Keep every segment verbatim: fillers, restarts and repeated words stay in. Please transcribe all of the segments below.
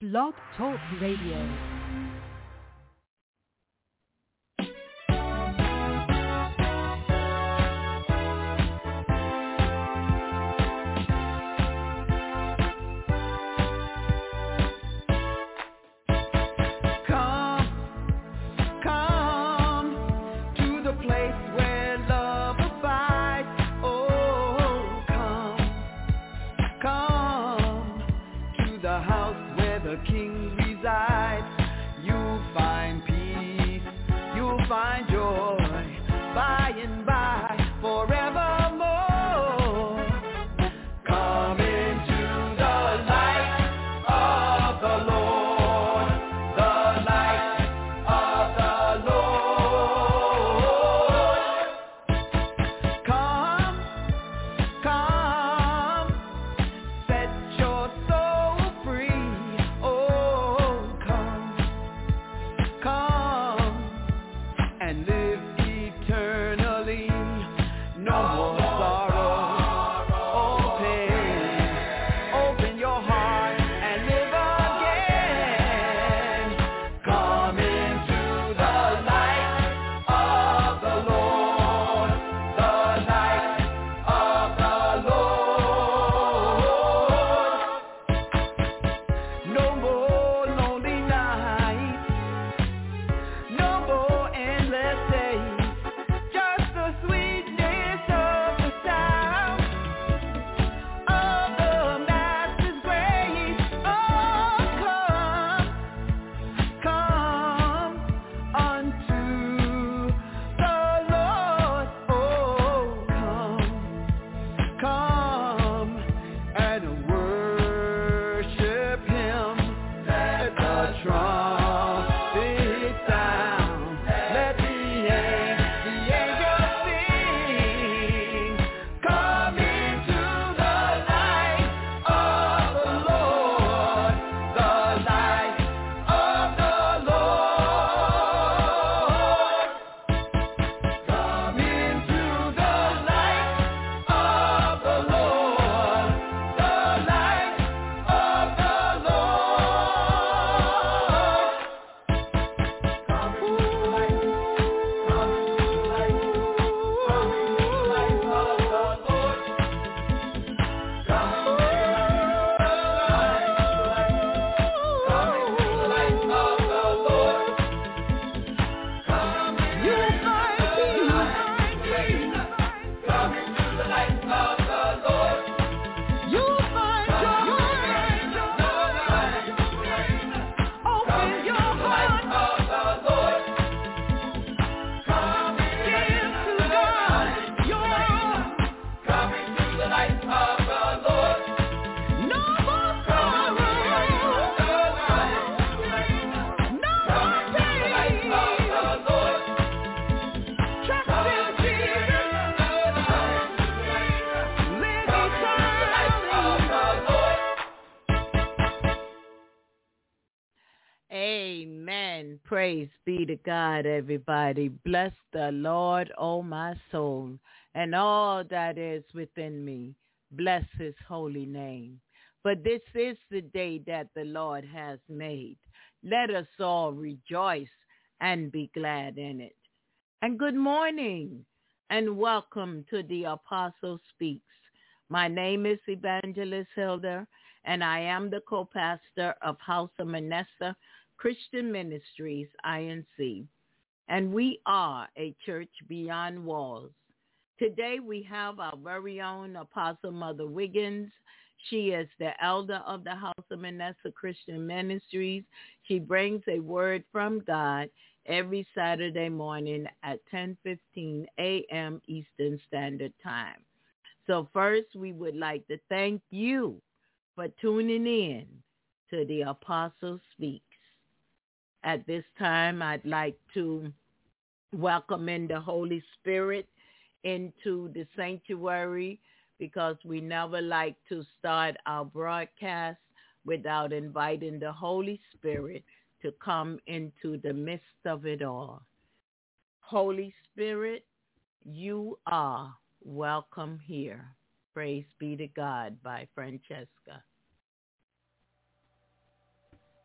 Blog Talk Radio. Amen. Praise be to God, everybody. Bless the Lord, O my soul, and all that is within me. Bless his holy name. For this is the day that the Lord has made. Let us all rejoice and be glad in it. And good morning, and welcome to the Apostle Speaks. My name is Evangelist Hilda, and I am the co-pastor of House of Manasseh Christian Ministries, I N C, and we are a church beyond walls. Today we have our very own Apostle Mother Wiggins. She is the elder of the House of Manasseh Christian Ministries. She brings a word from God every Saturday morning at ten fifteen a.m. Eastern Standard Time. So first, we would like to thank you for tuning in to the Apostle Speaks. At this time, I'd like to welcome in the Holy Spirit into the sanctuary, because we never like to start our broadcast without inviting the Holy Spirit to come into the midst of it all. Holy Spirit, you are welcome here. Praise be to God by Francesca.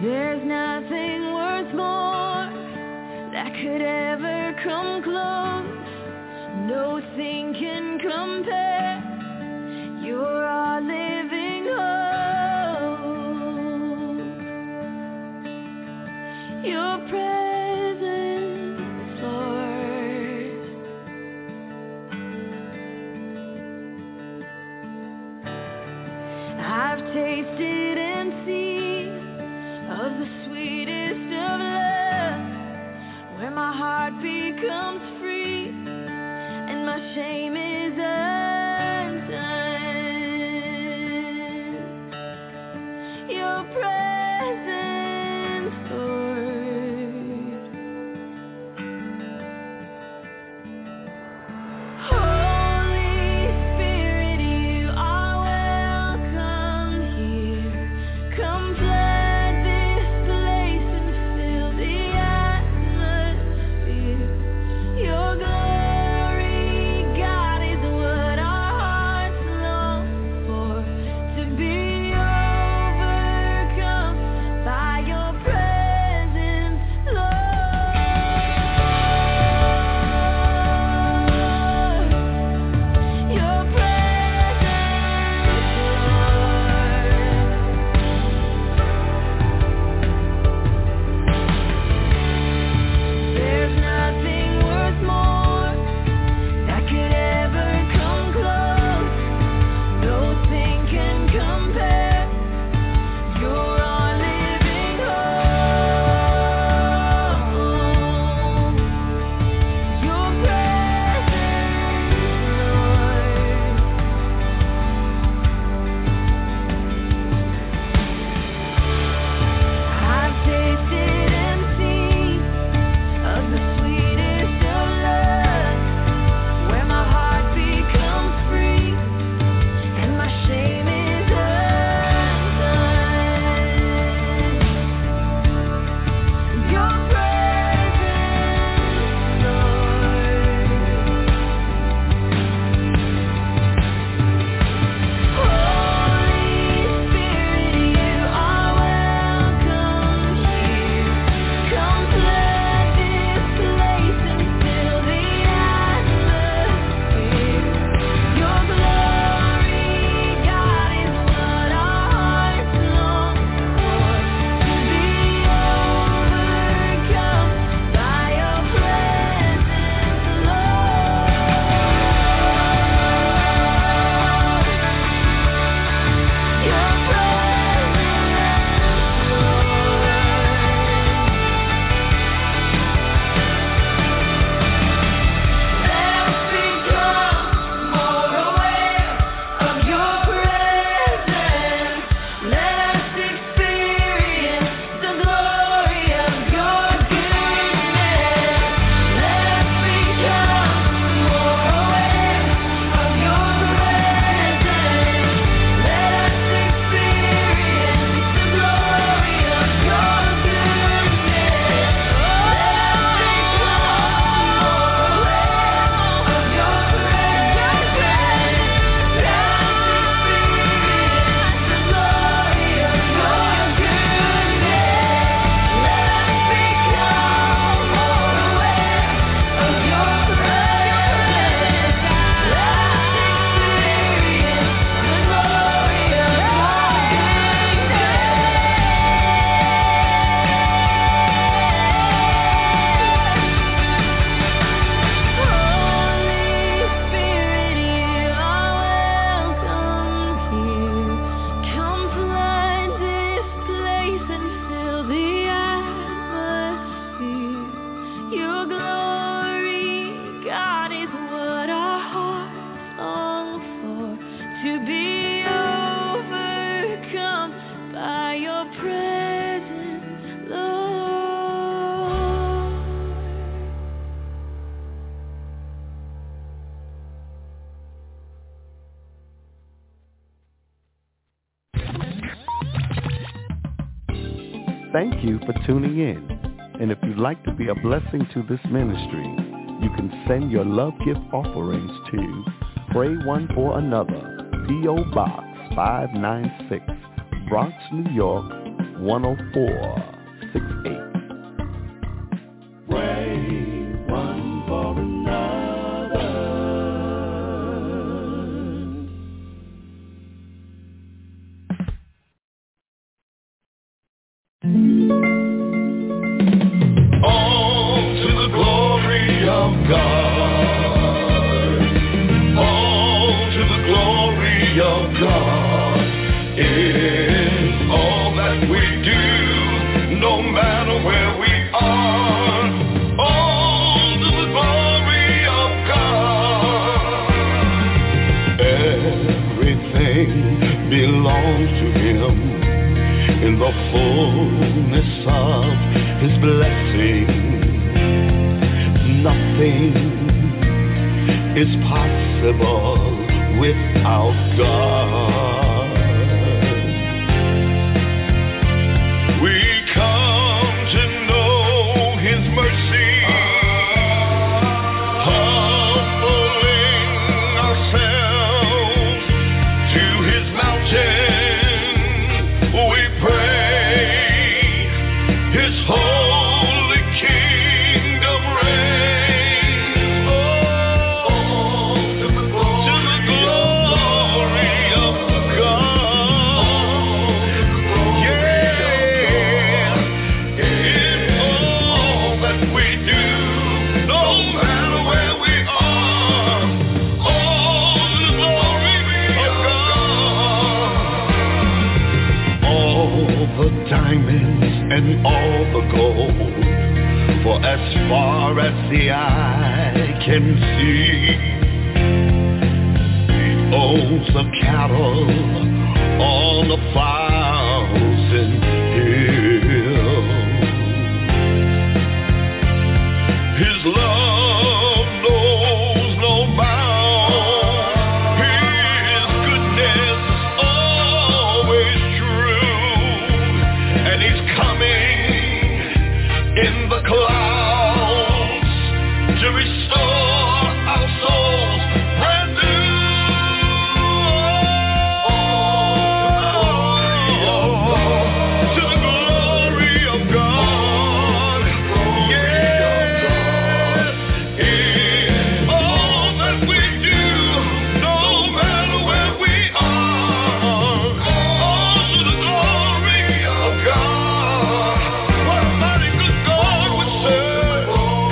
There's nothing worth more that could ever come close. Nothing can compare. You're our living hope. Your presence, Lord. I've tasted and seen of the sweetest of love, where my heart becomes free and my shame is undone. Your presence, Lord. Holy Spirit, you are welcome here. Come flood this place and fill the atmosphere. Your glory, God, is what our hearts long for. To be overcome by your presence, Lord. Your presence, Lord. There's nothing worth more that could ever come close. Nothing can compare. You're our living hope. Your presence, Lord. I've tasted and seen of the sweetest of love, where my heart becomes free and my shame is undone. Your presence, Lord. Holy Spirit, you are welcome here. Come flood this place and fill the atmosphere. Your glory, God, is what our hearts long for. To be overcome by your presence, Lord. Your presence, Lord. Let us become more aware of your presence. Let us experience the glory of your goodness. Let us become more aware of your presence. Let us experience the glory of your goodness. Let us become more aware of your presence. Let us experience the glory of your goodness. Let us become more aware of your presence. Let us experience the glory of your Holy Spirit, you are welcome here. Come flood this place and fill the atmosphere. Your glory, God, is what our hearts long for. To be overcome by your presence, Lord. Thank you for tuning in. And if you'd like to be a blessing to this ministry, you can send your love gift offerings to Pray One for Another, P O. Box five ninety-six, Bronx, New York, one oh four six eight. Pray one for another. All to the glory of God. All to the glory of God is all that we do, no matter where we are. All to the glory of God. Everything belongs to Him in the fullness of His blessing. Nothing is possible without God. We come to know His mercy, humbling ourselves to His mountain. We pray His holy kingdom reigns. Oh, to the glory of God. Yeah, in all that we do, no matter where we are. Oh, to the glory of God. All the diamonds and all the gold, for as far as the eye can see, He owns the cattle on a thousand hills. His love knows no bounds. His goodness is always true, and He's coming in the clouds to restore our souls brand new. To the glory of God. Yes, in all that we do, no matter where we are. Oh, to the glory of God. What a mighty good God we serve.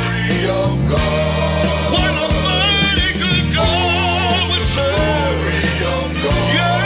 What a mighty good God we serve. Yeah.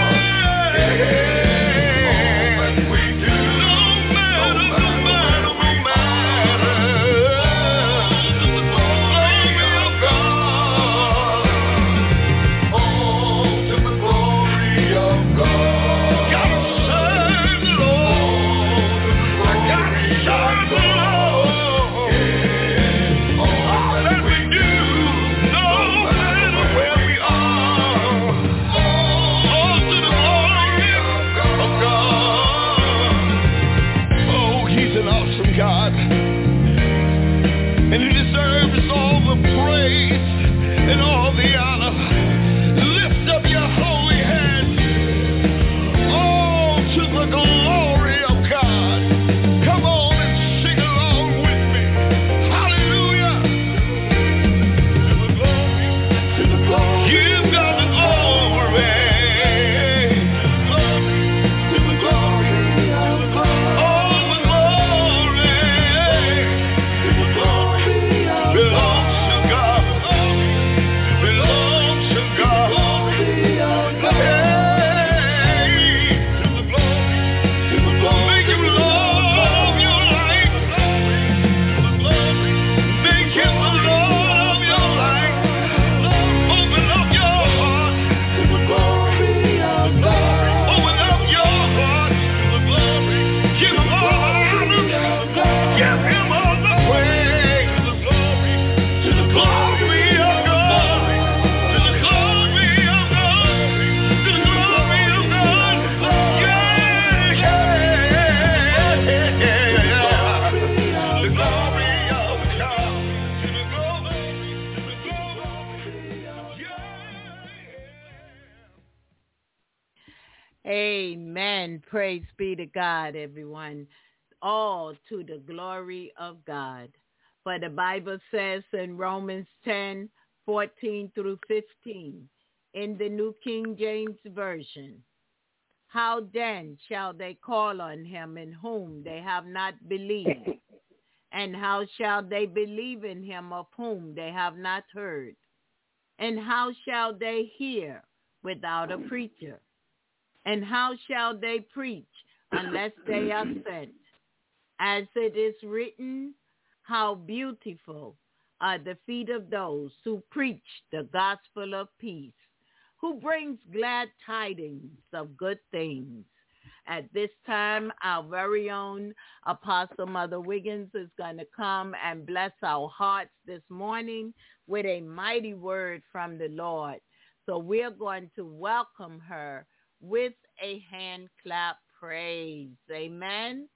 We do. No matter, no matter, no matter. To the glory of God. Oh, to the glory of God. Gotta serve the Lord. I gotta serve the Lord. All that we do, no matter where we are. Oh, to the glory of God. Oh, He's an awesome God, and He deserves all the praise and all the honor. Lift up your holy hands, all to the glory of God. Come on and sing along with me. Hallelujah. To the glory. You've got the glory. To the glory of God. All the glory. To the glory of belongs to God. Belongs to God. Hey, to the glory. Amen. Praise be to God, everyone. All to the glory of God. For the Bible says in Romans ten, fourteen through fifteen, in the New King James Version, how then shall they call on him in whom they have not believed? And how shall they believe in him of whom they have not heard? And how shall they hear without a preacher? And how shall they preach unless they are sent? As it is written, how beautiful are the feet of those who preach the gospel of peace, who brings glad tidings of good things. At this time, our very own Apostle Mother Wiggins is going to come and bless our hearts this morning with a mighty word from the Lord. So we're going to welcome her with a hand clap praise. Amen.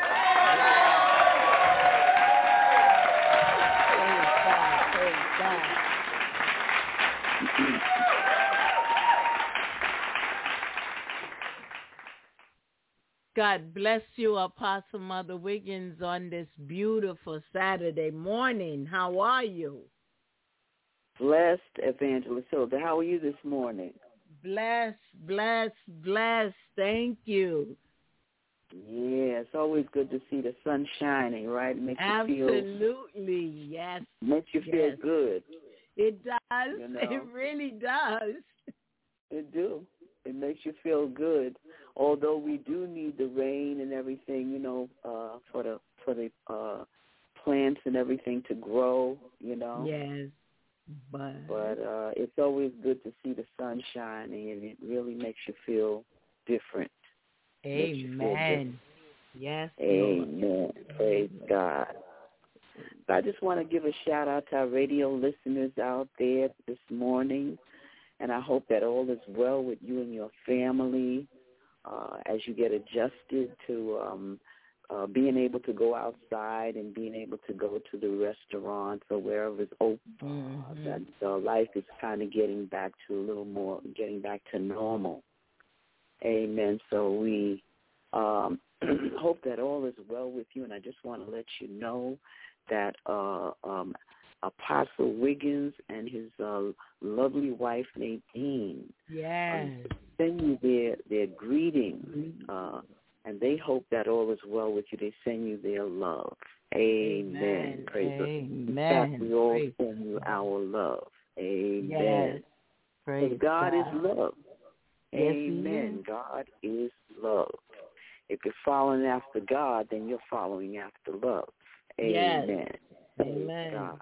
Praise God, praise God. God bless you, Apostle Mother Wiggins, on this beautiful Saturday morning. How are you? Blessed, Evangelist Hilda. How are you this morning? Blessed, blessed, blessed. Thank you. Yeah, it's always good to see the sun shining, right? It makes Absolutely, you feel, yes. Makes you feel yes. good. It does. You know? It really does. It do. It makes you feel good. Although we do need the rain and everything, you know, uh, for the for the uh, plants and everything to grow, you know. Yes. But but uh, it's always good to see the sun shining, and it really makes you feel different. Amen. Yes. Amen. Lord. Praise God. So I just want to give a shout out to our radio listeners out there this morning, and I hope that all is well with you and your family uh, as you get adjusted to um, uh, being able to go outside and being able to go to the restaurants or wherever is open. Mm-hmm. That uh, life is kind of getting back to a little more, getting back to normal. Amen. So we um, hope that all is well with you, and I just want to let you know that uh, um, Apostle Wiggins and his uh, lovely wife Nadine yes. um, send you their their greetings, uh, and they hope that all is well with you. They send you their love. Amen. Amen. Praise Amen. the Lord. In fact, we all Praise send you our love. Amen. Yes. Praise God, God is love. Yes, Amen. God is love. If you're following after God, then you're following after love. Amen. Yes. Amen. God.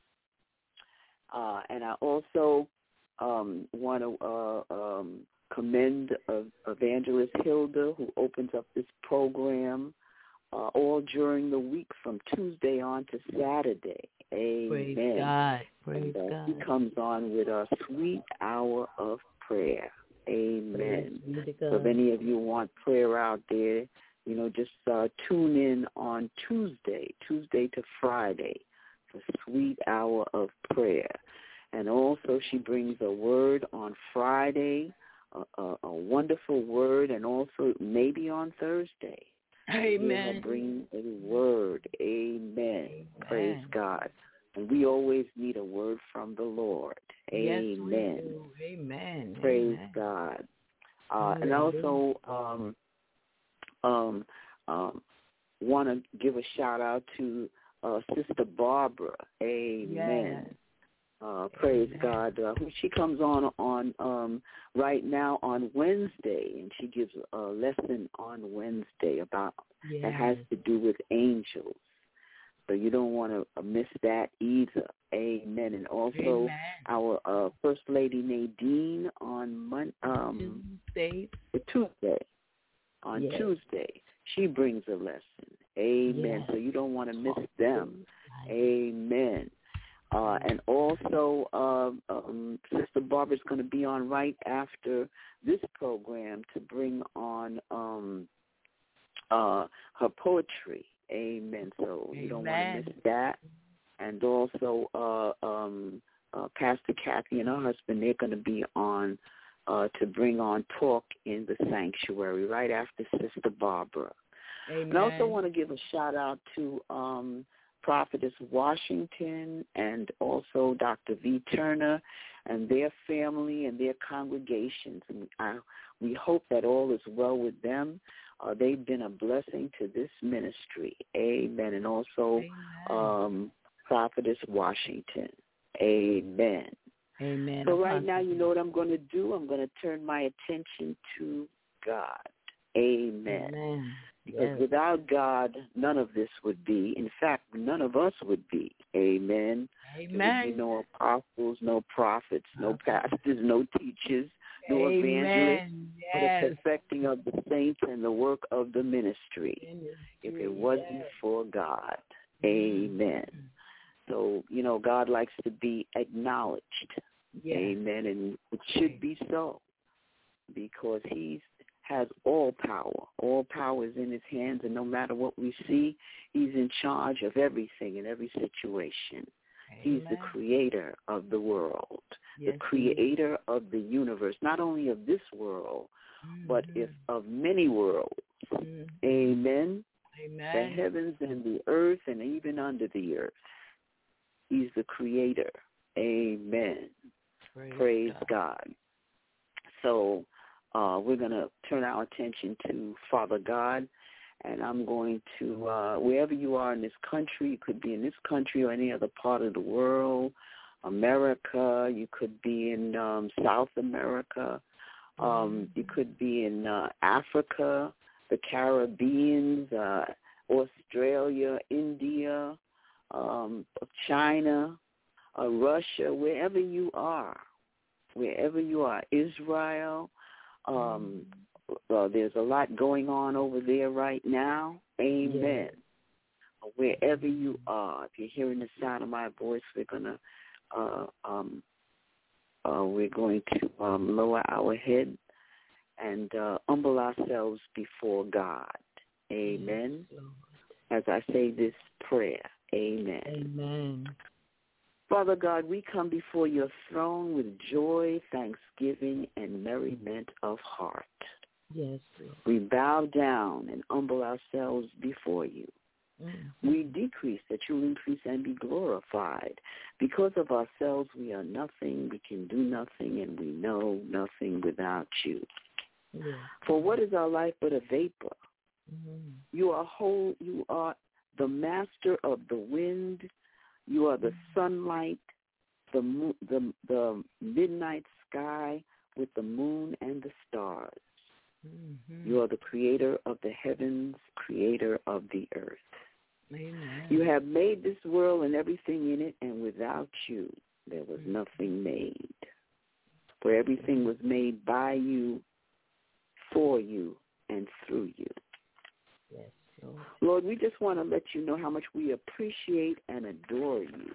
Uh, and I also um, want to uh, um, commend uh, Evangelist Hilda, who opens up this program uh, all during the week from Tuesday on to Saturday. Amen. Praise God. Praise and, uh, God. He comes on with a sweet hour of prayer. Amen. So if any of you want prayer out there, you know, just uh, tune in on Tuesday, Tuesday to Friday, for sweet hour of prayer. And also she brings a word on Friday, a, a, a wonderful word, and also maybe on Thursday. Amen. Bring a word. Amen. Amen. Praise God. And we always need a word from the Lord. Amen. Yes, we do. Amen. Praise Amen. God. Uh, and also um, um, um, want to give a shout out to uh, Sister Barbara. Amen. Yes. Uh, praise Amen. God. Uh, who she comes on on um, right now on Wednesday, and she gives a lesson on Wednesday about yes. that has to do with angels. So you don't want to miss that either. Amen. And also Amen. our uh, First Lady Nadine on Mon- um, Tuesday. Tuesday. On yes. Tuesday, she brings a lesson. Amen. Yes. So you don't want to miss them. Amen. Uh, and also, uh, um, Sister Barbara's going to be on right after this program to bring on um, uh, her poetry. Amen. So Amen. you don't want to miss that. And also, uh, um, uh, Pastor Kathy and her husband, they're going to be on uh, to bring on Talk in the Sanctuary right after Sister Barbara. Amen. And I also want to give a shout-out to um, Prophetess Washington and also Doctor V. Turner and their family and their congregations. And I, we hope that all is well with them. Uh, they've been a blessing to this ministry. Amen. And also um, Prophetess Washington. Amen. Amen. So right now, you know what I'm going to do? I'm going to turn my attention to God. Amen. Amen. Because Yes. without God, none of this would be. In fact, none of us would be. Amen. Amen. There would be no apostles, no prophets, no pastors, no teachers, no evangelists, Amen. for Yes. the perfecting of the saints and the work of the ministry. If it wasn't Yes. for God. Amen. So, you know, God likes to be acknowledged. Yes. Amen. And it should be so because he has all power. All power is in his hands, and no matter what we see, he's in charge of everything in every situation. Amen. He's the creator of the world, Yes, the creator of the universe, not only of this world, mm-hmm. but if of many worlds. Mm-hmm. Amen. Amen. The heavens and the earth and even under the earth. He's the creator. Amen. Praise, Praise God. God. So uh, we're going to turn our attention to Father God, and I'm going to, uh, wherever you are in this country, you could be in this country or any other part of the world, America, you could be in um, South America, um, you could be in uh, Africa, the Caribbean, uh, Australia, India, um, China, uh, Russia, wherever you are, wherever you are, Israel. Um, uh, there's a lot going on over there right now. Amen. Yes. Wherever you are, if you're hearing the sound of my voice, we're gonna uh, um, uh, we're going to um, lower our head and uh, humble ourselves before God. Amen. Yes, as I say this prayer. Amen. Amen. Father God, we come before your throne with joy, thanksgiving, and merriment of heart. Yes, Lord. We bow down and humble ourselves before you. Mm-hmm. We decrease that you increase and be glorified. Because of ourselves, we are nothing, we can do nothing, and we know nothing without you. Yes. For what is our life but a vapor? Mm-hmm. You are whole, you are the master of the wind. You are the sunlight, the moon, the the midnight sky with the moon and the stars. Mm-hmm. You are the creator of the heavens, creator of the earth. Amen. You have made this world and everything in it, and without you, there was nothing made. For everything was made by you, for you, and through you. Yes, Lord. Lord, we just want to let you know how much we appreciate and adore you.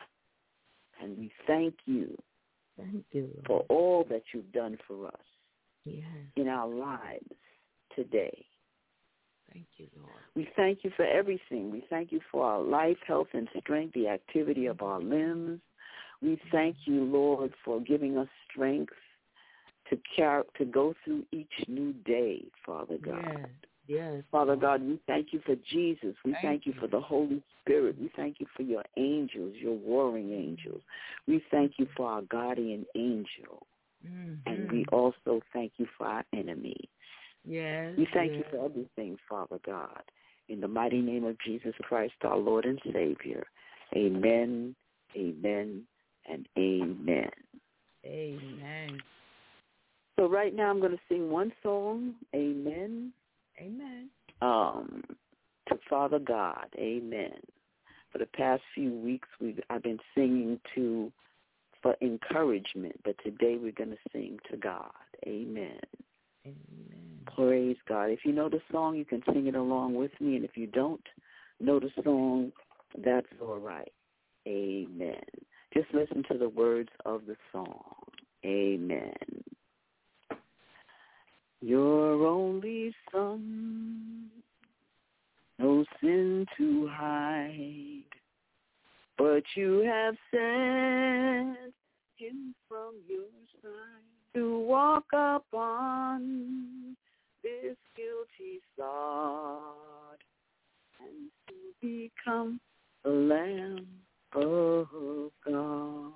And we thank you, thank you Lord. For all that you've done for us yes. in our lives today. Thank you, Lord. We thank you for everything. We thank you for our life, health, and strength, the activity of our limbs. We thank you, Lord, for giving us strength to carry, to go through each new day, Father God. Yes. Yes, Father Lord. God, we thank you for Jesus. We Thank thank you you. for the Holy Spirit. We thank you for your angels, your warring angels. We thank you for our guardian angel. Mm-hmm. And we also thank you for our enemies. Yes. We thank yes. you for everything, Father God. In the mighty name of Jesus Christ, our Lord and Savior. Amen, amen, and amen. Amen. So right now I'm going to sing one song, Amen. Amen. Um, to Father God, amen. For the past few weeks, we've I've been singing to for encouragement, but today we're going to sing to God, amen. Amen. Praise God. If you know the song, you can sing it along with me, and if you don't know the song, that's all right, amen. Just listen to the words of the song, amen. Your only Son, no sin to hide, but you have sent him from your side to walk upon this guilty sod and to become the Lamb of God.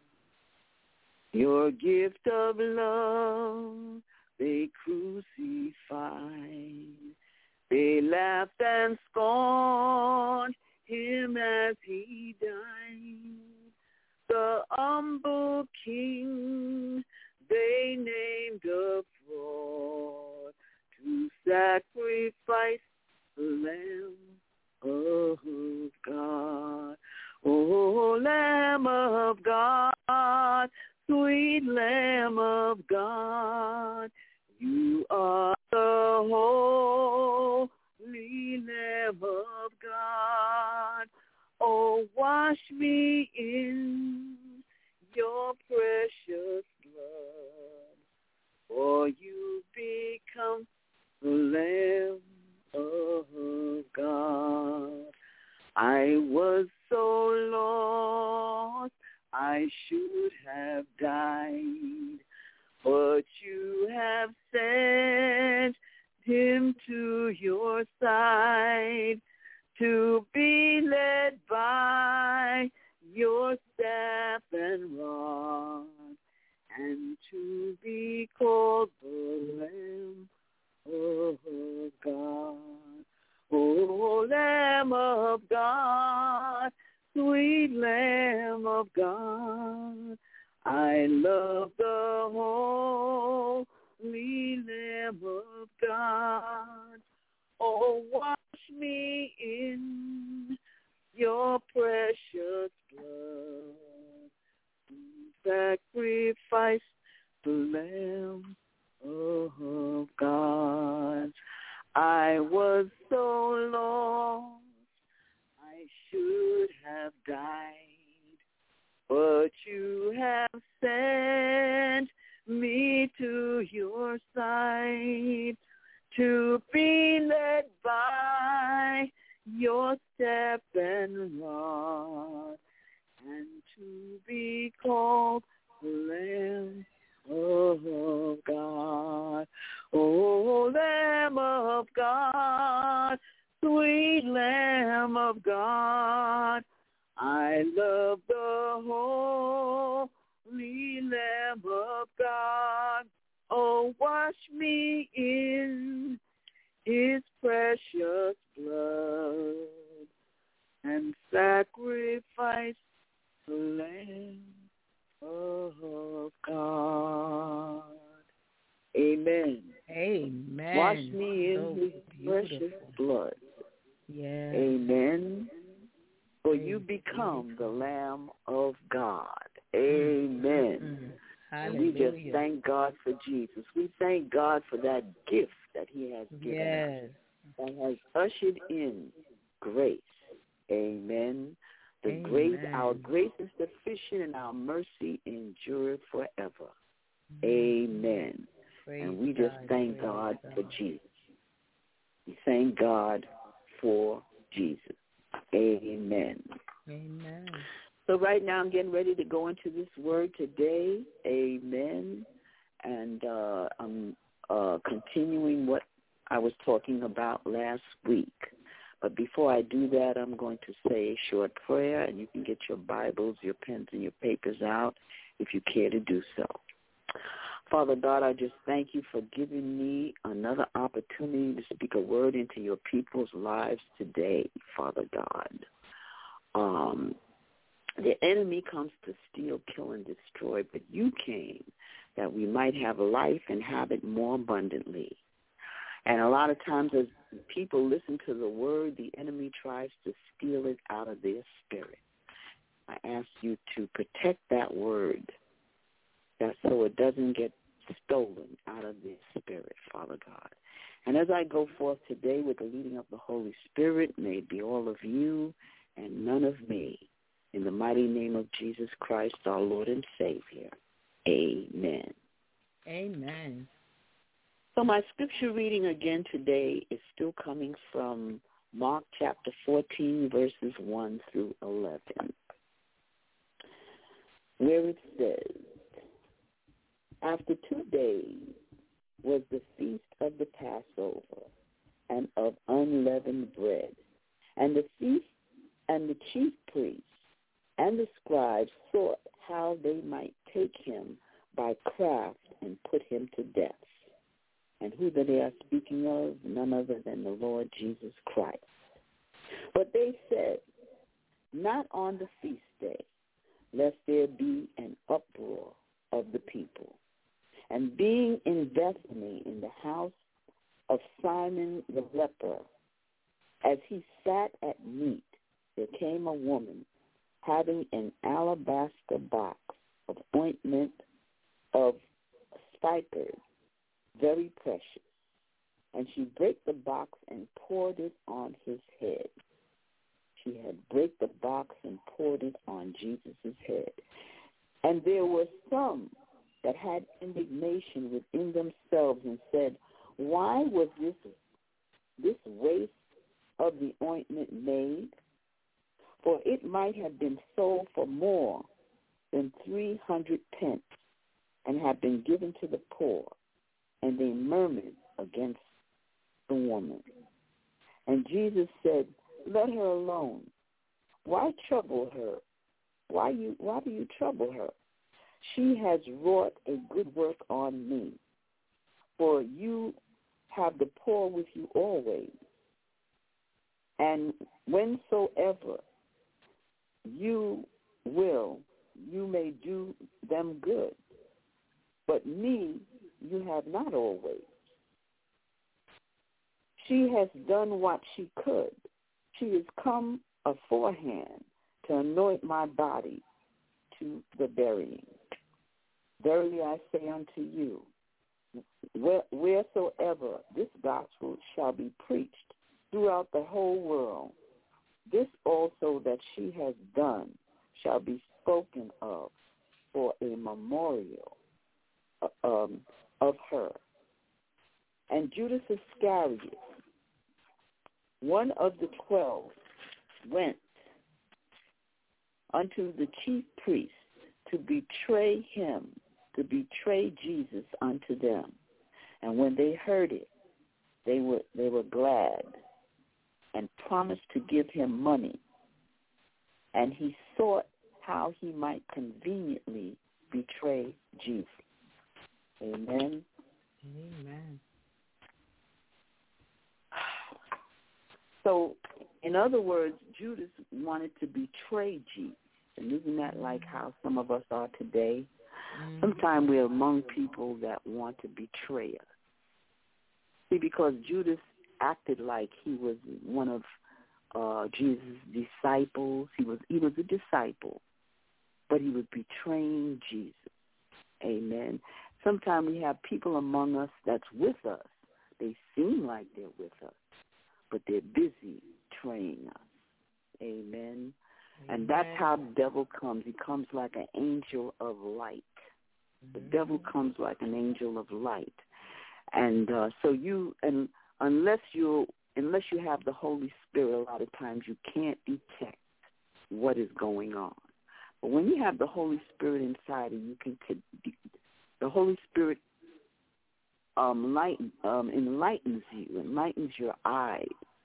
Your gift of love they crucified. They laughed and scorned him as he died. The humble king they named a fraud to sacrifice the Lamb of God. Oh, Lamb of God, sweet Lamb of God, you are the holy Lamb of God. Oh, wash me in your precious blood, for you become the Lamb of God. I was so lost, I should have died, but you have sent him to your side to be led by your staff and rod, and to be called the Lamb of God. Oh, Lamb of God, sweet Lamb of God, I love the holy Lamb of God. Oh, wash me in your precious blood, sacrifice the Lamb of God. I was so lost, I should have died, but you have sent me to your side to be led by your step and rod, and to be called the Lamb of God. Oh, Lamb of God, sweet Lamb of God, I love the holy Lamb of God. Oh, wash me in his precious blood and sacrifice the Lamb of God. Amen. Amen. Wash me in So his beautiful. precious blood. Yes. Amen. For Praise you become be to the God. Lamb of God. Amen. Mm. And we just Hallelujah. thank God for Jesus. We thank God for that gift that he has given Yes. us and has ushered in grace. Amen. The Amen. grace, our grace is sufficient and our mercy endureth forever. Amen. Praise And we just God. thank Praise God God. for Jesus. We thank God for Jesus. Amen. Amen. So right now I'm getting ready to go into this word today. Amen. And uh, I'm uh, continuing what I was talking about last week. But before I do that, I'm going to say a short prayer, and you can get your Bibles, your pens, and your papers out if you care to do so. Father God, I just thank you for giving me another opportunity to speak a word into your people's lives today, Father God. Um, the enemy comes to steal, kill, and destroy, but you came that we might have life and have it more abundantly. And a lot of times as people listen to the word, the enemy tries to steal it out of their spirit. I ask you to protect that word, that so it doesn't get stolen out of their spirit, Father God. And as I go forth today with the leading of the Holy Spirit, may it be all of you and none of me. In the mighty name of Jesus Christ, our Lord and Savior. Amen. Amen. So my scripture reading again today is still coming from Mark chapter fourteen, verses one through eleven, where it says, After two days was the feast of the Passover and of unleavened bread. And the feast and the chief priests and the scribes sought how they might take him by craft and put him to death. And who that they are speaking of? None other than the Lord Jesus Christ. But they said, not on the feast day, lest there be an uproar of the people. And being in Bethany in the house of Simon the leper, as he sat at meat, there came a woman having an alabaster box of ointment of spikenard, very precious. And she brake the box and poured it on his head. She had break the box and poured it on Jesus' head. And there were some that had indignation within themselves and said, why was this this waste of the ointment made? For it might have been sold for more than three hundred pence and have been given to the poor. And they murmured against the woman. And Jesus said, let her alone. Why trouble her? Why you? Why do you trouble her? She has wrought a good work on me. For you have the poor with you always, and whensoever you will, you may do them good. But me you have not always. She has done what she could. She is come aforehand to anoint my body to the burying. Verily I say unto you, where, wheresoever this gospel shall be preached throughout the whole world, this also that she has done shall be spoken of for a memorial um, of her. And Judas Iscariot, one of the twelve, went unto the chief priests to betray him, to betray Jesus unto them. And when they heard it, they were they were glad and promised to give him money. And he sought how he might conveniently betray Jesus. Amen. Amen. So, in other words, Judas wanted to betray Jesus. And isn't that like how some of us are today? Mm-hmm. Sometimes we're among people that want to betray us. See, because Judas acted like he was one of uh, Jesus' disciples. He was he was a disciple, but he was betraying Jesus. Amen. Sometimes we have people among us that's with us. They seem like they're with us, but they're busy betraying us. Amen. Amen. And that's how the devil comes. He comes like an angel of light. The mm-hmm. devil comes like an angel of light. And uh, so you, and unless you, unless you have the Holy Spirit, a lot of times you can't detect what is going on. But when you have the Holy Spirit inside of you, can t- the Holy Spirit um, light, um, enlightens you, enlightens your eyes.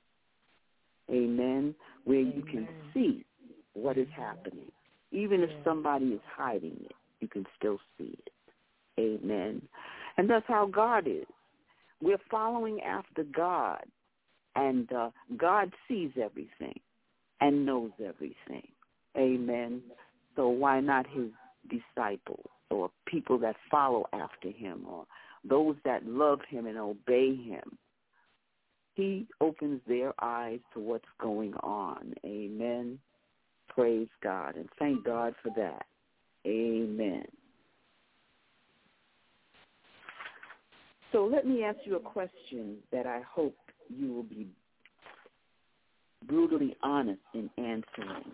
Amen. Where Amen. You can see what is happening. Even yeah. if somebody is hiding it, you can still see it. Amen. And that's how God is. We're following after God, and uh, God sees everything and knows everything. Amen. So why not his disciples or people that follow after him or those that love him and obey him? He opens their eyes to what's going on. Amen. Praise God, and thank God for that. Amen. So let me ask you a question that I hope you will be brutally honest in answering.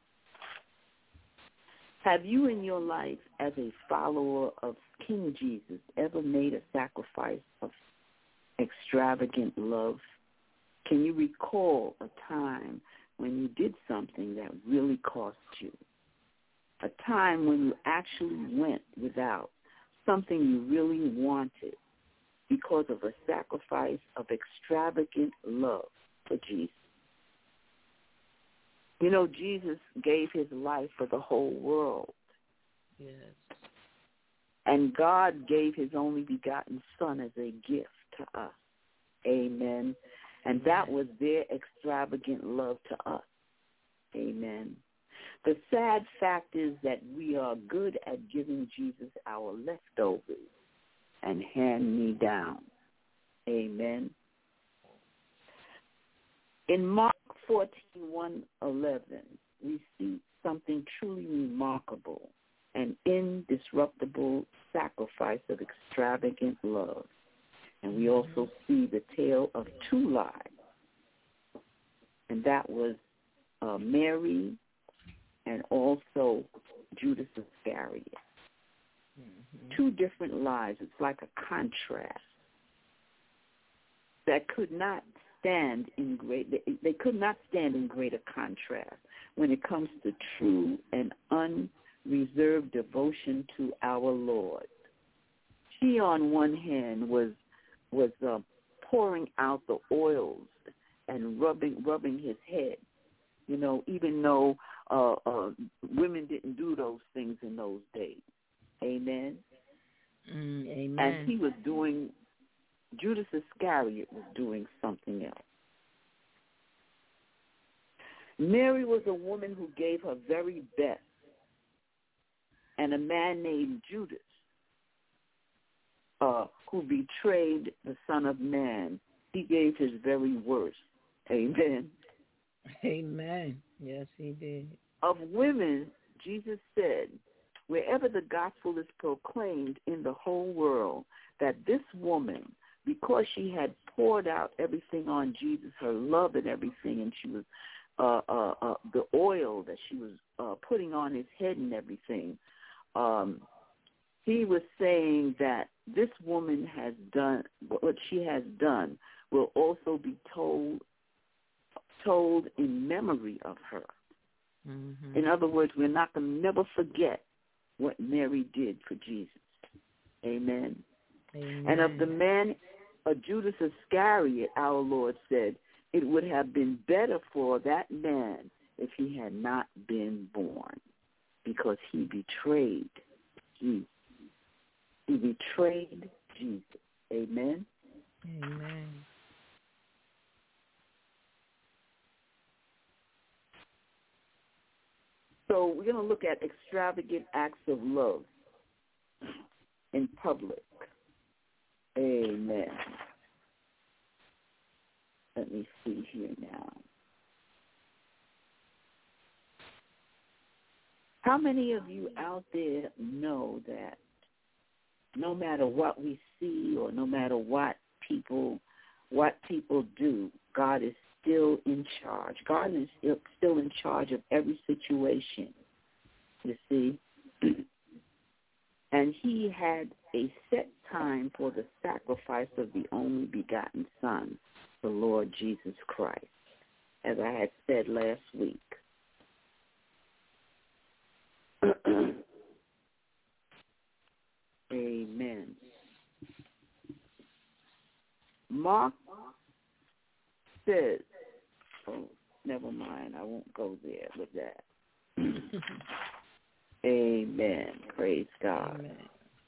Have you in your life, as a follower of King Jesus, ever made a sacrifice of extravagant love? Can you recall a time when you did something that really cost you? A time when you actually went without something you really wanted because of a sacrifice of extravagant love for Jesus. You know, Jesus gave his life for the whole world. Yes. And God gave his only begotten Son as a gift to us. Amen. And that was their extravagant love to us. Amen. The sad fact is that we are good at giving Jesus our leftovers and hand-me-down. Amen. In Mark fourteen, one, eleven, we see something truly remarkable, an indisruptible sacrifice of extravagant love. And we also see the tale of two lives, and that was uh, Mary and also Judas Iscariot. Mm-hmm. Two different lives. It's like a contrast that could not stand in great. They, they could not stand in greater contrast when it comes to true and unreserved devotion to our Lord. She, on one hand, was was uh, pouring out the oils and rubbing rubbing his head. You know, even though uh, uh, women didn't do those things in those days. Amen. Mm, amen. And he was doing, Judas Iscariot was doing something else. Mary was a woman who gave her very best. And a man named Judas, uh, who betrayed the Son of Man, he gave his very worst. Amen. Amen. Yes, he did. Of women, Jesus said, wherever the gospel is proclaimed in the whole world, that this woman, because she had poured out everything on Jesus, her love and everything, and she was uh, uh, uh, the oil that she was uh, putting on his head and everything, um, he was saying that this woman has done, what she has done will also be told told in memory of her. Mm-hmm. In other words, we're not going to never forget what Mary did for Jesus. Amen. Amen. And of the man, uh, Judas Iscariot, our Lord said, it would have been better for that man if he had not been born, because he betrayed Jesus. He betrayed Jesus. Amen. Amen. So we're going to look at extravagant acts of love in public. Amen. Let me see here now. How many of you out there know that no matter what we see or no matter what people what people do, God is still in charge. God is still in charge of every situation, you see. And he had a set time for the sacrifice of the only begotten Son, the Lord Jesus Christ, as I had said last week. Amen. Mark says, oh, never mind, I won't go there with that. Amen. Praise God. Amen.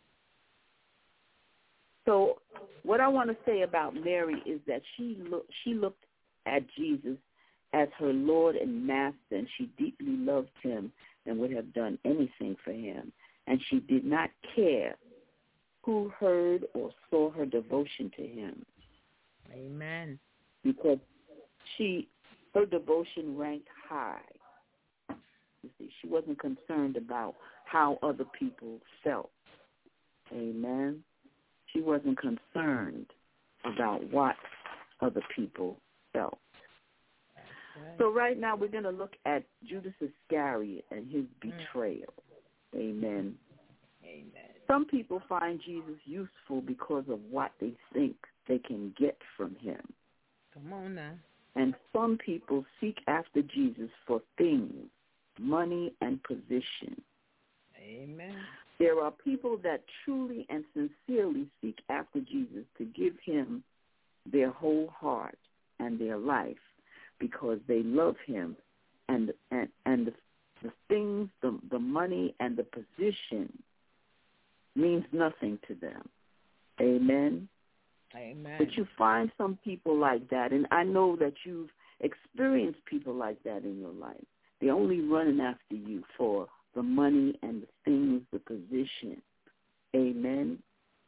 So what I want to say about Mary is that she look, she looked at Jesus as her Lord and Master, and she deeply loved him and would have done anything for him. And she did not care who heard or saw her devotion to him. Amen. Because she, her devotion ranked high. You see, she wasn't concerned about how other people felt. Amen. She wasn't concerned about what other people felt. Right. So right now we're going to look at Judas Iscariot and his betrayal. Mm. Amen. Amen. Some people find Jesus useful because of what they think they can get from him. Come on now. And some people seek after Jesus for things, money, and position. Amen. There are people that truly and sincerely seek after Jesus to give him their whole heart and their life because they love him, and and, and the, the things, the, the money and the position means nothing to them. Amen? Amen. But you find some people like that, and I know that you've experienced people like that in your life. They're only running after you for the money and the things, the position. Amen.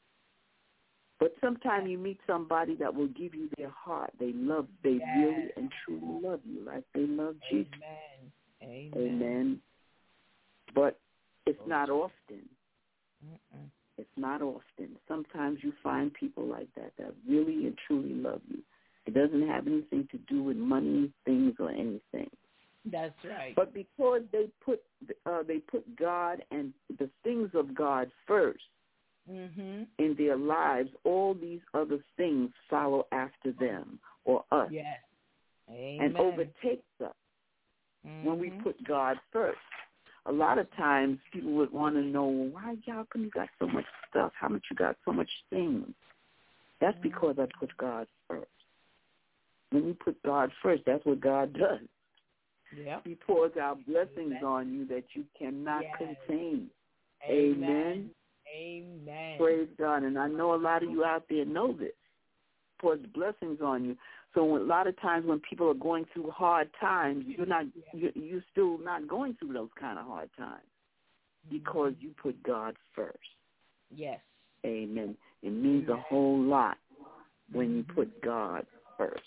But sometimes you meet somebody that will give you their heart. They love, they Yes. really and truly love you like they love Jesus. Amen. Amen. Amen. But it's not often. Mm-mm. It's not often. Sometimes you find people like that that really and truly love you. It doesn't have anything to do with money, things, or anything. That's right. But because they put uh, they put God and the things of God first Mm-hmm. in their lives, all these other things follow after them or us Yes. Amen. and overtakes us mm-hmm. when we put God first. A lot of times people would want to know, well, why y'all come you got so much stuff? How much you got so much things? That's Mm-hmm. because I put God first. When you put God first, that's what God does. Yep. He pours out blessings on you that you cannot Yes. contain. Amen. Amen. Amen. Praise God. And I know a lot of you out there know this. Pours blessings on you. So when, a lot of times when people are going through hard times, you're not you you're still not going through those kind of hard times because you put God first. Yes. Amen. It means a whole lot when you put God first.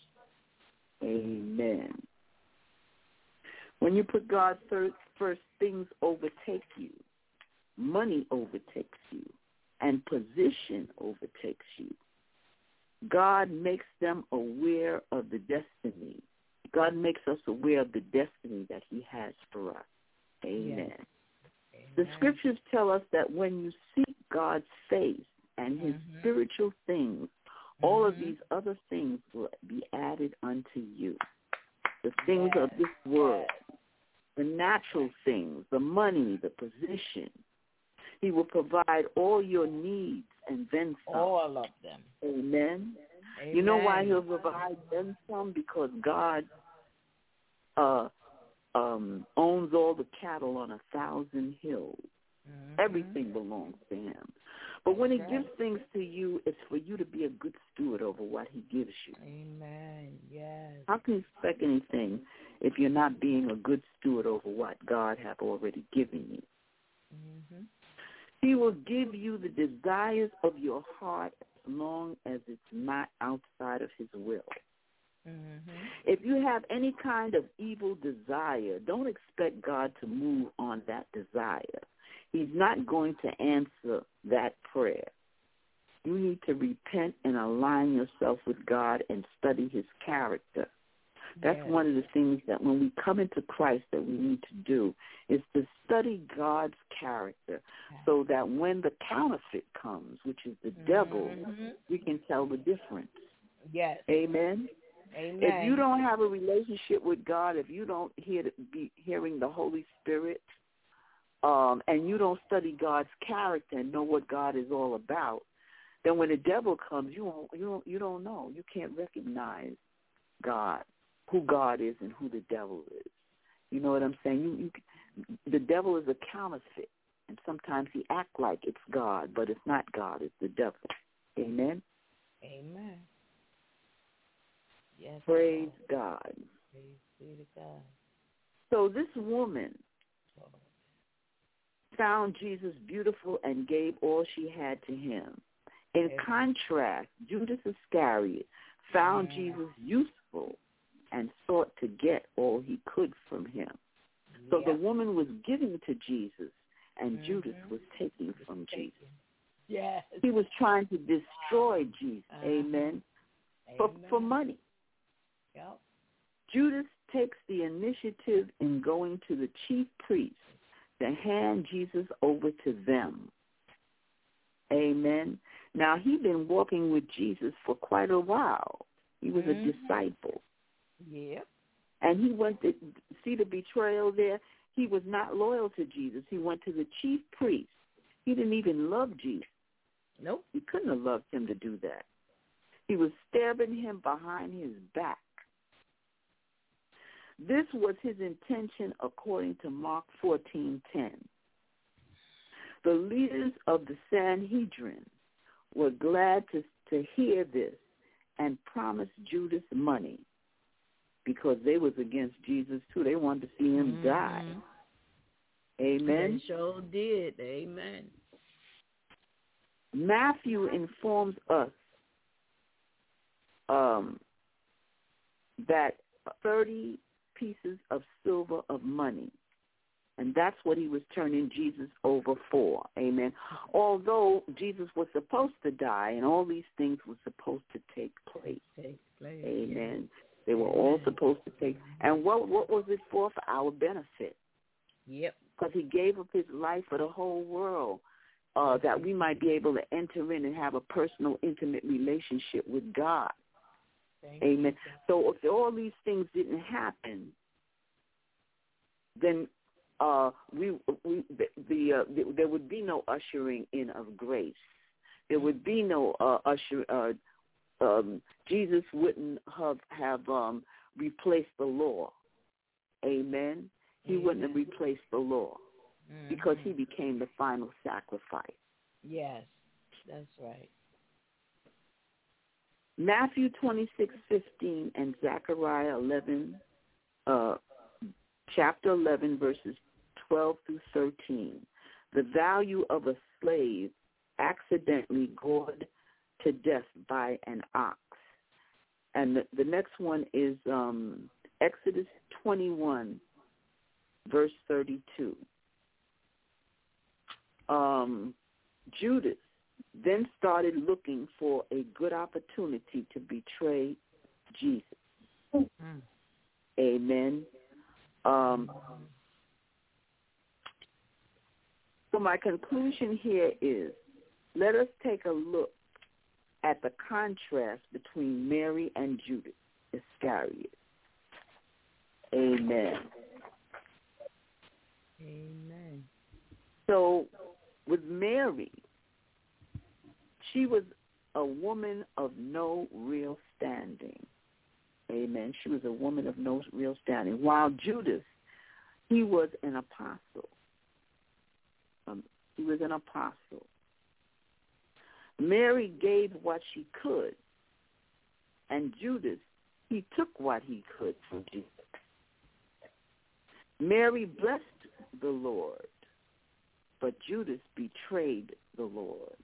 Amen. When you put God first, first, things overtake you. Money overtakes you, and position overtakes you. God makes them aware of the destiny. God makes us aware of the destiny that he has for us. Amen. Yes. The scriptures tell us that when you seek God's face and his mm-hmm. spiritual spiritual things, mm-hmm. all of these other things will be added unto you. The things yes. of this world, the natural things, the money, the position. He will provide all your needs and then some. All of them. Amen. Amen. You know why he'll provide then some? Because God uh, um, owns all the cattle on a thousand hills. Mm-hmm. Everything belongs to him. But when he right. gives things to you, it's for you to be a good steward over what he gives you. Amen. Yes. How can you expect anything if you're not being a good steward over what God has already given you? Mm-hmm. He will give you the desires of your heart as long as it's not outside of his will. Mm-hmm. If you have any kind of evil desire, don't expect God to move on that desire. He's not going to answer that prayer. You need to repent and align yourself with God and study his character. That's yes. one of the things that when we come into Christ that we need to do is to study God's character so that when the counterfeit comes, which is the mm-hmm. devil, we can tell the difference. Yes. Amen. Amen. If you don't have a relationship with God, if you don't hear be hearing the Holy Spirit, um, and you don't study God's character and know what God is all about, then when the devil comes, you won't, you don't you don't know. You can't recognize God, who God is and who the devil is. You know what I'm saying? You, you, the devil is a counterfeit, and sometimes he acts like it's God, but it's not God. It's the devil. Amen? Amen. Yes. Praise God. God. Praise be to God. So this woman found Jesus beautiful and gave all she had to him. In Amen. contrast, Judas Iscariot found mm. Jesus useful and sought to get all he could from him. So yep. the woman was giving to Jesus, and mm-hmm. Judas was taking from Jesus. Yes. He was trying to destroy Jesus, uh-huh. amen, for, amen, for money. Yep. Judas takes the initiative in going to the chief priests to hand Jesus over to them. Amen. Now, he'd been walking with Jesus for quite a while. He was mm-hmm. a disciple. Yep. And he went to see the betrayal there. He was not loyal to Jesus. He went to the chief priest He didn't even love Jesus. Nope. He couldn't have loved him to do that. He was stabbing him behind his back. This was his intention according to Mark fourteen ten. The leaders of the Sanhedrin were glad to, to hear this and promised Judas money because they was against Jesus too. They wanted to see him mm-hmm. die. Amen. They sure did. Amen. Matthew informs us um, that thirty pieces of silver of money, and that's what he was turning Jesus over for. Amen. Although Jesus was supposed to die and all these things were supposed to take place. Take place. Amen. They were all supposed to take. And what what was it for? For our benefit. Yep. Because he gave up his life for the whole world, uh, that we might be able to enter in and have a personal, intimate relationship with God. Thank Amen. you. So if all these things didn't happen, then uh, we we the, the, uh, the there would be no ushering in of grace. There would be no uh, usher. Uh, um, Jesus wouldn't have have um, replaced the law. Amen. He Amen. wouldn't have replaced the law mm-hmm. because he became the final sacrifice. Yes, that's right. Matthew twenty-six fifteen and Zechariah eleven, uh, chapter eleven, verses twelve through thirteen. The value of a slave accidentally gored to death by an ox. And the, the next one is um, Exodus twenty-one, verse thirty-two. Um, Judas then started looking for a good opportunity to betray Jesus. Mm. Amen. Um, so my conclusion here is, let us take a look at the contrast between Mary and Judas Iscariot. Amen. Amen. So with Mary, she was a woman of no real standing. Amen. She was a woman of no real standing. While Judas, he was an apostle. Um, he was an apostle. Mary gave what she could, and Judas, he took what he could from Jesus. Mary blessed the Lord, but Judas betrayed the Lord.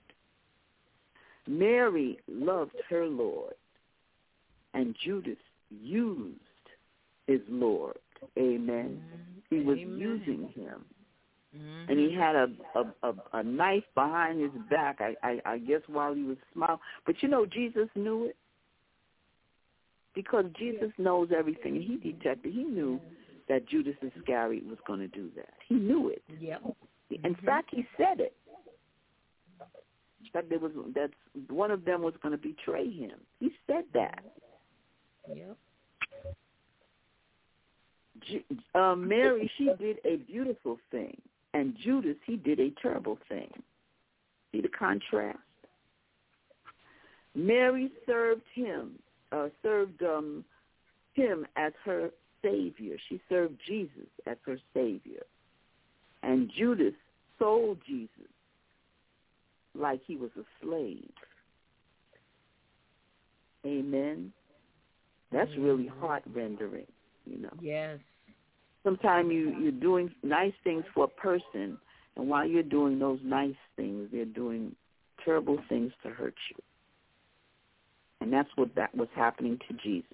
Mary loved her Lord, and Judas used his Lord. Amen. Mm-hmm. He was Amen. using him. Mm-hmm. And he had a, a, a, a knife behind his back, I, I, I guess, while he was smiling. But, you know, Jesus knew it because Jesus knows everything. And he detected, he knew that Judas Iscariot was going to do that. He knew it. Yep. In Mm-hmm. fact, he said it. That there was that one of them was going to betray him. He said that. Yep. Uh, Mary, she did a beautiful thing, and Judas, he did a terrible thing. See the contrast? Mary served him, uh, served um, him as her Savior. She served Jesus as her Savior. And Judas sold Jesus like he was a slave. Amen. That's really heart-rendering, you know. Yes. Sometimes you, you're doing nice things for a person, and while you're doing those nice things, they're doing terrible things to hurt you. And that's what that was happening to Jesus.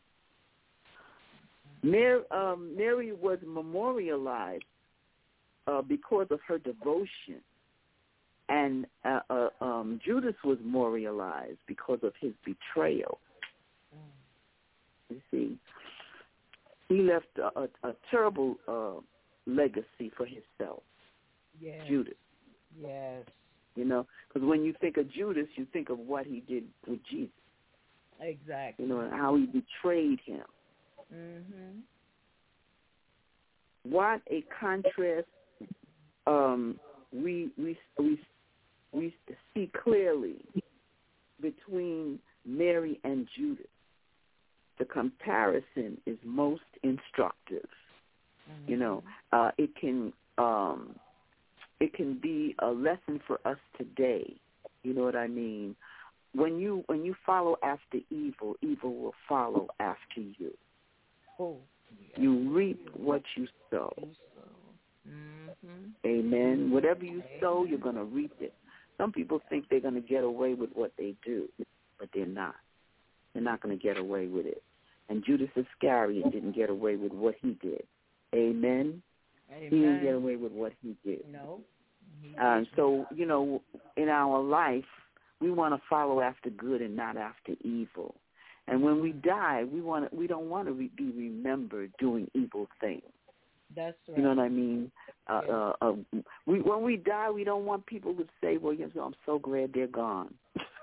Mary, um, Mary was memorialized uh, because of her devotion. And uh, uh, um, Judas was memorialized because of his betrayal. You see, he left a, a, a terrible uh, legacy for himself. Yes. Judas. Yes. You know, because when you think of Judas, you think of what he did with Jesus. Exactly. You know, and how he betrayed him. Mm-hmm. What a contrast um, we we we we see clearly between Mary and Judas. The comparison is most instructive. Mm-hmm. You know, uh, it can um, it can be a lesson for us today. You know what I mean? When you when you follow after evil, evil will follow after you. Oh, yes. You reap what you sow. Mm-hmm. Amen. Whatever you sow, you're going to reap it. Some people think they're going to get away with what they do, but they're not. They're not going to get away with it. And Judas Iscariot didn't get away with what he did. Amen. Amen. He didn't get away with what he did. No. Um, so, you know, in our life, we want to follow after good and not after evil. And when we die, we want to, we don't want to re- be remembered doing evil things. That's right. You know what I mean? Uh, yeah. uh, uh, we, when we die, we don't want people to say, well, you know, I'm so glad they're gone.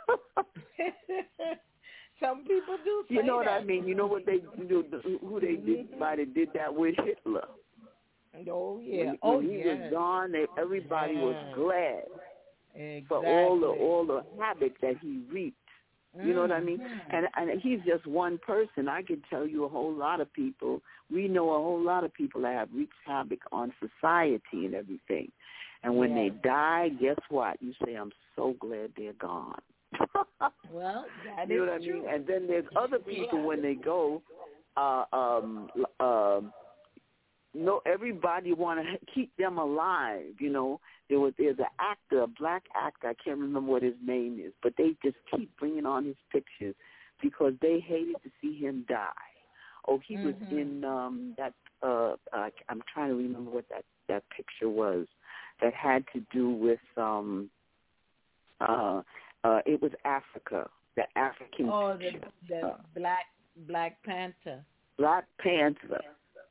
Some people do say You know what that. I mean? You know what they do, who they did, might have did that with Hitler. Oh, yeah. When, oh, when he yes. was gone, they, everybody yes. was glad exactly. for all the all the havoc that he reaped. You know what I mean? Mm-hmm. And and he's just one person. I could tell you a whole lot of people. We know a whole lot of people that have wreaked havoc on society and everything. And when yeah. they die, guess what? You say, I'm so glad they're gone. Well, that you is know what true. I mean? And then there's other people when they go, uh, um, uh, no, everybody want to keep them alive. You know, there was there's an actor, a black actor. I can't remember what his name is, but they just keep bringing on his pictures because they hated to see him die. Oh, he mm-hmm. was in um, that. Uh, uh, I'm trying to remember what that that picture was that had to do with. Um, uh, uh, it was Africa, the African. Oh, the, picture. the Uh, Black Black Panther. Black Panther.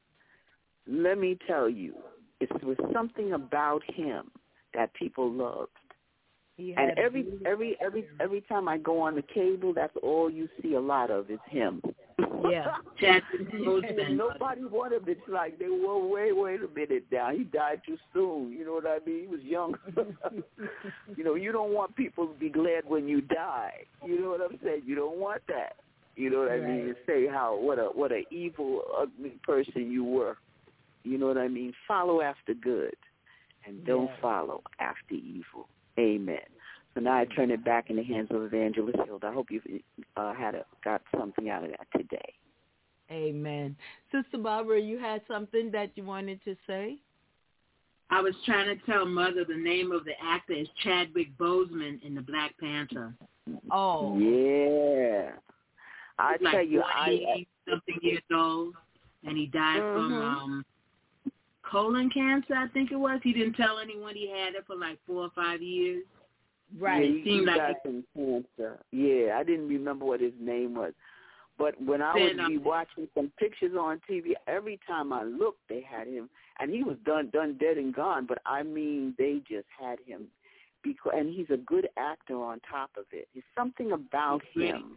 Let me tell you, it was something about him that people loved. He and had every beauty. every every every time I go on the cable, that's all you see a lot of is him. Yeah. And nobody wanted it. It's like they were, wait, wait a minute now. He died too soon. You know what I mean? He was young. You know, you don't want people to be glad when you die. You know what I'm saying? You don't want that. You know what I Right. mean? To say how what a what a evil, ugly person you were. You know what I mean? Follow after good, and don't Yeah. follow after evil. Amen. So now I turn it back in the hands of Evangelist Hilda. I hope you've uh, had a, got something out of that today. Amen. Sister Barbara, you had something that you wanted to say? I was trying to tell Mother the name of the actor is Chadwick Boseman in the Black Panther. Oh. Yeah. I He's like tell you, forty I something years old, and he died Mhm. from um, colon cancer, I think it was. He didn't tell anyone he had it for like four or five years. Right. Yeah, It seemed he like got some cancer. Yeah, I didn't remember what his name was. But when I would Then, be um, watching some pictures on T V, every time I looked, they had him, and he was done, done, dead and gone. But I mean, they just had him, because, and he's a good actor on top of it. There's something about He's him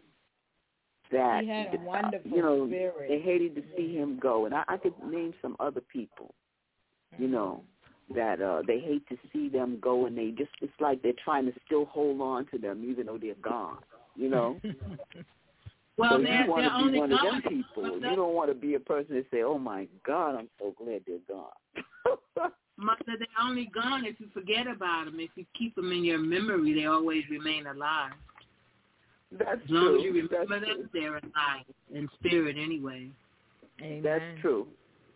that He had a wonderful you know spirit. they hated to see him go, and I, I could name some other people, you know, that uh, they hate to see them go, and they just it's like they're trying to still hold on to them even though they're gone, you know. well, So they're, you want they're to be only one of gone. them people. But You don't want to be a person that say, "Oh my God, I'm so glad they're gone." Mother, they're only gone if you forget about them. If you keep them in your memory, they always remain alive. That's As long true. as you remember That's them, true. they're alive in spirit anyway. Amen. That's true.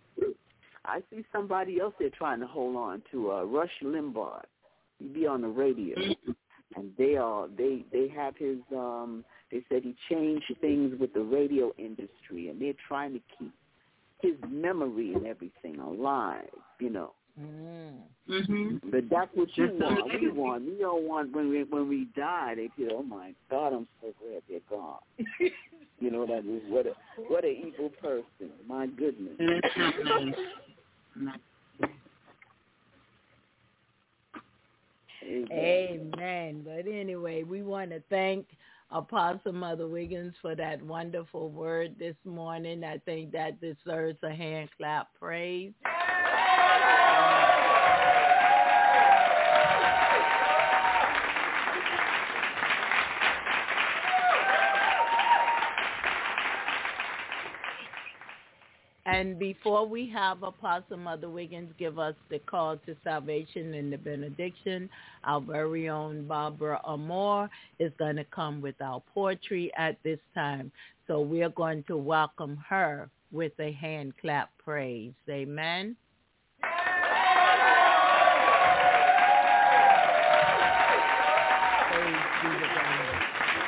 I see somebody else they're trying to hold on to, uh, Rush Limbaugh. He be on the radio, and they are they they have his. Um, they said he changed things with the radio industry, and they're trying to keep his memory and everything alive. You know. Mm. Mm-hmm. But that's what you That's want. the We want. We don't want when we when we die. They feel, oh my God, I'm so glad they're gone. You know what I mean? What a what a evil person. My goodness. And that's not nice. Not- Amen. But anyway, we want to thank Apostle Mother Wiggins for that wonderful word this morning. I think that deserves a hand clap praise. And before we have Apostle Mother Wiggins give us the call to salvation and the benediction, our very own Barbara Amore is going to come with our poetry at this time. So we're going to welcome her with a hand clap praise. Amen. Praise be to God.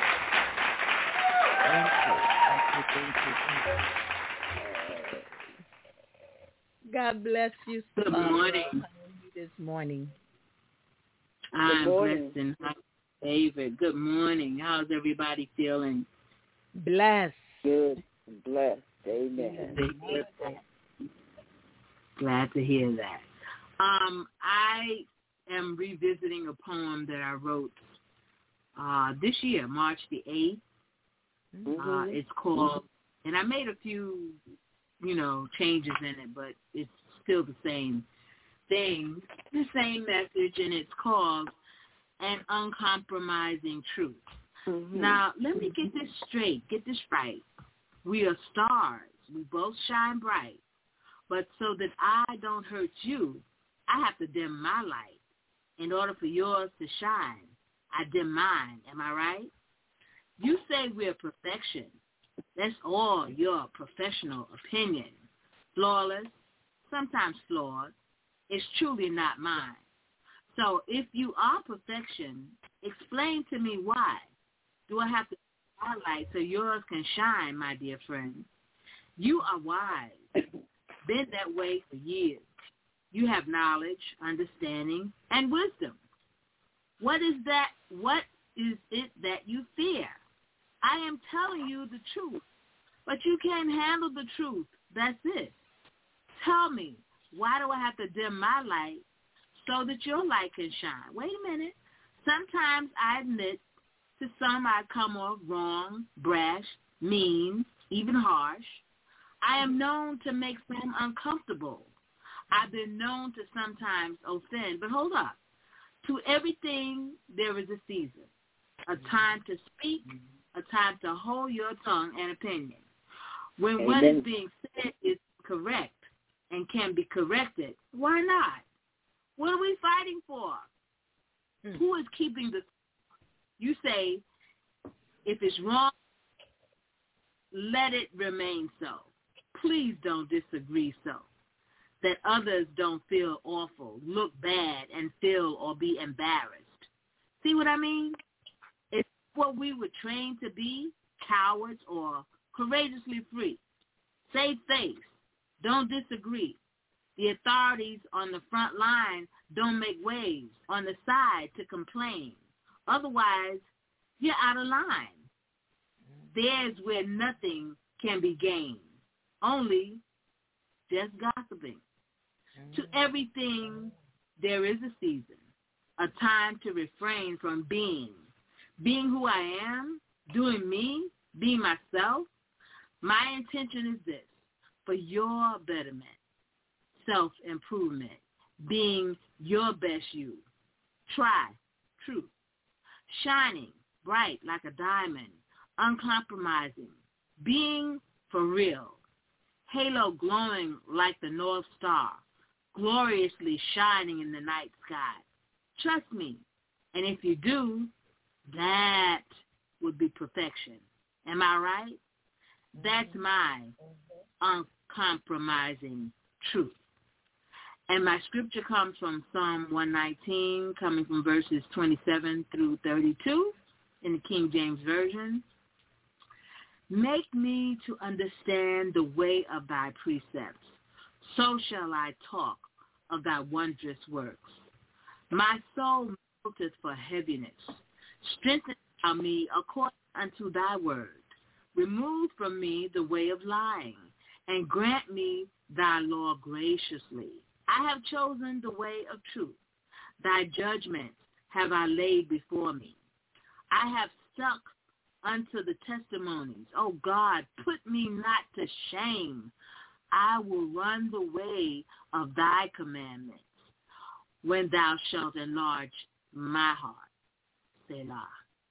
Thank you. Thank you. Thank you. God bless you. Good morning. Uh, this morning. I'm morning. blessed and highly favored. Good morning. How's everybody feeling? Blessed. Good and blessed. Amen. Glad to hear that. Um, I am revisiting a poem that I wrote uh, this year, March the eighth. Mm-hmm. Uh, it's called, and I made a few, you know, changes in it, but it's still the same thing, the same message, and it's called An Uncompromising Truth. Mm-hmm. Now, let me get this straight, get this right. We are stars. We both shine bright. But so that I don't hurt you, I have to dim my light. In order for yours to shine, I dim mine. Am I right? You say we're perfection. That's all your professional opinion. Flawless, sometimes flawed. It's truly not mine. So if you are perfection, explain to me why. Do I have to highlight so yours can shine, my dear friend? You are wise. Been that way for years. You have knowledge, understanding, and wisdom. What is that? What is it that you fear? I am telling you the truth, but you can't handle the truth. That's it. Tell me, why do I have to dim my light so that your light can shine? Wait a minute. Sometimes I admit to some I come off wrong, brash, mean, even harsh. I am known to make some uncomfortable. I've been known to sometimes offend, but hold up. To everything there is a season, a time to speak, a time to hold your tongue and opinion. When Amen. What is being said is correct and can be corrected, why not? What are we fighting for? Hmm. Who is keeping the... You say, if it's wrong, let it remain so. Please don't disagree so that others don't feel awful, look bad, and feel or be embarrassed. See what I mean? It's what we were trained to be, cowards or courageously free. Save face. Don't disagree. The authorities on the front line don't make waves on the side to complain. Otherwise, you're out of line. There's where nothing can be gained. Only just gossiping. To everything, there is a season, a time to refrain from being. Being who I am, doing me, being myself. My intention is this, for your betterment, self-improvement, being your best you. Try truth, shining bright like a diamond, uncompromising, being for real. Halo glowing like the North Star, gloriously shining in the night sky. Trust me, and if you do, that would be perfection. Am I right? That's my uncompromising truth. And my scripture comes from Psalm one nineteen, coming from verses twenty-seven through thirty-two in the King James Version. Make me to understand the way of thy precepts. So shall I talk of thy wondrous works. My soul melteth for heaviness. Strengthen thou me according unto thy word. Remove from me the way of lying, and grant me thy law graciously. I have chosen the way of truth. Thy judgments have I laid before me. I have stuck unto the testimonies. O God, put me not to shame. I will run the way of thy commandments when thou shalt enlarge my heart. Selah.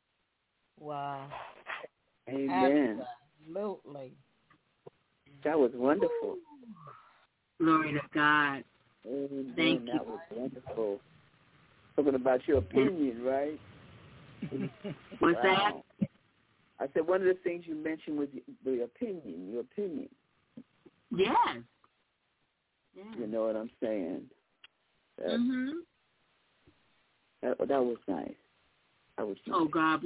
Wow. Amen. Absolutely. That was wonderful. Glory to God. Amen. Thank that you. was wonderful. Talking about your opinion, right? What's Wow. that? I said one of the things you mentioned was the opinion, your opinion. Yes. yes. You know what I'm saying? That, Mm-hmm. that, that was nice. That was nice. Oh, God.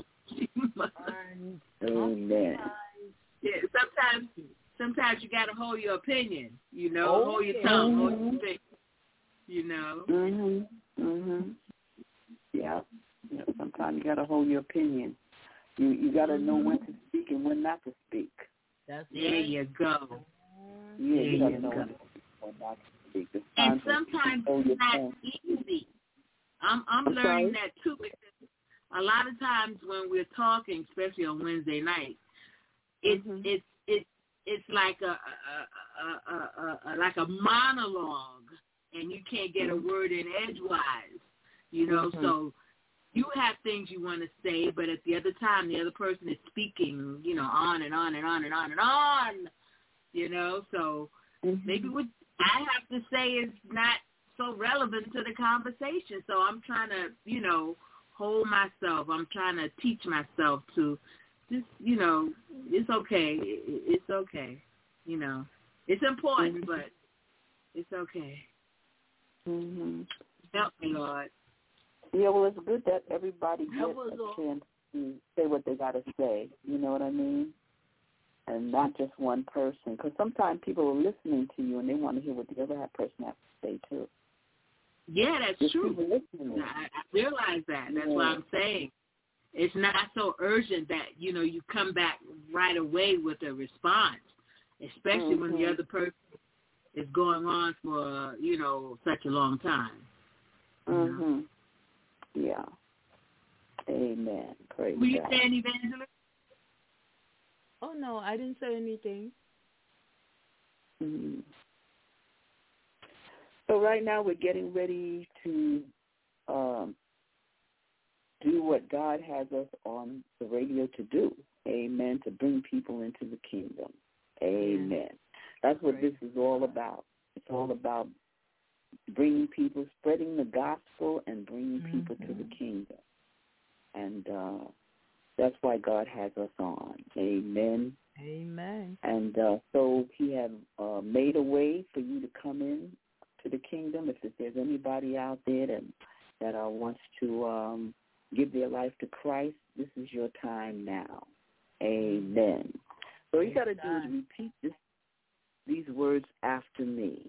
Amen. Yeah, sometimes, sometimes you got to hold your opinion, you know, Oh, hold your yeah. tongue, hold your opinion, you know. Mhm. Mhm. Yeah. yeah. Sometimes you gotta hold your opinion. You you gotta know when to speak and when not to speak. That's There right. you go. Yeah, There you gotta you know go. when to speak and when not to speak. There's And times when you sometimes hold your it's not tongue. easy. I'm I'm, I'm learning sorry? that too, because a lot of times when we're talking, especially on Wednesday night, it's Mhm. it's it's it's like a, a, a, a, a like a monologue, and you can't get a word in edgewise, you know. Mhm. So you have things you want to say, but at the other time, the other person is speaking, you know, on and on and on and on and on, you know. So Mhm. maybe what I have to say is not so relevant to the conversation. So I'm trying to, you know, hold myself. I'm trying to teach myself to just, you know, it's okay. It's okay. You know, it's important, but it's okay. Mhm. Help me, Lord. Yeah, well, it's good that everybody gets That was a all. chance to say what they gotta say. You know what I mean? And not just one person, because sometimes people are listening to you and they want to hear what the other person has to say too. Yeah, that's Just true. people listening. I, I realize that. That's Yeah. what I'm saying. It's not so urgent that, you know, you come back right away with a response, especially when the Mhm. other person is going on for, you know, such a long time. Mhm. Yeah. Amen. Praise Were you God. saying, Evangelist? Oh, no, I didn't say anything. Mhm. So right now we're getting ready to um, do what God has us on the radio to do. Amen. To bring people into the kingdom. Amen. That's what this is all about. It's all about bringing people, spreading the gospel and bringing people to the kingdom. And uh, that's why God has us on. Amen. Amen. And uh, so he has uh, made a way for you to come in to the kingdom. If there's anybody out there that, that uh, wants to um, give their life to Christ, this is your time now. Amen. So all you got to do is repeat this, these words after me.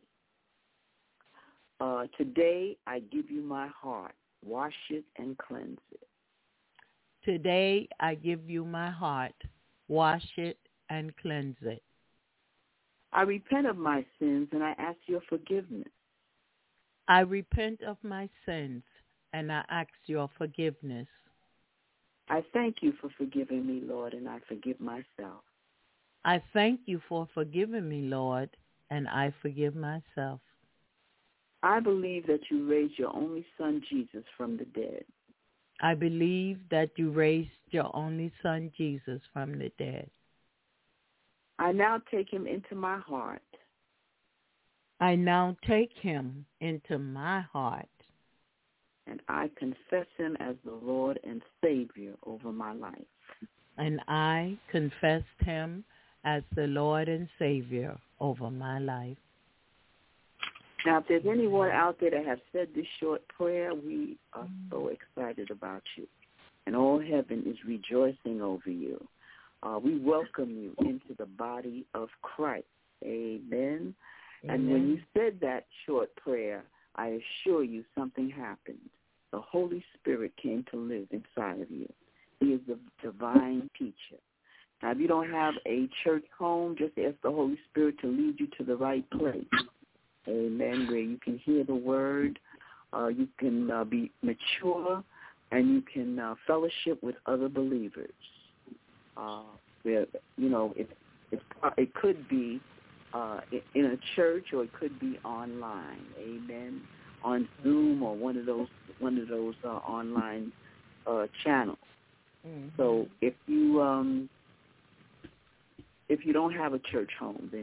Uh, today I give you my heart. Wash it and cleanse it. Today I give you my heart. Wash it and cleanse it. I repent of my sins and I ask your forgiveness. I repent of my sins and I ask your forgiveness. I thank you for forgiving me, Lord, and I forgive myself. I thank you for forgiving me, Lord, and I forgive myself. I believe that you raised your only son, Jesus, from the dead. I believe that you raised your only son, Jesus, from the dead. I now take him into my heart. I now take him into my heart. And I confess him as the Lord and Savior over my life. And I confessed him as the Lord and Savior over my life. Now, if there's anyone out there that has said this short prayer, we are so excited about you. And all heaven is rejoicing over you. Uh, we welcome you into the body of Christ. Amen. And when you said that short prayer, I assure you something happened. The Holy Spirit came to live inside of you. He is the divine teacher. Now, if you don't have a church home, just ask the Holy Spirit to lead you to the right place. Amen, where you can hear the word, uh, you can uh, be mature, and you can uh, fellowship with other believers. Uh, where, you know, it, it, it could be uh, in a church or it could be online. Amen. On Zoom or one of those one of those uh, online uh, channels. Mm-hmm. So if you um, if you don't have a church home, then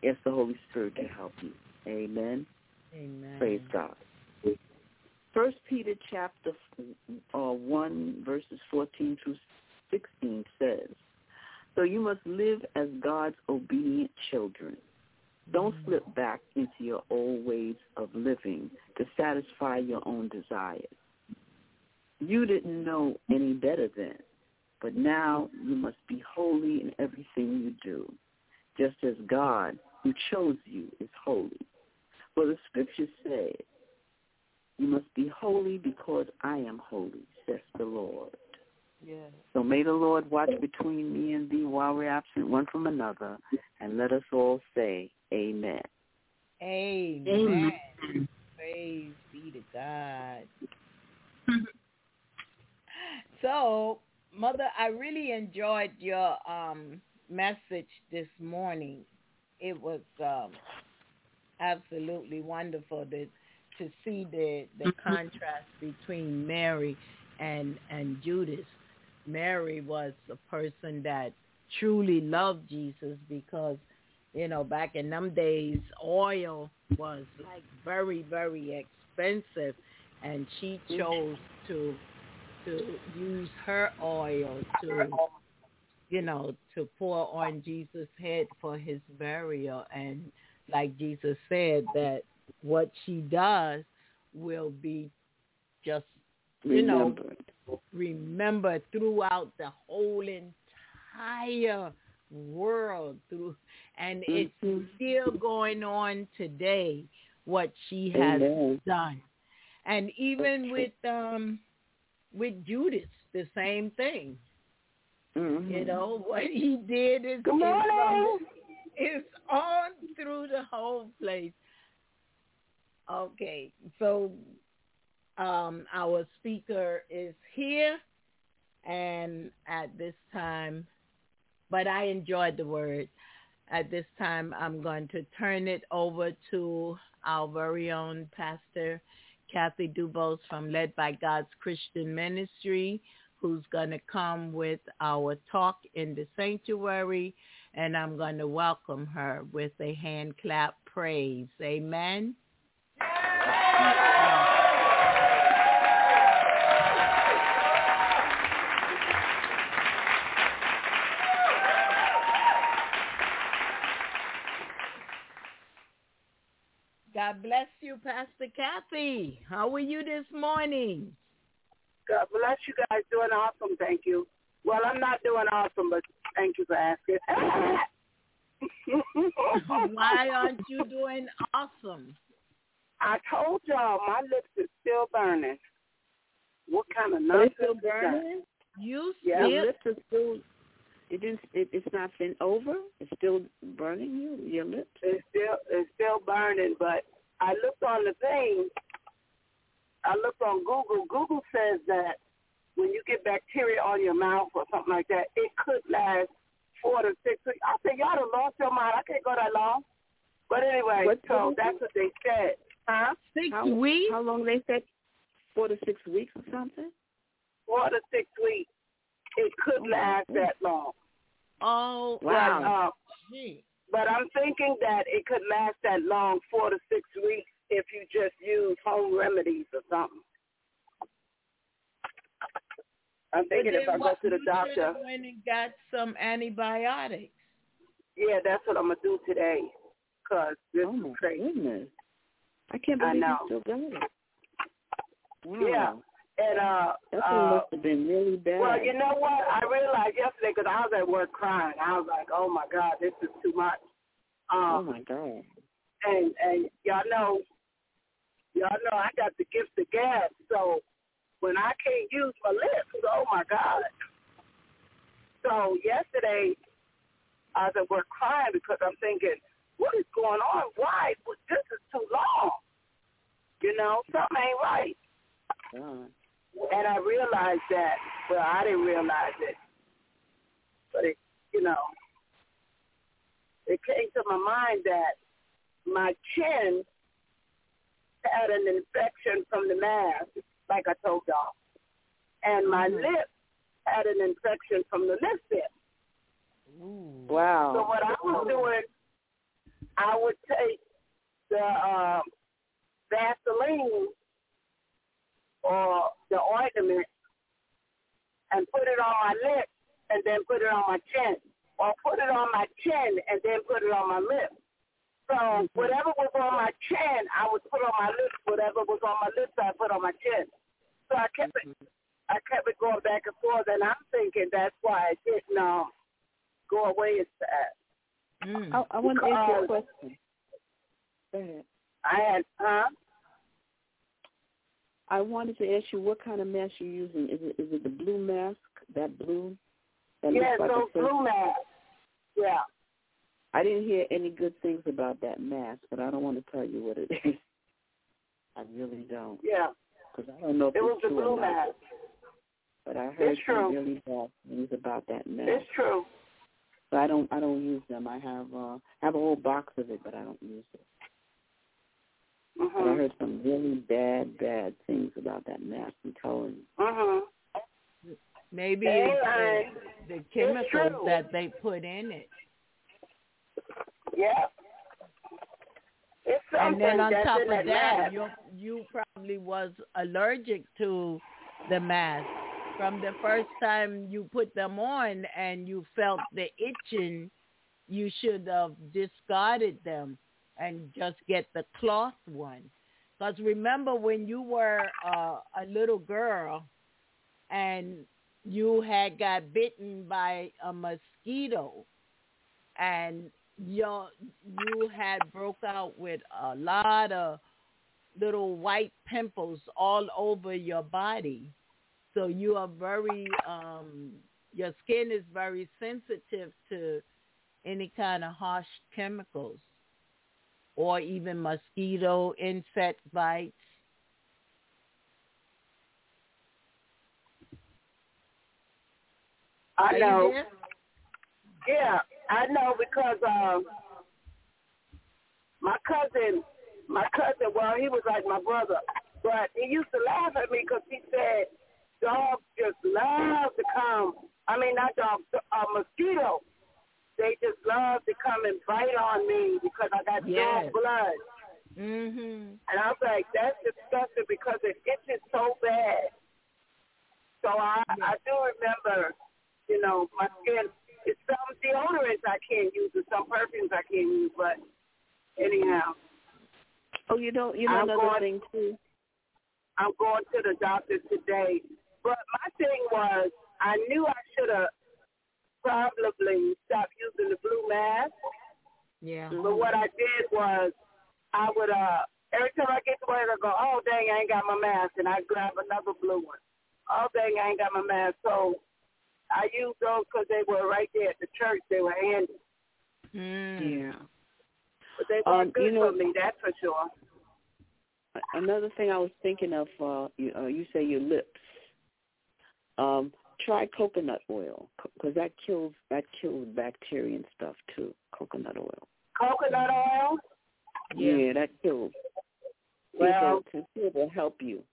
Ask the Holy Spirit to help you. Amen. Amen. Praise God. First Peter chapter uh, one, verses fourteen through sixteen says, so you must live as God's obedient children. Don't slip back into your old ways of living to satisfy your own desires. You didn't know any better then, but now you must be holy in everything you do, just as God who chose you is holy. For the scriptures say, you must be holy because I am holy, says the Lord. Yes. So may the Lord watch between me and thee while we're absent one from another, and let us all say amen. Amen. Amen. Praise be to God. So, Mother, I really enjoyed your um, message this morning. It was um, absolutely wonderful to, to see the, the contrast between Mary and, and Judas. Mary was a person that truly loved Jesus because, you know, back in them days, oil was like very, very expensive, and she chose to to use her oil to, you know, to pour on Jesus' head for his burial. And like Jesus said, that what she does will be just, you know, remembered throughout the whole entire world. Through, and it's still going on today, what she has Amen. done. And even with um with Judas, the same thing. Mm-hmm. You know, what he did is, Good morning. is, is on through the whole place. Okay, so um, our speaker is here, and at this time, but I enjoyed the word. At this time, I'm going to turn it over to our very own pastor, Kathy Dubose from Led by God's Christian Ministry, who's going to come with our talk in the sanctuary, and I'm going to welcome her with a hand clap praise. Amen. God bless you, Pastor Kathy. How are you this morning? God bless you guys. Doing awesome. Thank you. Well, I'm not doing awesome, but thank you for asking. Why aren't you doing awesome? I told y'all my lips is still burning. What kind of Are nonsense they still is that? burning? You Yeah. still? Your lips are still, it didn't, it, it's not been over? It's still burning you, your lips? It's still it's still burning, but I looked on the thing. I looked on Google. Google says that when you get bacteria on your mouth or something like that, it could last four to six weeks. I said, y'all done lost your mind. I can't go that long. But anyway, What so that's what they said. Huh? Six How, weeks? how long they said? Four to six weeks or something? Four to six weeks. It could Oh, last goodness. that long. Oh, Wow. But, uh, gee. but I'm thinking that it could last that long, four to six weeks, if you just use home remedies or something. I'm thinking But if I then go what- to the you doctor, should have went and got some antibiotics. yeah, that's what I'm going to do today, because this Oh, my is crazy. goodness. I can't I believe know. you still got it. Wow. Yeah. And, uh, That uh, must have been really bad. well, you know what? I realized yesterday, because I was at work crying. I was like, oh, my God, this is too much. Um, oh, my God. and, and y'all know, y'all know I got the gift of gab, so when I can't use my lips, oh, my God. So yesterday, I was at work crying because I'm thinking, what is going on? Why? This is too long. You know, something ain't right. God. And I realized that, well, I didn't realize it, but it, you know, it came to my mind that my chin had an infection from the mask, like I told y'all, and my Mhm. lips had an infection from the lip tip. Ooh. Wow. So what I was doing, I would take the uh, Vaseline or the ointment and put it on my lips and then put it on my chin, or put it on my chin and then put it on my lips. So mm-hmm. whatever was on my chin, I would put on my lips. Whatever was on my lips, I put on my chin. So I kept it, I kept it going back and forth, and I'm thinking that's why it didn't um, go away as fast. Mm. I, I want to ask you a question. Go ahead. I had, huh? I wanted to ask you what kind of mask you're using. Is it is it the blue mask? That blue? That yeah, looks like those blue masks. Yeah. I didn't hear any good things about that mask, but I don't want to tell you what it is. I really don't. Yeah. Because I don't know if it it's was true the blue or not. mask. But I heard it's some true. really bad things about that mask. It's true. So I don't I don't use them. I have uh have a whole box of it, but I don't use it. Mm-hmm. But I heard some really bad, bad things about that mask. I'm telling you. Mm-hmm. Maybe hey, it's the, the chemicals that they put in it. Yeah. It's and then on that's top in of that, that you you probably was allergic to the mask. From the first time you put them on and you felt the itching, you should have discarded them and just get the cloth one. Because remember when you were uh, a little girl and you had got bitten by a mosquito and your, you had broke out with a lot of little white pimples all over your body. So you are very, um, your skin is very sensitive to any kind of harsh chemicals or even mosquito, insect bites. I know. Yeah, I know because um, my cousin, my cousin, well, he was like my brother, but he used to laugh at me because he said, dogs just love to come. I mean, not dogs, uh, mosquitoes. They just love to come and bite on me because I got yes. dog blood. Mm-hmm. And I was like, that's disgusting because it itches so bad. So I, yes. I do remember, you know, my skin. It's some deodorants I can't use and some perfumes I can't use, but anyhow. Oh, you don't, you know I'm another going, thing too? I'm going to the doctor today. But my thing was, I knew I should have probably stopped using the blue mask. Yeah. But what I did was, I would, uh, every time I get to work, I go, oh, dang, I ain't got my mask. And I grab another blue one. Oh, dang, I ain't got my mask. So I used those because they were right there at the church. They were handy. Mm. Yeah. But they weren't um, good you know, for me, that's for sure. Another thing I was thinking of, uh, you, uh, you say your lips. Um, try coconut oil because that kills that kills bacteria and stuff too. Coconut oil. Coconut oil? Yeah, yeah that kills. Well, it will, will help you.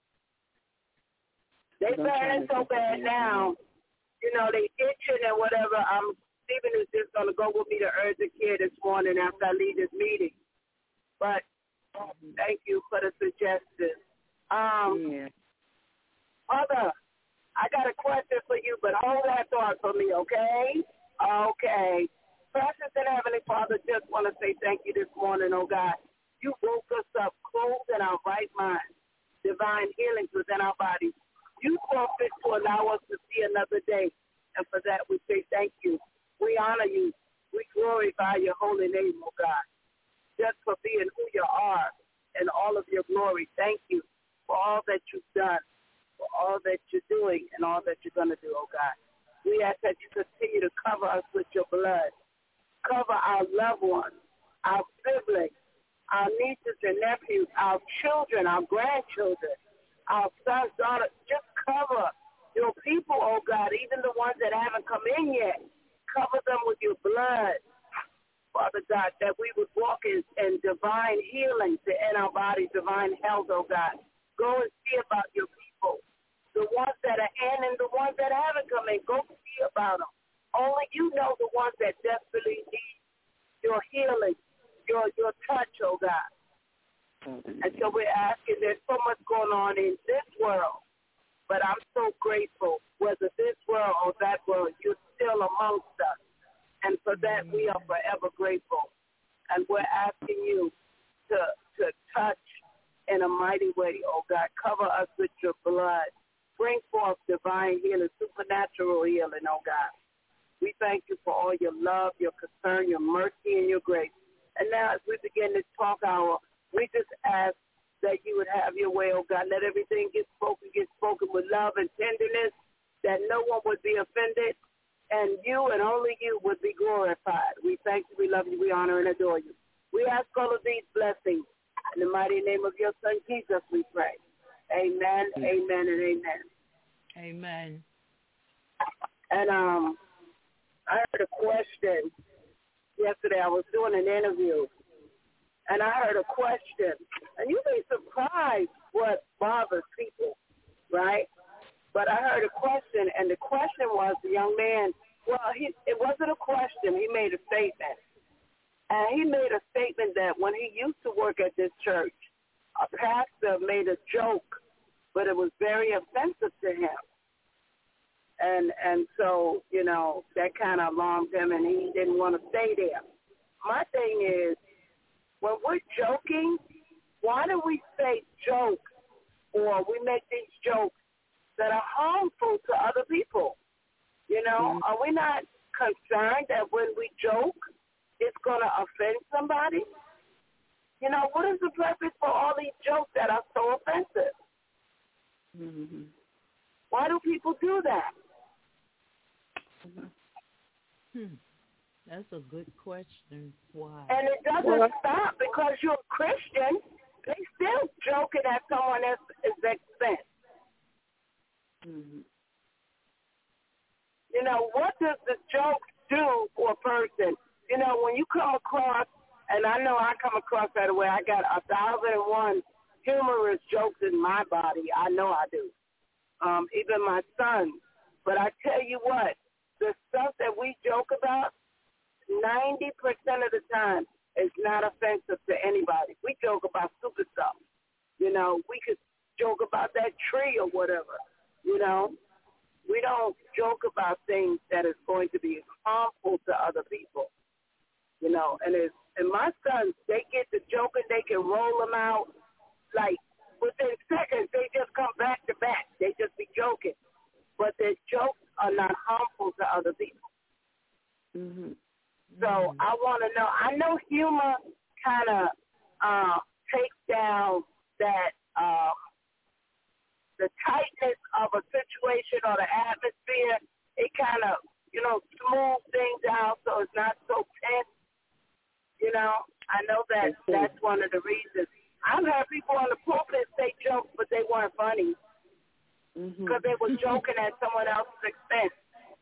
They burning so bad now. You know, they itching and whatever. I'm Stephen is just gonna go with me to urgent care this morning after I leave this meeting. But thank you for the suggestion. Um, yeah. Mother, I got a question for you, but hold that thought for me, okay? Okay. Precious and Heavenly Father, just want to say thank you this morning, oh God. You woke us up clothed in our right mind, divine healings within our bodies. You saw fit to allow us to see another day, and for that we say thank you. We honor you. We glorify your holy name, oh God, just for being who you are and all of your glory. Thank you for all that you've done, for all that you're doing and all that you're going to do, oh God. We ask that you continue to cover us with your blood. Cover our loved ones, our siblings, our nieces and nephews, our children, our grandchildren, our sons, daughters. Just cover your people, oh God, even the ones that haven't come in yet. Cover them with your blood, Father God, that we would walk in, in divine healing in our bodies, divine health, oh God. Go and see about your people. The ones that are in and the ones that haven't come in, go see about them. Only you know the ones that desperately need your healing, your your touch, oh God. And so we're asking, there's so much going on in this world, but I'm so grateful, whether this world or that world, you're still amongst us. And for that, we are forever grateful. And we're asking you to to touch in a mighty way, oh God. Cover us with your blood. Bring forth divine healing, supernatural healing, oh God. We thank you for all your love, your concern, your mercy, and your grace. And now as we begin this talk hour, we just ask that you would have your way, oh God. Let everything get spoken, get spoken with love and tenderness, that no one would be offended, and you and only you would be glorified. We thank you, we love you, we honor and adore you. We ask all of these blessings. In the mighty name of your son, Jesus, we pray. Amen, amen, and amen. Amen. And um, I heard a question yesterday. I was doing an interview, and I heard a question. And you'd be surprised what bothers people, right? But I heard a question, and the question was the young man, well, he, it wasn't a question. He made a statement. And he made a statement that when he used to work at this church, a pastor made a joke, but it was very offensive to him. And and so, you know, that kind of alarmed him, and he didn't want to stay there. My thing is, when we're joking, why do we say jokes or we make these jokes that are harmful to other people? You know, mm-hmm. Are we not concerned that when we joke, it's going to offend somebody? You know, what is the purpose for all these jokes that are so offensive? Mm-hmm. Why do people do that? Hmm. That's a good question. Why? And it doesn't well, stop because you're a Christian. They still joking at someone else's expense. Mm-hmm. You know, what does the joke do for a person? You know, when you come across, and I know I come across that way, I got a thousand and one humorous jokes in my body. I know I do. Um, even my son. But I tell you what, the stuff that we joke about, ninety percent of the time is not offensive to anybody. We joke about stupid stuff. You know, we could joke about that tree or whatever. You know, we don't joke about things that is going to be harmful to other people. You know, and it's, and my sons, they get to joking, they can roll them out. Like, within seconds, they just come back to back. They just be joking. But their jokes are not harmful to other people. Mm-hmm. So mm-hmm. I want to know, I know humor kind of uh, takes down that, uh, the tightness of a situation or the atmosphere. It kind of, you know, smooth things out so it's not so tense. You know, I know that that's one of the reasons. I've heard people on the pulpit say jokes, but they weren't funny because mm-hmm. they were joking at someone else's expense.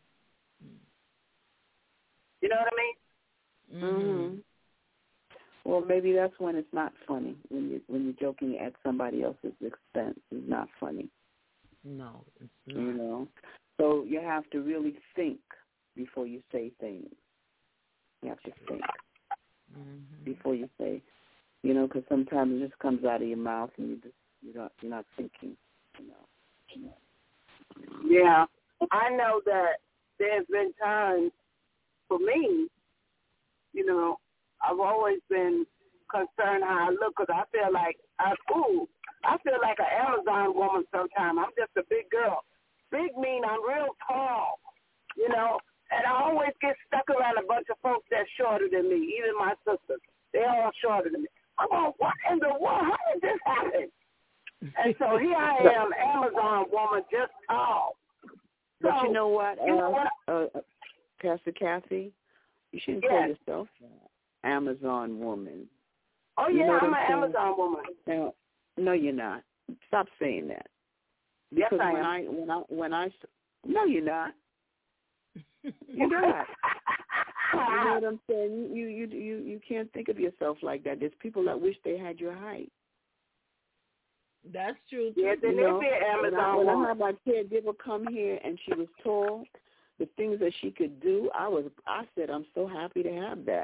You know what I mean? Mm-hmm. Well, maybe that's when it's not funny, when you when you're joking at somebody else's expense. It's not funny. No, it's not. You know, so you have to really think before you say things. You have to think. Mm-hmm. Before you say, you know, because sometimes it just comes out of your mouth and you just you don't you're not thinking, you know. Yeah, I know that there's been times for me, you know, I've always been concerned how I look because I feel like I ooh, I feel like an Amazon woman sometimes. I'm just a big girl. Big mean I'm real tall, you know. And I always get stuck around a bunch of folks that's shorter than me, even my sisters. They're all shorter than me. I'm going, what in the world? How did this happen? And so here I am, Amazon woman, just tall. But So, you know what, you uh, know what? Uh, Pastor Kathy? You shouldn't yes. call yourself Amazon woman. Oh, you yeah, know I'm an saying? Amazon woman. No, no, you're not. Stop saying that. Yes, Because I when am. I, when I, when I, no, you're not. You're not. You know what I'm saying? You, you, you, you can't think of yourself like that. There's people that wish they had your height. That's true. Yeah, then you know, be an Amazon when I, when woman. I had my caregiver come here and she was tall, the things that she could do, I was, I said, I'm so happy to have that.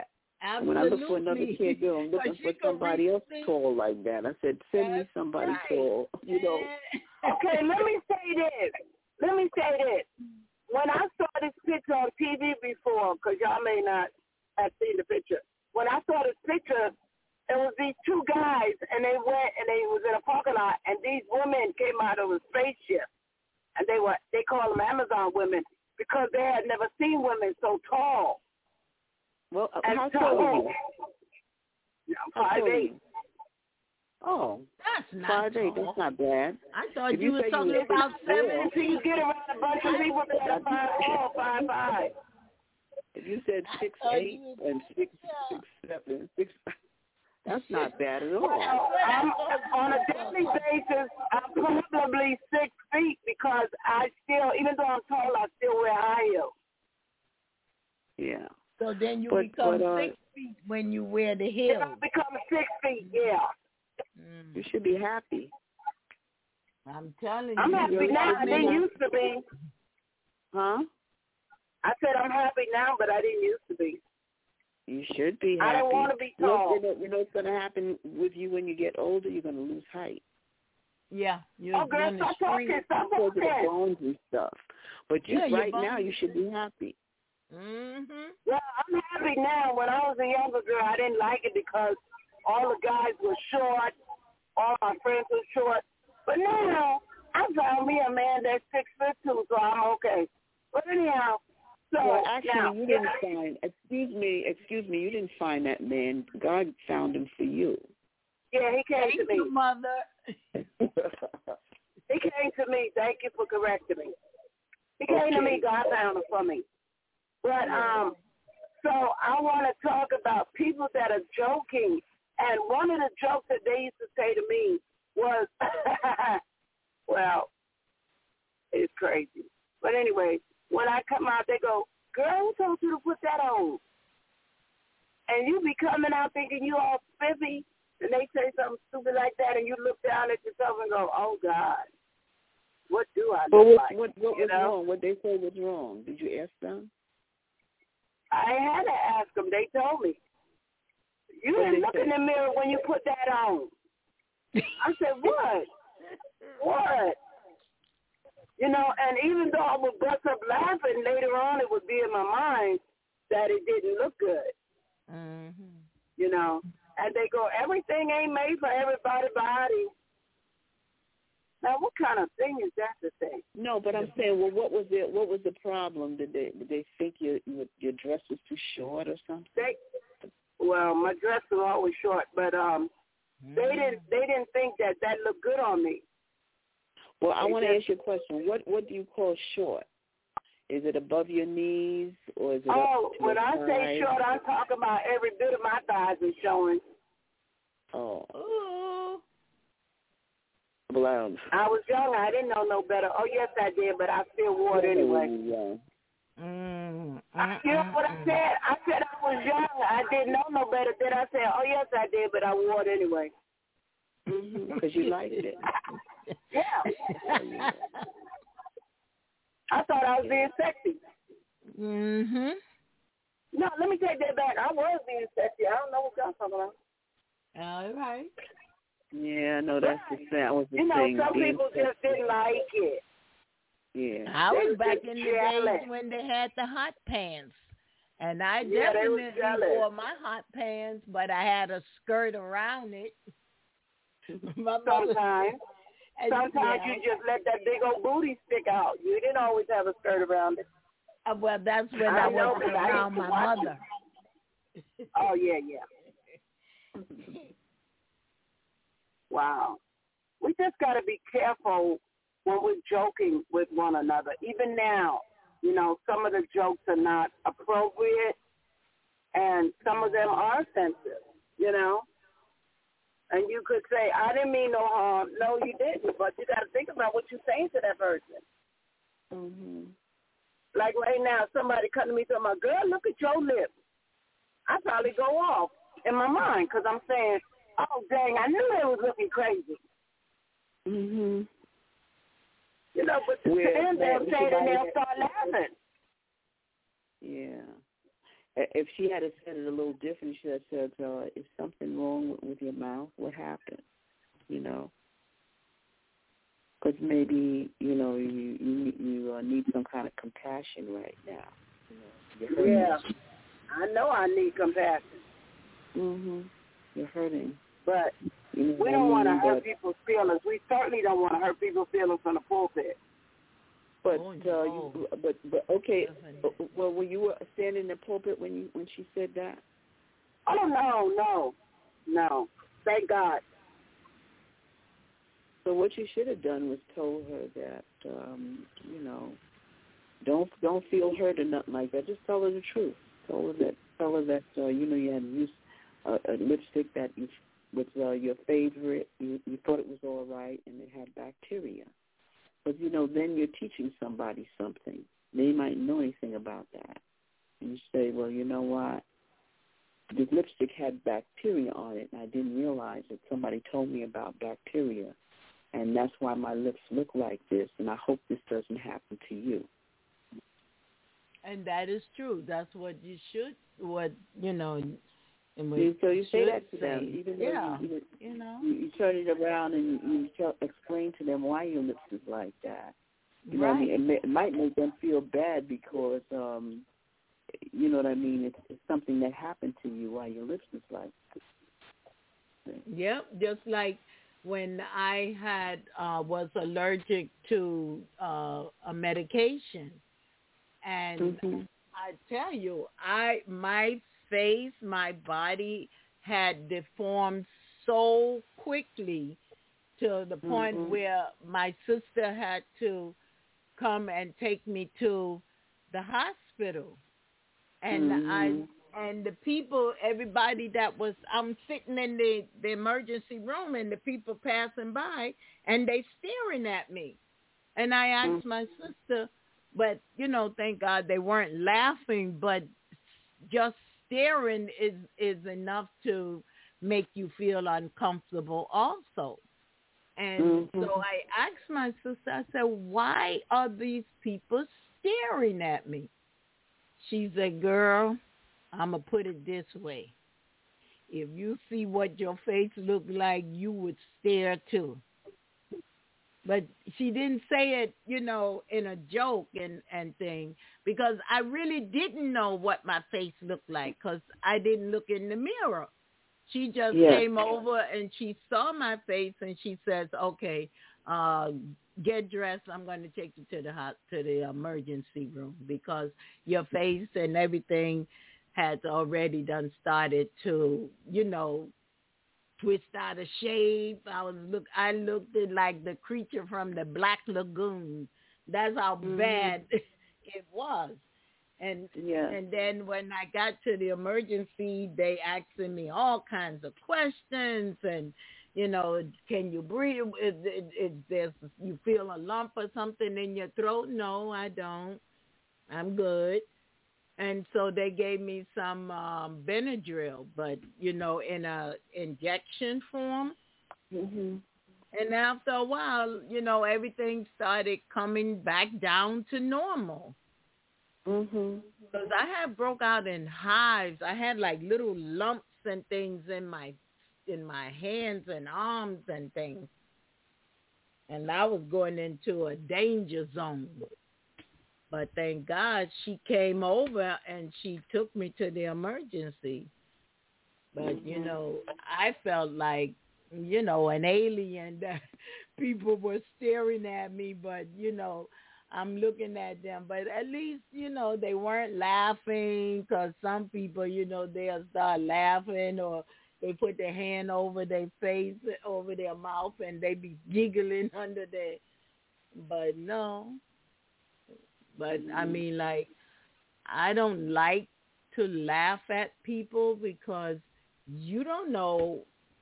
Absolutely. When I look for another kid, girl, I'm looking for somebody else tall like that. I said, send That's me somebody right. tall. You know. Okay, let me say this. Let me say this. When I saw this picture on T V before, because y'all may not have seen the picture, when I saw this picture, it was these two guys, and they went, and they was in a parking lot, and these women came out of a spaceship, and they were, they call them Amazon women, because they had never seen women so tall. Well, uh, And how so, tall are you? Yeah, I'm How five tall are eight. you? Oh, That's not five eight. tall. That's not bad. I thought If you, you were say you talking was about six seven. four, Until you get around a bunch of people that are five four, five five. if you said six thought eight you- and six six seven six, that's not bad at all. Well, I'm, on a daily basis, I'm probably six feet because I still, even though I'm tall, I still wear high heels. Yeah. So then you But- become but, uh, six feet when you wear the If heels. I become six feet, yeah. Mm. You should be happy. I'm telling I'm you. happy really now. I should be didn't happy. used to be. Huh? I said I'm happy now, but I didn't used to be. You should be happy. I don't want to be You know, tall. you know, you know what's going to happen with you when you get older? You're going to lose height. Yeah, you're Oh, girl, gonna stop shrink. talking. Stop Because of the talking. bones and stuff. But you, Yeah, your right now, bones- you should be happy. Mm-hmm. Well, I'm happy now. When I was a younger girl, I didn't like it because all the guys were short. All my friends were short. But now, I found me a man that's six foot two, so I'm okay. But anyhow, so Well, actually, now, you didn't find, excuse me, excuse me, you didn't find that man. God found him for you. yeah, he came Thank to me. you, mother. He came to me. Thank you for correcting me. He came to Okay. me. God found him for me. But um, so I want to talk about people that are joking. And one of the jokes that they used to say to me was, well, it's crazy. But anyway, when I come out, they go, girl, who told you to put that on? And you be coming out thinking you all spiffy, and they say something stupid like that, and you look down at yourself and go, oh, God, what do I Well, look what, like? what, what you was know? wrong? What they say was wrong? Did you ask them? I had to ask them. They told me. You What didn't they look say? in the mirror when you put that on. I said, what? What? You know, and even though I would bust up laughing, later on it would be in my mind that it didn't look good. Mm-hmm. You know, and they go, everything ain't made for everybody's body. Now, what kind of thing is that to say? No, but I'm saying, well, what was it? What was the problem? Did they did they think your your, your dress was too short or something? They, well, my dress was always short, but um, Mm-hmm. they didn't they didn't think that that looked good on me. Well, I They want to just- ask you a question. What what do you call short? Is it above your knees or is it Oh, up to when your I say thighs? short, I'm talking about every bit of my thighs is showing. Oh, Ooh. well, I was young. I didn't know no better. Oh, yes, I did, but I still wore it anyway. Yeah. Mm, I, you know what I mm, said? I said I was young. I didn't know no better. Then I said, oh, yes, I did, but I wore it anyway. Because you liked it. Yeah. I thought I was being sexy. mm-hmm. No, let me take that back. I was being sexy. I don't know what y'all talking about. All right. Yeah, no, that's the thing. That was the You know, thing. some being people just sexy. didn't like it. Yeah. I They was was back just in the jealous. days when they had the hot pants. And I Yeah, they was definitely jealous. wore my hot pants, but I had a skirt around it. My mother- Sometimes. and, Sometimes yeah. you just let that big old booty stick out. You didn't always have a skirt around it. Uh, well, that's when I I, know, wasn't but I around used to my watch mother. Oh, yeah, yeah. Wow. We just got to be careful when we're joking with one another. Even now, you know, some of the jokes are not appropriate, and some of them are offensive, you know. And you could say, I didn't mean no harm. No, you didn't, but you got to think about what you're saying to that person. Mm-hmm. Like right now, somebody come to me talking about, girl, look at your lips. I probably go off in my mind because I'm saying, oh, dang, I knew they was looking crazy. Mm-hmm. You know, but to Where- them, where they'll say it and somebody they'll that- start laughing. Yeah. if she had said it a little different, she had said, uh, "Is something wrong with, with your mouth? What happened?" You know, because maybe you know you you, you uh, need some kind of compassion right now. You know, you're yeah, I know I need compassion. Mhm. You're hurting, but you know we don't want to hurt but, people's feelings. We certainly don't want to hurt people's feelings from the pulpit. But Oh, uh, no. you, but but okay. Well, when you were standing in the pulpit when you when she said that? Oh no, no, no. Thank God. So what you should have done was told her that um, you know, don't don't feel hurt or nothing like that. Just tell her the truth. Tell her that tell her that uh, you know you had used a, a lipstick that you was uh, your favorite. You, you thought it was all right, and it had bacteria. But, you know, then you're teaching somebody something. They might know anything about that. And you say, well, you know what? The lipstick had bacteria on it, and I didn't realize that somebody told me about bacteria, and that's why my lips look like this, and I hope this doesn't happen to you. And that is true. That's what you should, what, you know, and what So you say that to say. them, even though yeah, you, you, you know. you, you turn it around and you, you tell, explain to them why your lips is like that. You know right. what I mean? It, may, it might make them feel bad because, um, you know what I mean, it's, it's something that happened to you while your lips is like that. Yep, just like when I had uh, was allergic to uh, a medication. And Mm-hmm. I tell you, I my face, my body had deformed so quickly to the point Mm-hmm. where my sister had to come and take me to the hospital. And Mm-hmm. I and the people, everybody that was, I'm sitting in the, the emergency room and the people passing by and they staring at me. And I asked Mm-hmm. my sister, but, you know, thank God they weren't laughing, but just staring is, is enough to make you feel uncomfortable also. And Mm-hmm. so I asked my sister, I said, why are these people staring at me? She said, girl, I'm going to put it this way. If you see what your face looked like, you would stare too. But she didn't say it, you know, in a joke and, and thing, because I really didn't know what my face looked like because I didn't look in the mirror. She just Yes. came over and she saw my face and she says, okay, uh, get dressed. I'm going to take you to the hot, to the emergency room because your face and everything has already done started to, you know, twist out of shape. I was look. I looked at like the creature from the Black Lagoon. That's how Mm-hmm. bad it was. And Yeah. and then when I got to the emergency, they asking me all kinds of questions. And you know, can you breathe? Is, is, is there, you feel a lump or something in your throat? No, I don't. I'm good. And so they gave me some um, Benadryl, but, you know, in a injection form. Mm-hmm. And after a while, you know, everything started coming back down to normal. Mm-hmm. Because I had broke out in hives. I had like little lumps and things in my in my hands and arms and things. And I was going into a danger zone. But thank God she came over and she took me to the emergency. But, you know, I felt like, you know, an alien that people were staring at me. But, you know, I'm looking at them. But at least, you know, they weren't laughing because some people, you know, they'll start laughing or they put their hand over their face, over their mouth, and they be giggling under there. But no. But, I mean, like, I don't like to laugh at people because you don't know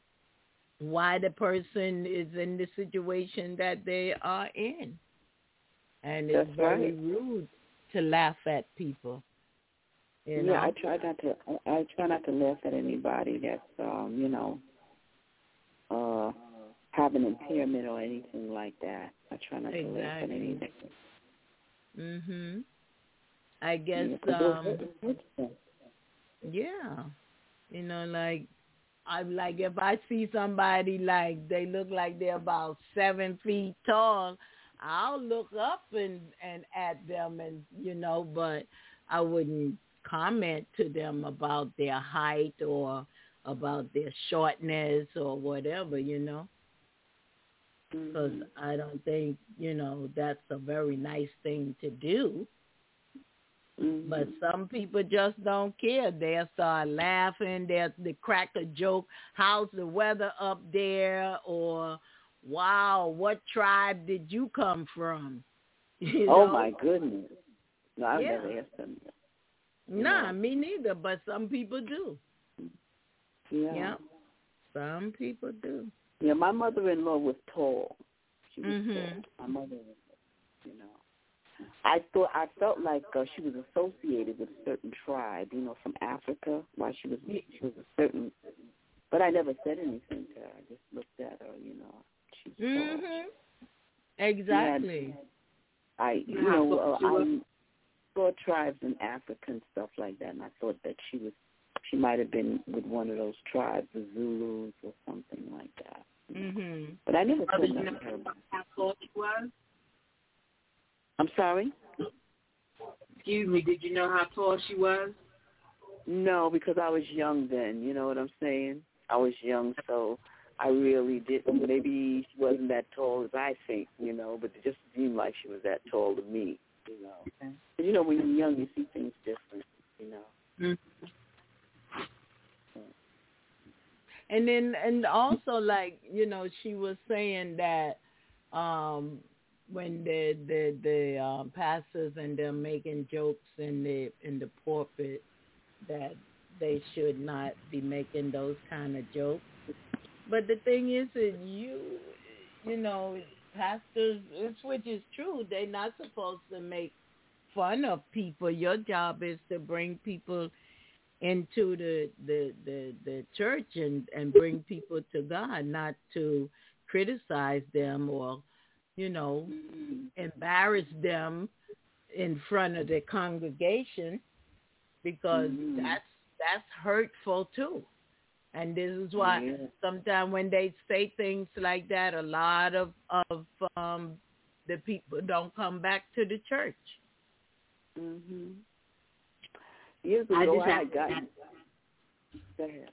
why the person is in the situation that they are in. And it's That's very right. rude to laugh at people. You know? Yeah, I try not to. I try not to laugh at anybody that's, um, you know, uh, have an impairment or anything like that. I try not exactly. to laugh at anything. Mhm. I guess Yeah, um, Yeah. You know, like, I'm like, if I see somebody like they look like they're about seven feet tall, I'll look up and, and at them and, you know, but I wouldn't comment to them about their height or about their shortness or whatever, you know, because mm-hmm. I don't think, you know, that's a very nice thing to do. Mm-hmm. But some people just don't care. They'll start laughing. They'll they crack a joke. How's the weather up there? Or, wow, what tribe did you come from? You oh, know? my goodness. No, I've yeah. never asked them that. Nah, know. me neither, but some people do. Yeah. yeah. Some people do. Yeah, my mother-in-law was tall. She was mm-hmm. tall. My mother-in-law, you know. I thought I felt like uh, she was associated with a certain tribe, you know, from Africa. Why she was she was a certain, but I never said anything to her. I just looked at her, you know. She's mm-hmm. tall. Exactly. Yeah, I, you know, uh, I saw tribes in Africa and stuff like that, and I thought that she was, she might have been with one of those tribes, the Zulus or something like that. Mm-hmm. But I never Other said than nothing to her. how tall she was? I'm sorry? Excuse me, did you know how tall she was? No, because I was young then, you know what I'm saying? I was young, so I really didn't. Maybe she wasn't that tall as I think, you know, but it just seemed like she was that tall to me, you know. Okay. But, you know, when you're young, you see things different, you know. Mm-hmm. And then, and also, like, you know, she was saying that um, when the the the uh, pastors and them making jokes in the in the pulpit, that they should not be making those kind of jokes. But the thing is that you, you know, pastors, which is true, they're not supposed to make fun of people. Your job is to bring people into the the, the, the church and, and bring people to God, not to criticize them or, you know, embarrass them in front of the congregation, because mm-hmm. that's that's hurtful too. And this is why yeah. sometimes when they say things like that, a lot of, of um, the people don't come back to the church. Mm-hmm. Years I ago, just I have had gotten... Go ahead.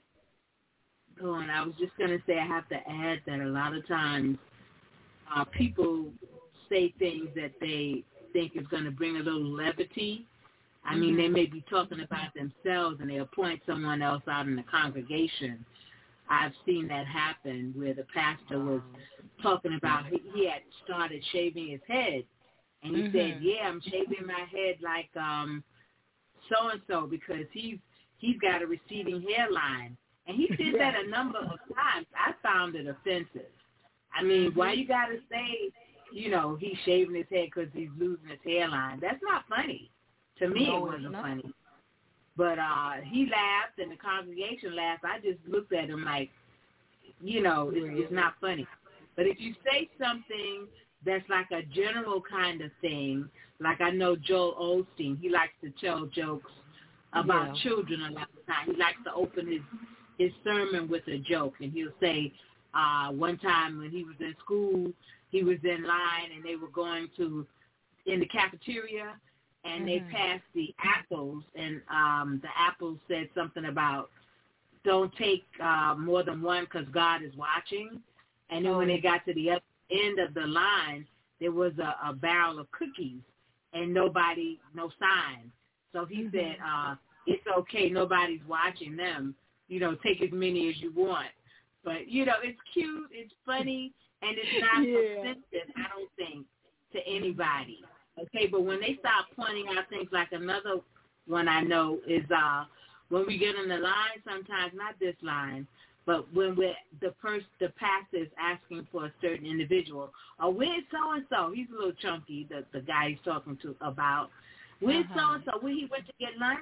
Go on. I was just going to say I have to add that a lot of times uh, people say things that they think is going to bring a little levity. I mean, they may be talking about themselves and they appoint someone else out in the congregation. I've seen that happen where the pastor was talking about he, he had started shaving his head. And he mm-hmm. said, yeah, I'm shaving my head like um, so-and-so because he's, he's got a receding hairline. And he did that a number of times. I found it offensive. I mean, why you got to say, you know, he's shaving his head because he's losing his hairline? That's not funny. To me, no, it wasn't funny. But uh, he laughed and the congregation laughed. I just looked at him like, you know, it's, it's not funny. But if you say something that's like a general kind of thing, like I know Joel Osteen, he likes to tell jokes about yeah. children a lot of times. He likes to open his, his sermon with a joke. And he'll say uh, one time when he was in school, he was in line and they were going to, in the cafeteria, and mm-hmm. they passed the apples, and um, the apples said something about don't take uh, more than one because God is watching. And then oh. when they got to the other end of the line, there was a, a barrel of cookies and nobody, no sign. So he mm-hmm. said, uh, it's okay, nobody's watching them. You know, take as many as you want. But, you know, it's cute, it's funny, and it's not yeah. offensive, I don't think, to anybody. Okay, but when they start pointing out things like another one I know is uh, when we get on the line, sometimes not this line, but when we're, the person, the pastor is asking for a certain individual, or where's so and so? He's a little chunky, the the guy he's talking to about. Where's so and so? Where he went to get lunch?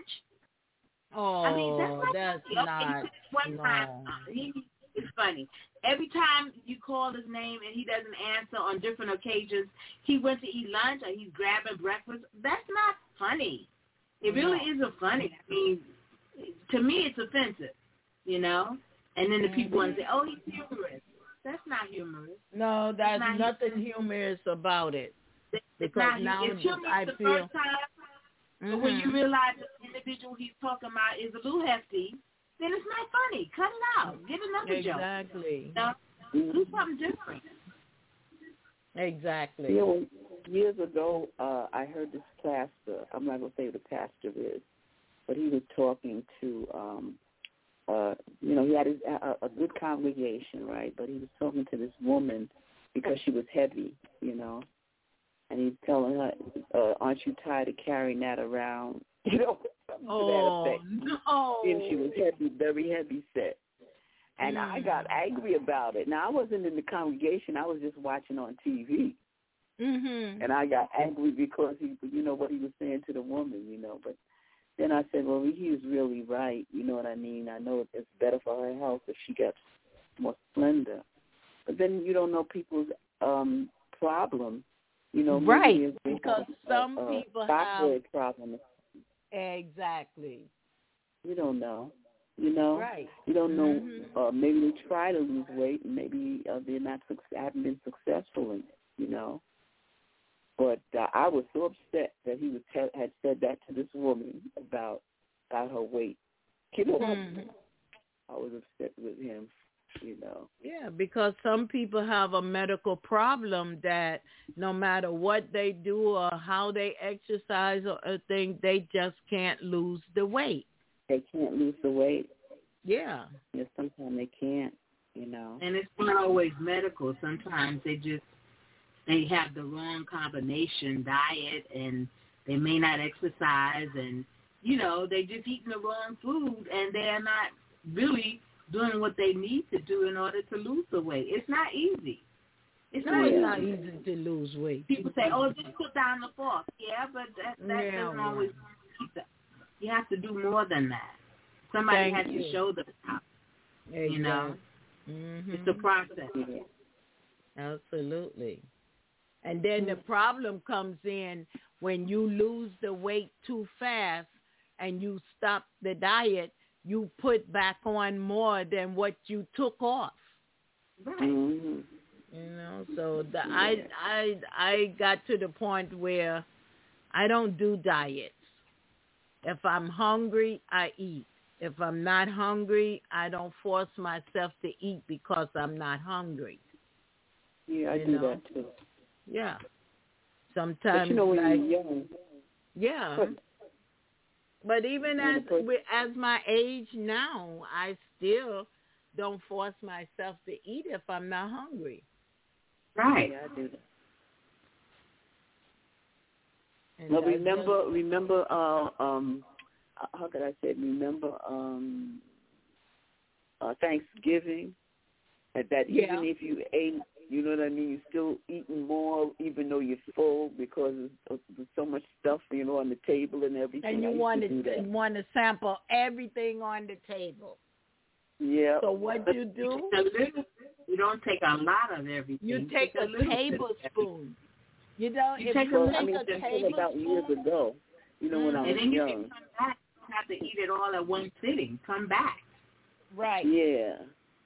Oh, I mean, that's not that's funny. not. Okay, one no. time, uh, he, it's funny. Every time you call his name and he doesn't answer on different occasions, he went to eat lunch or he's grabbing breakfast. That's not funny. It really no. isn't funny. I mean, to me, it's offensive, you know. And then the people want to say, "Oh, he's humorous." That's not humorous. No, there's not nothing humorous about it. It's because not, now it's humorous I the feel. first time, Mm-hmm. but when you realize that the individual he's talking about is a little hefty, then it's not funny. Cut it out. Get another joke. Exactly. No, do something different. Exactly. You know, years ago, uh, I heard this pastor. I'm not going to say who the pastor is, but he was talking to, um, uh, you know, he had his, a, a good congregation, right? But he was talking to this woman because she was heavy, you know. And he's telling her, uh, aren't you tired of carrying that around? You know, oh, to that effect. no. And she was heavy, very heavy set. And mm. I got angry about it. Now, I wasn't in the congregation. I was just watching on T V. Mm-hmm. And I got angry because, he, you know, what he was saying to the woman, you know. But then I said, well, he was really right. You know what I mean? I know it's better for her health if she gets more slender. But then you don't know people's um, problems. You know, right, because a, some a, people a have problem. Exactly. You don't know. You know, right? You don't know. Mm-hmm. Uh, maybe they try to lose weight, and maybe uh, they're not haven't been successful in it. You know, but uh, I was so upset that he was te- had said that to this woman about about her weight. You know, mm-hmm. I was upset with him. You know. Yeah, because some people have a medical problem that no matter what they do or how they exercise or a thing, they just can't lose the weight. They can't lose the weight. Yeah. Yeah, sometimes they can't, you know. And it's not always medical. Sometimes they just, they have the wrong combination diet and they may not exercise and, you know, they just eating the wrong food and they're not really doing what they need to do in order to lose the weight. It's not easy. It's no, not, it's not easy to lose weight. People say, oh, just put down the fork. Yeah, but that, that yeah, doesn't always keep that. You have to do more than that. Somebody Thank has you. to show the top. Exactly. You know? Mm-hmm. It's a process. Absolutely. And then mm-hmm. the problem comes in when you lose the weight too fast and you stop the diet, you put back on more than what you took off. Right. Mm-hmm. You know, so the, I, I, I got to the point where I don't do diets. If I'm hungry, I eat. If I'm not hungry, I don't force myself to eat because I'm not hungry. Yeah, I you do know? that too. Yeah. Sometimes, but you know, when like, you're young. Yeah. But, but even as as my age now, I still don't force myself to eat if I'm not hungry. Right. Yeah, I do that. And well, remember, just, remember, uh, um, how could I say? Remember, um, uh, Thanksgiving. That, that yeah. even if you ate, you know what I mean, you're still eating more, even though you're full because of, there's so much stuff, you know, on the table and everything. And you want to, to want to sample everything on the table. Yeah. So what you do? You don't take a lot of everything. You take a, a tablespoon. You don't. You if take you a, take I mean, a tablespoon. About years ago, you know, mm-hmm. when I was and then young. you can come back. You have to eat it all at one sitting. Come back. Right. Yeah.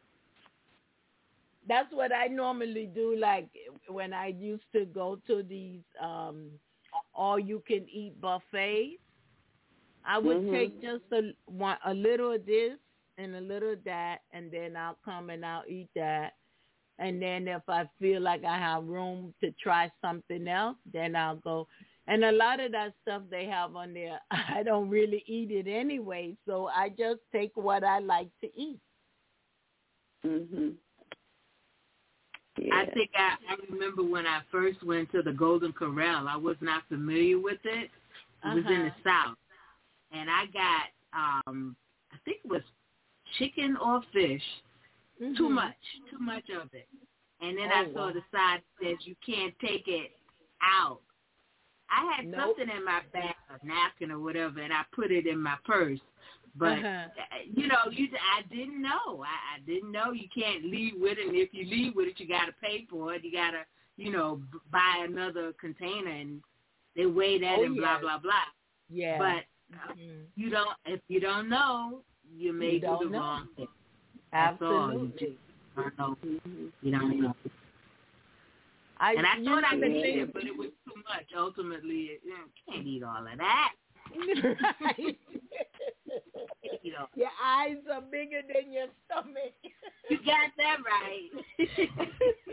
That's what I normally do. Like when I used to go to these um, all-you-can-eat buffets, I would mm-hmm. take just a one, a little of this and a little of that, and then I'll come and I'll eat that. And then if I feel like I have room to try something else, then I'll go. And a lot of that stuff they have on there, I don't really eat it anyway, so I just take what I like to eat. Mhm. Yeah. I think I, I remember when I first went to the Golden Corral, I was not familiar with it. It uh-huh. was in the South. And I got, um, I think it was chicken or fish, mm-hmm. too much, too much of it. And then oh, I saw wow. the side that says you can't take it out. I had nope. something in my bag, a napkin or whatever, and I put it in my purse. But, uh-huh. you know, you I didn't know. I, I didn't know you can't leave with it. And if you leave with it, you got to pay for it. You got to, you know, b- buy another container, and they weigh that oh, and yeah. blah, blah, blah. Yeah. But Mhm. You don't. If you don't know, you may You do don't the know. wrong thing. That's all. You Absolutely. just don't know. You don't know. I, And I you thought I know, could eat it, but it was too much. Ultimately, you know, can't eat all of that. Right. You know, Your eyes are bigger than your stomach. you got that right.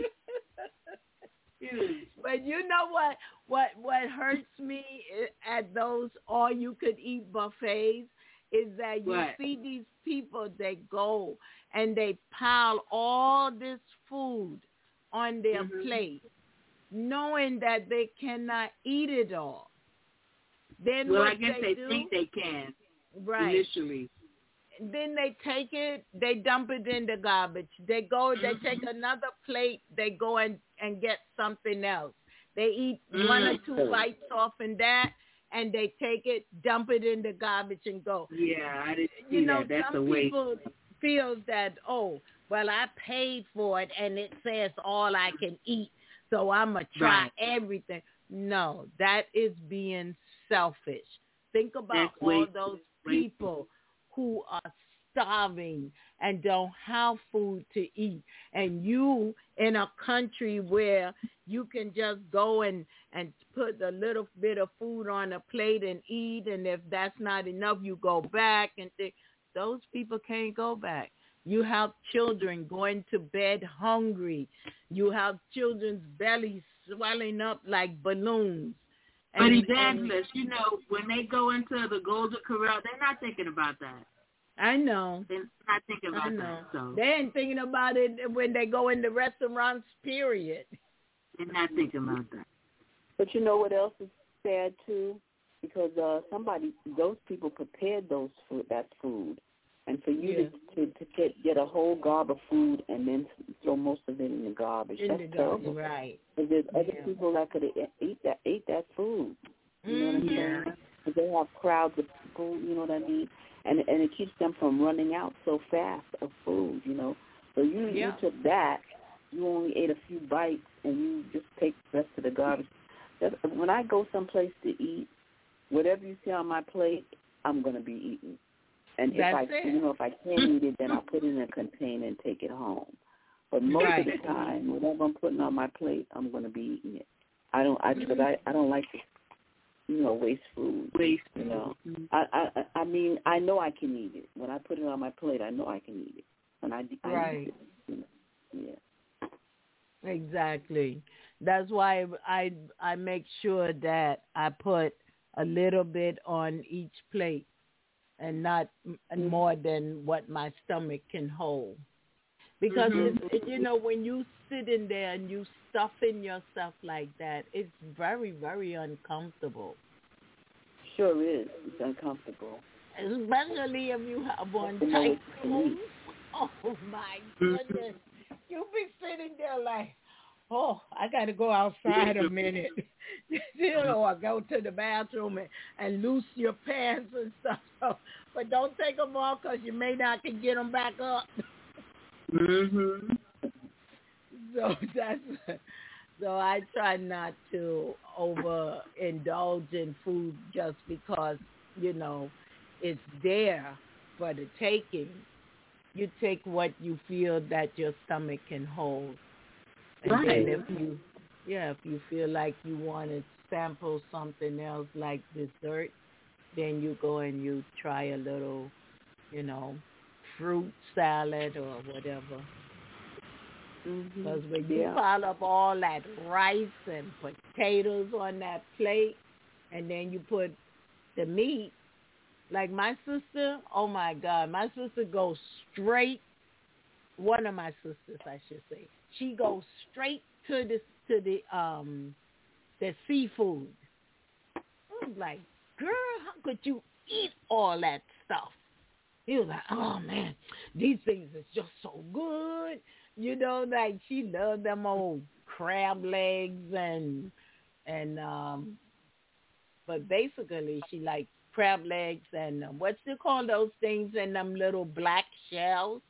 But you know what? What what hurts me at those all you could eat buffets is that you What? see these people, they go and they pile all this food on their Mhm. plate, knowing that they cannot eat it all. Then well, what I guess they, they do, think they can right? initially. Then they take it, they dump it in the garbage. They go, they Mhm. take another plate, they go and, and get something else. They eat Mm. one or two bites off in that, and they take it, dump it in the garbage and go. Yeah, I didn't see You know, that. That's a some waste. people feel that, oh, well, I paid for it, and it says all I can eat, so I'm going to try Right. everything. No, that is being selfish. Think about That's all waste- those waste. people who are starving and don't have food to eat. And you in a country where you can just go and, and put a little bit of food on a plate and eat, and if that's not enough, you go back and think, those people can't go back. You have children going to bed hungry. You have children's bellies swelling up like balloons. But And- evangelist, you know, when they go into the Golden Corral, they're not thinking about that. I know. They're not thinking I about know. that. So They ain't thinking about it when they go in the restaurants, period. they're not thinking about that. But you know what else is sad too? Because uh, somebody, those people prepared those food, that food, and for you Yeah. to, to to get get a whole gob of food and then throw most of it in the garbage, In that's the terrible. garbage, right. Because there's other Yeah. people that could have ate that ate that food. You know what I'm Mhm. saying? And they have crowds of people. You know what I mean? And and it keeps them from running out so fast of food. You know, so you Yeah. you took that. You only ate a few bites, and you just take the rest of the garbage. That's, when I go someplace to eat, whatever you see on my plate, I'm gonna be eating. And if That's I, it. you know, if I can't eat it, then I'll put it in a container and take it home. But most Right. of the time, whatever I'm putting on my plate, I'm gonna be eating it. I don't, I because I, I don't like to, you know, waste food. Waste. You know, I, I, I mean, I know I can eat it. When I put it on my plate, I know I can eat it. And I, I Right. eat it. You know? Yeah. Exactly. That's why I I make sure that I put a little bit on each plate and not m- more than what my stomach can hold. Because Mhm. it's, it, you know, when you sit in there and you stuffing yourself like that, it's very, very uncomfortable. Sure is. It's uncomfortable. Especially if you have on You know, tight it's clothes. Oh my goodness. You be sitting there like, oh, I got to go outside a minute. You know, or go to the bathroom and, and loose your pants and stuff. So, but don't take them off because you may not can get them back up. Mhm. So that's so I try not to overindulge in food just because, you know, it's there for the taking. You take what you feel that your stomach can hold. And Right. then if you yeah, if you feel like you want to sample something else like dessert, then you go and you try a little, you know, fruit salad or whatever. Because when you Yeah. pile up all that rice and potatoes on that plate, and then you put the meat, like my sister, oh my God, my sister goes straight, one of my sisters, I should say, she goes straight to the, to the, um, the seafood. I was like, girl, how could you eat all that stuff? He was like, oh man, these things is just so good. You know, like she loved them old crab legs and and um, but basically she liked crab legs and um, what's it called those things in them little black shells?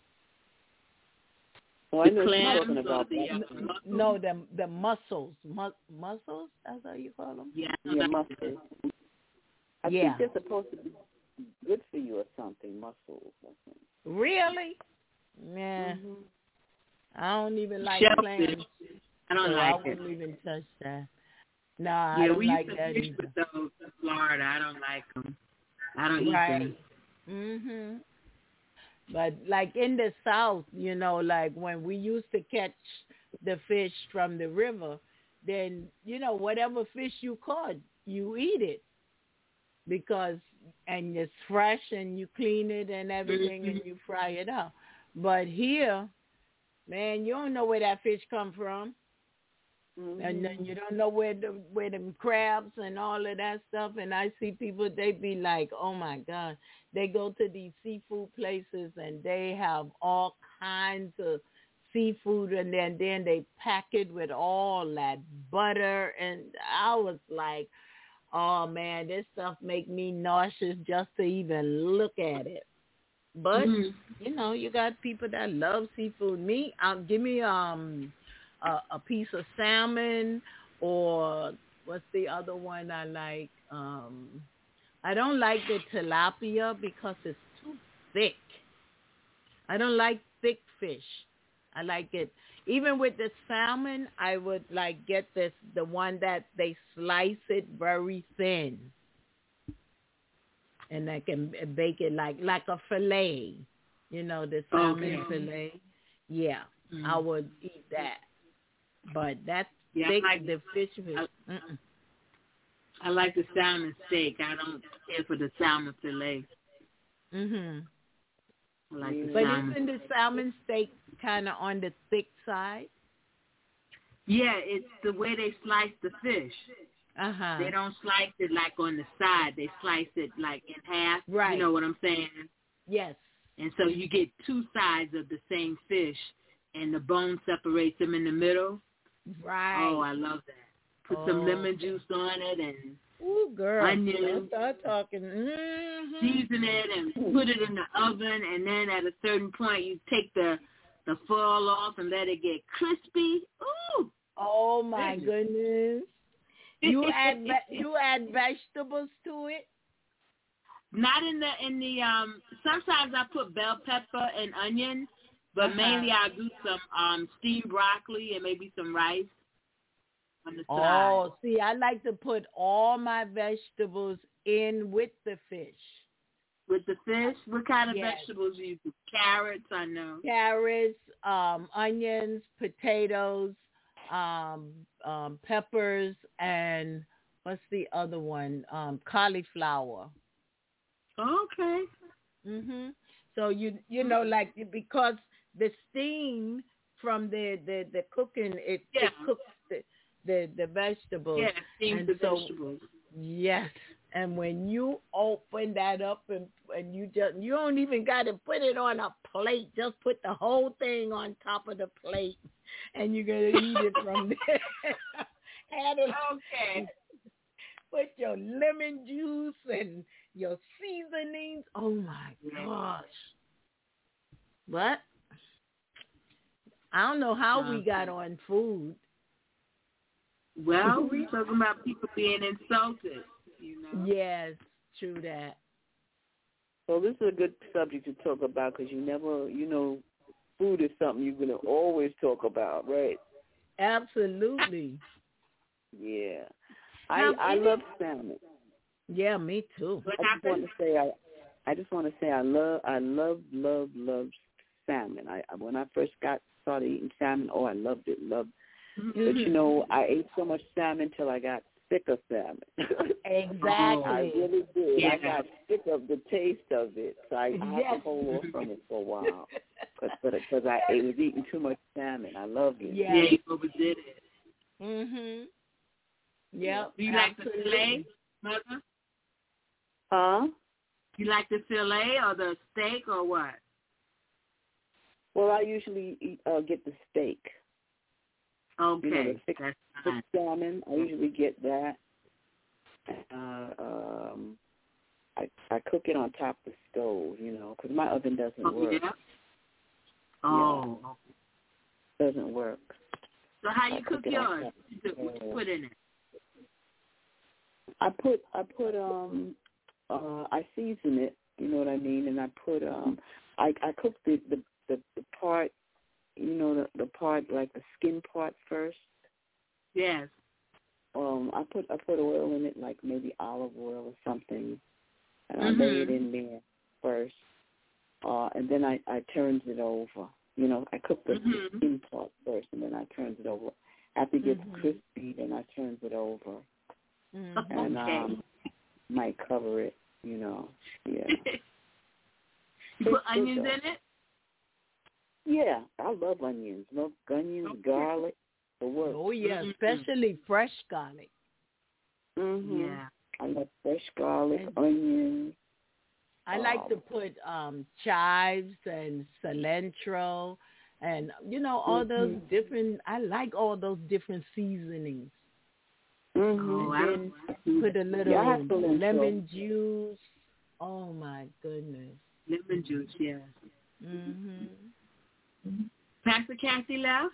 Oh, I know The what you're talking clams or about. the, that. uh, N- No, the the mussels, Mu- mussels. That's how you call them. Yeah. Yeah, mustard. I yeah. think they're supposed to be good for you or something, mussels, I think. Really? Yeah. Mm-hmm. I don't even like Shellfish. clams. I don't so like I wouldn't it. even touch that. No, I Yeah, don't we like used to that fish either. with those in Florida. I don't like them. I don't eat Right. them. Mhm. But like in the South, you know, like when we used to catch the fish from the river, then, you know, whatever fish you caught, you eat it. Because, and it's fresh and you clean it and everything Mm-hmm. and you fry it up. But here, man, you don't know where that fish come from. Mm-hmm. And then you don't know where the where them crabs and all of that stuff. And I see people, they be like, oh my God. They go to these seafood places and they have all kinds of seafood, and then, then they pack it with all that butter. And I was like, oh man, this stuff make me nauseous just to even look at it. But, Mm-hmm. you know, you got people that love seafood. Me, um, give me um a, a piece of salmon, or what's the other one I like? Um, I don't like the tilapia because it's too thick. I don't like thick fish. I like it. Even with the salmon, I would like get this the one that they slice it very thin, and I can bake it like like a fillet. You know, the salmon Okay. fillet. Yeah, Mm-hmm. I would eat that. But that Yeah, I thick, like- the fish. fish I- mm-mm. I like the salmon steak. I don't care for the salmon fillet. Mhm. I like the But salmon. isn't the salmon steak kind of on the thick side? Yeah, it's the way they slice the fish. Uh huh. They don't slice it like on the side. They slice it like in half. Right. You know what I'm saying? Yes. And so you get two sides of the same fish, and the bone separates them in the middle. Right. Oh, I love that. Put some Oh. lemon juice on it and Ooh, girl. onions. Don't start talking. Mm-hmm. season it and put it in the oven, and then at a certain point you take the the foil off and let it get crispy. Ooh! Oh my goodness. You add ve- you add vegetables to it? Not in the in the um. Sometimes I put bell pepper and onion, but Uh-huh. mainly I do some um steamed broccoli and maybe some rice on the side. Oh, see, I like to put all my vegetables in with the fish. With the fish, what kind of Yes. vegetables do you do? Carrots, I know. Carrots, um, onions, potatoes, um, um, peppers, and what's the other one? Um, cauliflower. Okay. Mhm. So you you know like because the steam from the the, the cooking it, Yeah. it cooks the the, the vegetables. Yeah, steamed And the so- vegetables. Yes. And when you open that up and and you just you don't even got to put it on a plate. Just put the whole thing on top of the plate, and you're gonna eat it from there. Add it, Okay. put your lemon juice and your seasonings. Oh my gosh! What? I don't know how we got on food. Well, we're talking about people being insulted, you know. Yes, true that. So this is a good subject to talk about because you never, you know, food is something you're going to always talk about, right? Absolutely. Yeah. I Now, I it love salmon. Yeah, me too. What I just want happened? to say I I just want to say I love I love love love salmon. I I- when I first got started eating salmon, oh I loved it, loved. But you know, I ate so much salmon till I got sick of salmon. Exactly. I really did. Yeah. I got sick of the taste of it, so I, I had Yes. to hold off from it for a while. Because I, I was eating too much salmon. I loved it. Yeah. Yeah, you overdid it. Mhm. Yep. Do you like the absolutely. fillet, Mother? Huh? You like the fillet or the steak or what? Well, I usually eat, uh, get the steak. Okay, You know, the thick, that's thick fine. salmon. I usually get that. Uh, um, I I cook it on top of the stove, you know, because my oven doesn't Oh, work. yeah? Oh. Doesn't work. So how I you cook cook it on yours? top. What you put in it? I put I put um uh, I season it. You know what I mean? And I put um, I I cook the the, the, the part, you know, the, the part like the skin part first. Yes. Um, I put I put oil in it, like maybe olive oil or something, and I Mhm. lay it in there first, uh, and then I I turns it over. You know, I cook the, Mhm. the skin part first, and then I turns it over. After it gets Mhm. crispy, then I turns it over, Mhm. and Okay. um, might cover it. You know, yeah. You put It's good, onions though. in it? Yeah, I love onions. Love onions, Okay. garlic, the works. Oh yeah, Mhm. especially fresh garlic. Mm-hmm. Yeah. I love fresh garlic, And- onions. I like to Um, put um chives and cilantro and you know all those Mhm. different I like all those different seasonings. Mm-hmm. Oh, I And don't then put a little Yeah, I have cilantro. lemon juice. Oh my goodness. lemon juice, yes. Mhm. Pastor Kathy left?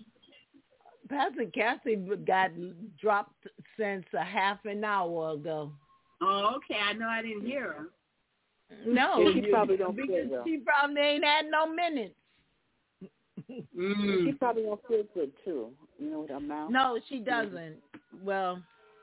Pastor Cassie got dropped since a half an hour ago. Oh, okay. I know I didn't hear her. No, Yeah, she you- probably don't feel because well. she probably ain't had no minutes. She Mm. probably don't feel good too. You know, with her mouth. No, she doesn't. Well,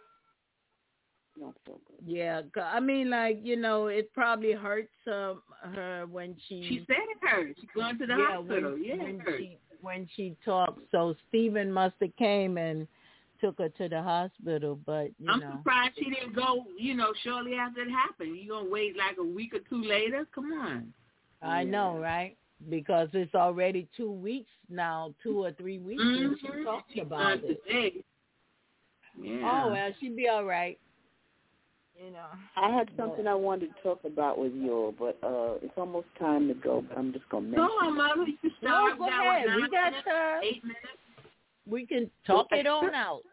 She don't feel good. yeah, 'cause I mean, like you know, it probably hurts um, her when she. She said it hurt. She's going to the yeah, hospital. when, Yeah, when it hurt. she when she talks. So Stephen must have came and took her to the hospital, but you I'm know. surprised she didn't go, you know, shortly after it happened. You going to wait like a week or two later? Come on. I know, right? Because it's already two weeks now, two or three weeks since she Mhm. talked She's about done it. today. Yeah. Oh well, she'd be all right. You know. I had something I wanted to talk about with you, but uh, it's almost time to go. But I'm just gonna mention. Go on, Mother. You can No, start. go We got, what, ahead. nine We got minutes? time. Eight minutes? We can talk it on out.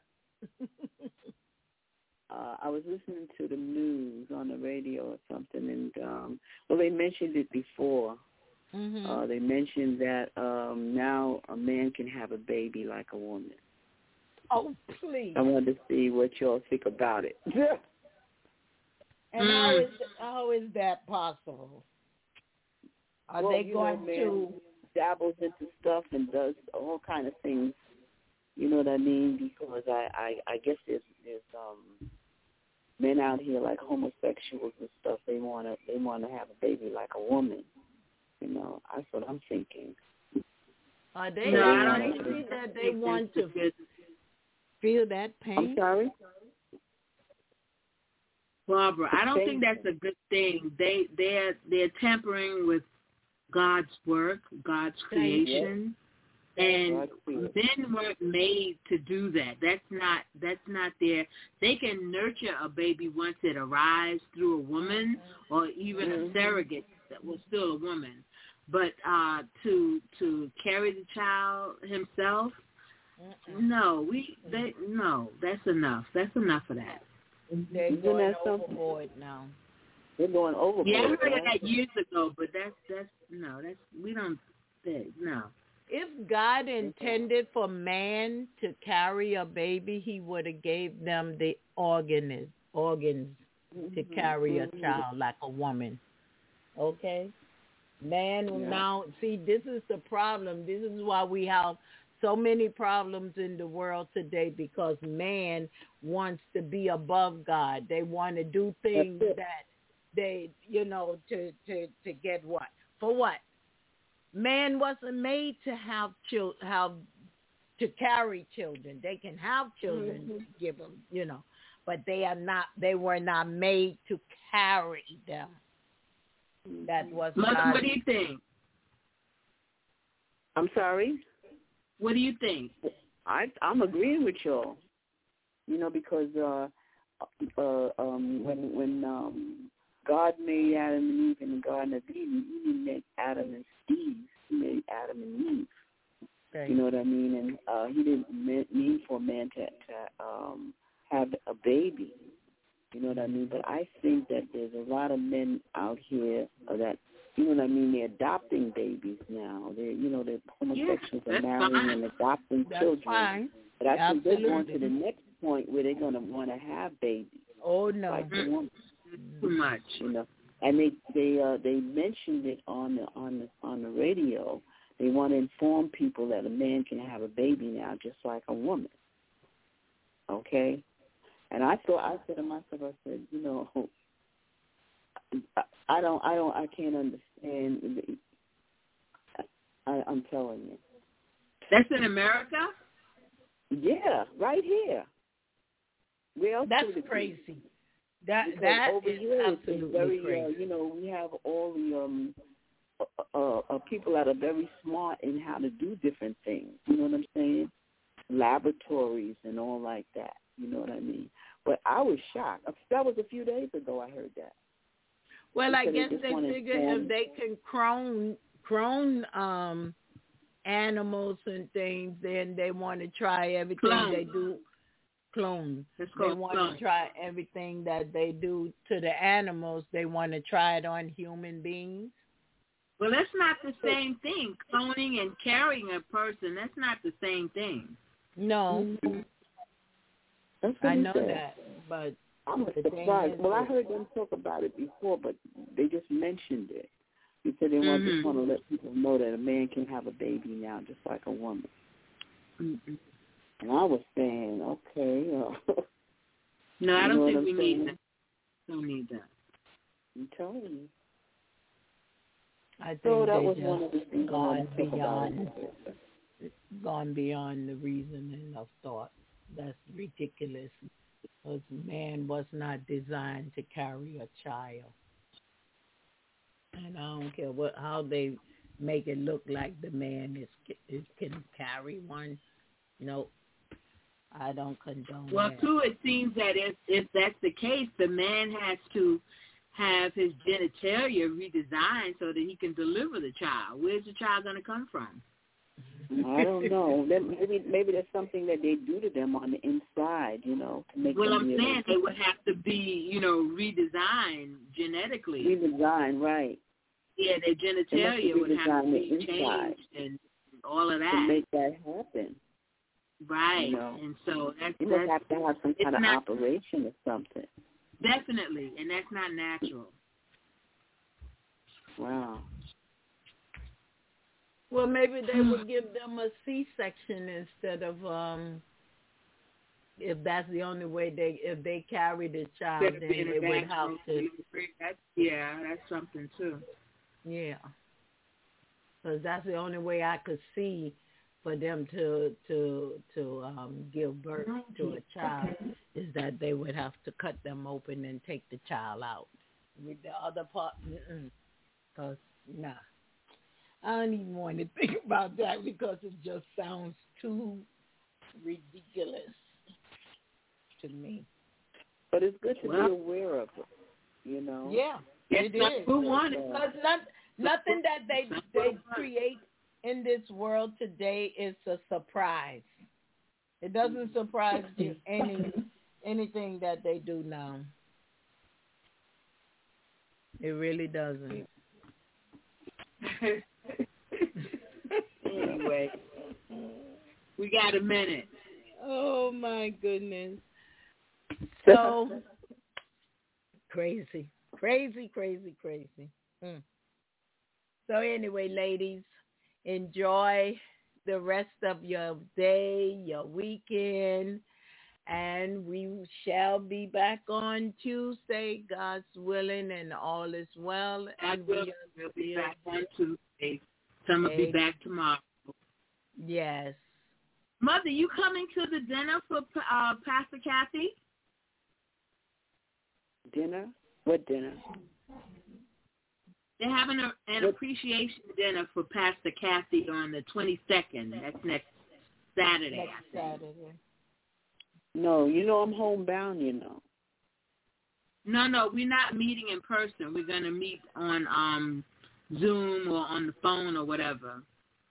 uh, I was listening to the news on the radio or something, and um, well, they mentioned it before. Mhm. Uh, they mentioned that um, now a man can have a baby like a woman. Oh, please. I wanted to see what y'all think about it. And how is how is that possible? Are well, they you going know, man to? dabbles into stuff and does all kind of things. You know what I mean? Because I, I, I guess there's there's um men out here like homosexuals and stuff. They wanna they wanna have a baby like a woman. You know, that's what I'm thinking. Are they No, I don't crazy think that they want to It's- feel that I'm pain? sorry. Barbara, I don't Thank think that's a good thing. They they're they're tampering with God's work, God's creation, and God's creation. men weren't made to do that. That's not that's not their. They can nurture a baby once it arrives through a woman or even Mhm. a surrogate that was still a woman, but uh, to to carry the child himself, no, we they no, that's enough. That's enough of that. They're Isn't going that something? overboard now. They're going overboard. Yeah, I heard right? that years ago, but that's that's no, that's we don't that, no. If God intended for man to carry a baby, he would have gave them the organ, organs to carry a child like a woman. Okay? Man, Yeah. now, see, this is the problem. This is why we have so many problems in the world today, because man wants to be above God. They want to do things That's it. that they, you know, to, to, to get what? For what? Man wasn't made to have chil- have to carry children. They can have children, Mhm. give them, you know, but they are not. They were not made to carry them. That was Mother, God. what do you think? I'm sorry. What do you think? I I'm agreeing with y'all. You know, because uh, uh, um, when when um, God made Adam and Eve in the Garden of Eden, He didn't make Adam and Steve. He made Adam and Eve. Okay. You know what I mean? And uh, He didn't mean for a man to, to um, have a baby. You know what I mean? But I think that there's a lot of men out here that, you know what I mean, they're adopting babies now. They're, you know, the homosexuals Yeah, are that's marrying fine. and adopting That's children. fine. But I think they're going Absolutely. to the next point where they're going to want to have babies Oh no. like the woman. Too much. You know, and they they uh, they mentioned it on the on the on the radio. They want to inform people that a man can have a baby now, just like a woman. Okay, and I thought I said to myself, I said, you know, I, I don't I don't I can't understand. I, I'm telling you. That's in America? Yeah, right here. Where else That's could it be? crazy. That Because that over is here it's absolutely very, crazy. uh, you know, we have all the um, uh, uh, uh, people that are very smart in how to do different things. You know what I'm saying? Laboratories and all like that. You know what I mean? But I was shocked. That was a few days ago I heard that. Well, They I said they guess just they wanna figure inform- if they can clone clone um animals and things, then they want to try everything Clone. they do. Clone. It's They called want clone. to try everything that they do to the animals. They want to try it on human beings. Well, that's not the same thing. Cloning and carrying a person, that's not the same thing. No, That's what I he know said. that, but I was the thing surprised. is Well, I that- heard them talk about it before, but they just mentioned it. He said they want Mhm. just want to let people know that a man can have a baby now, just like a woman. Mm-hmm. And I was saying, okay. Uh, No, I You know don't what think I'm we saying? need that. Don't need that. I'm telling you. I think So that they was just one of the things I gone wanted to talk about. beyond gone beyond the reasoning of thought. That's ridiculous. Because man was not designed to carry a child. And I don't care what how they make it look like the man is, is can carry one. No, I don't condone Well, that. too, it seems that if if that's the case, the man has to have his genitalia redesigned so that he can deliver the child. Where's the child going to come from? I don't know. That- Maybe maybe there's something that they do to them on the inside, you know, to make Well, them I'm be able saying to they would have to be, you know, redesigned genetically. redesign, right, Yeah, their genitalia would have to redesign the be inside changed and all of to that. make that happen. Right. you know. And so that's, You must that's have to have some it's kind of not- operation or something. definitely, and that's not natural. Wow. Well, maybe they would give them a C-section instead of, um, if that's the only way they, if they carry the child, Instead of then being they a would have vaginal to, delivery, that's, yeah, that's something too. yeah. Because that's the only way I could see for them to to to um, give birth to a child is that they would have to cut them open and take the child out. With the other part, because nah, I don't even want to think about that because it just sounds too ridiculous to me. But it's good to Well- be aware of it, you know. Yeah, It's it not is. who won it. Because not, nothing that they they create in this world today is a surprise. It doesn't surprise you any anything that they do now. It really doesn't. Anyway, we got a minute. Oh my goodness. So crazy, crazy, crazy, crazy. Mm. So anyway, ladies, enjoy the rest of your day, your weekend, and we shall be back on Tuesday, God's willing, and all is well. And we'll, we we'll be back on Tuesday. Some will be back tomorrow. Yes. Mother, you coming to the dinner for uh, Pastor Kathy? Dinner? What dinner? They're having a, an appreciation dinner for Pastor Kathy on the twenty-second. That's next Saturday. Next I think. Saturday. No, you know I'm homebound, you know. No, no, we're not meeting in person. We're going to meet on um, Zoom or on the phone or whatever.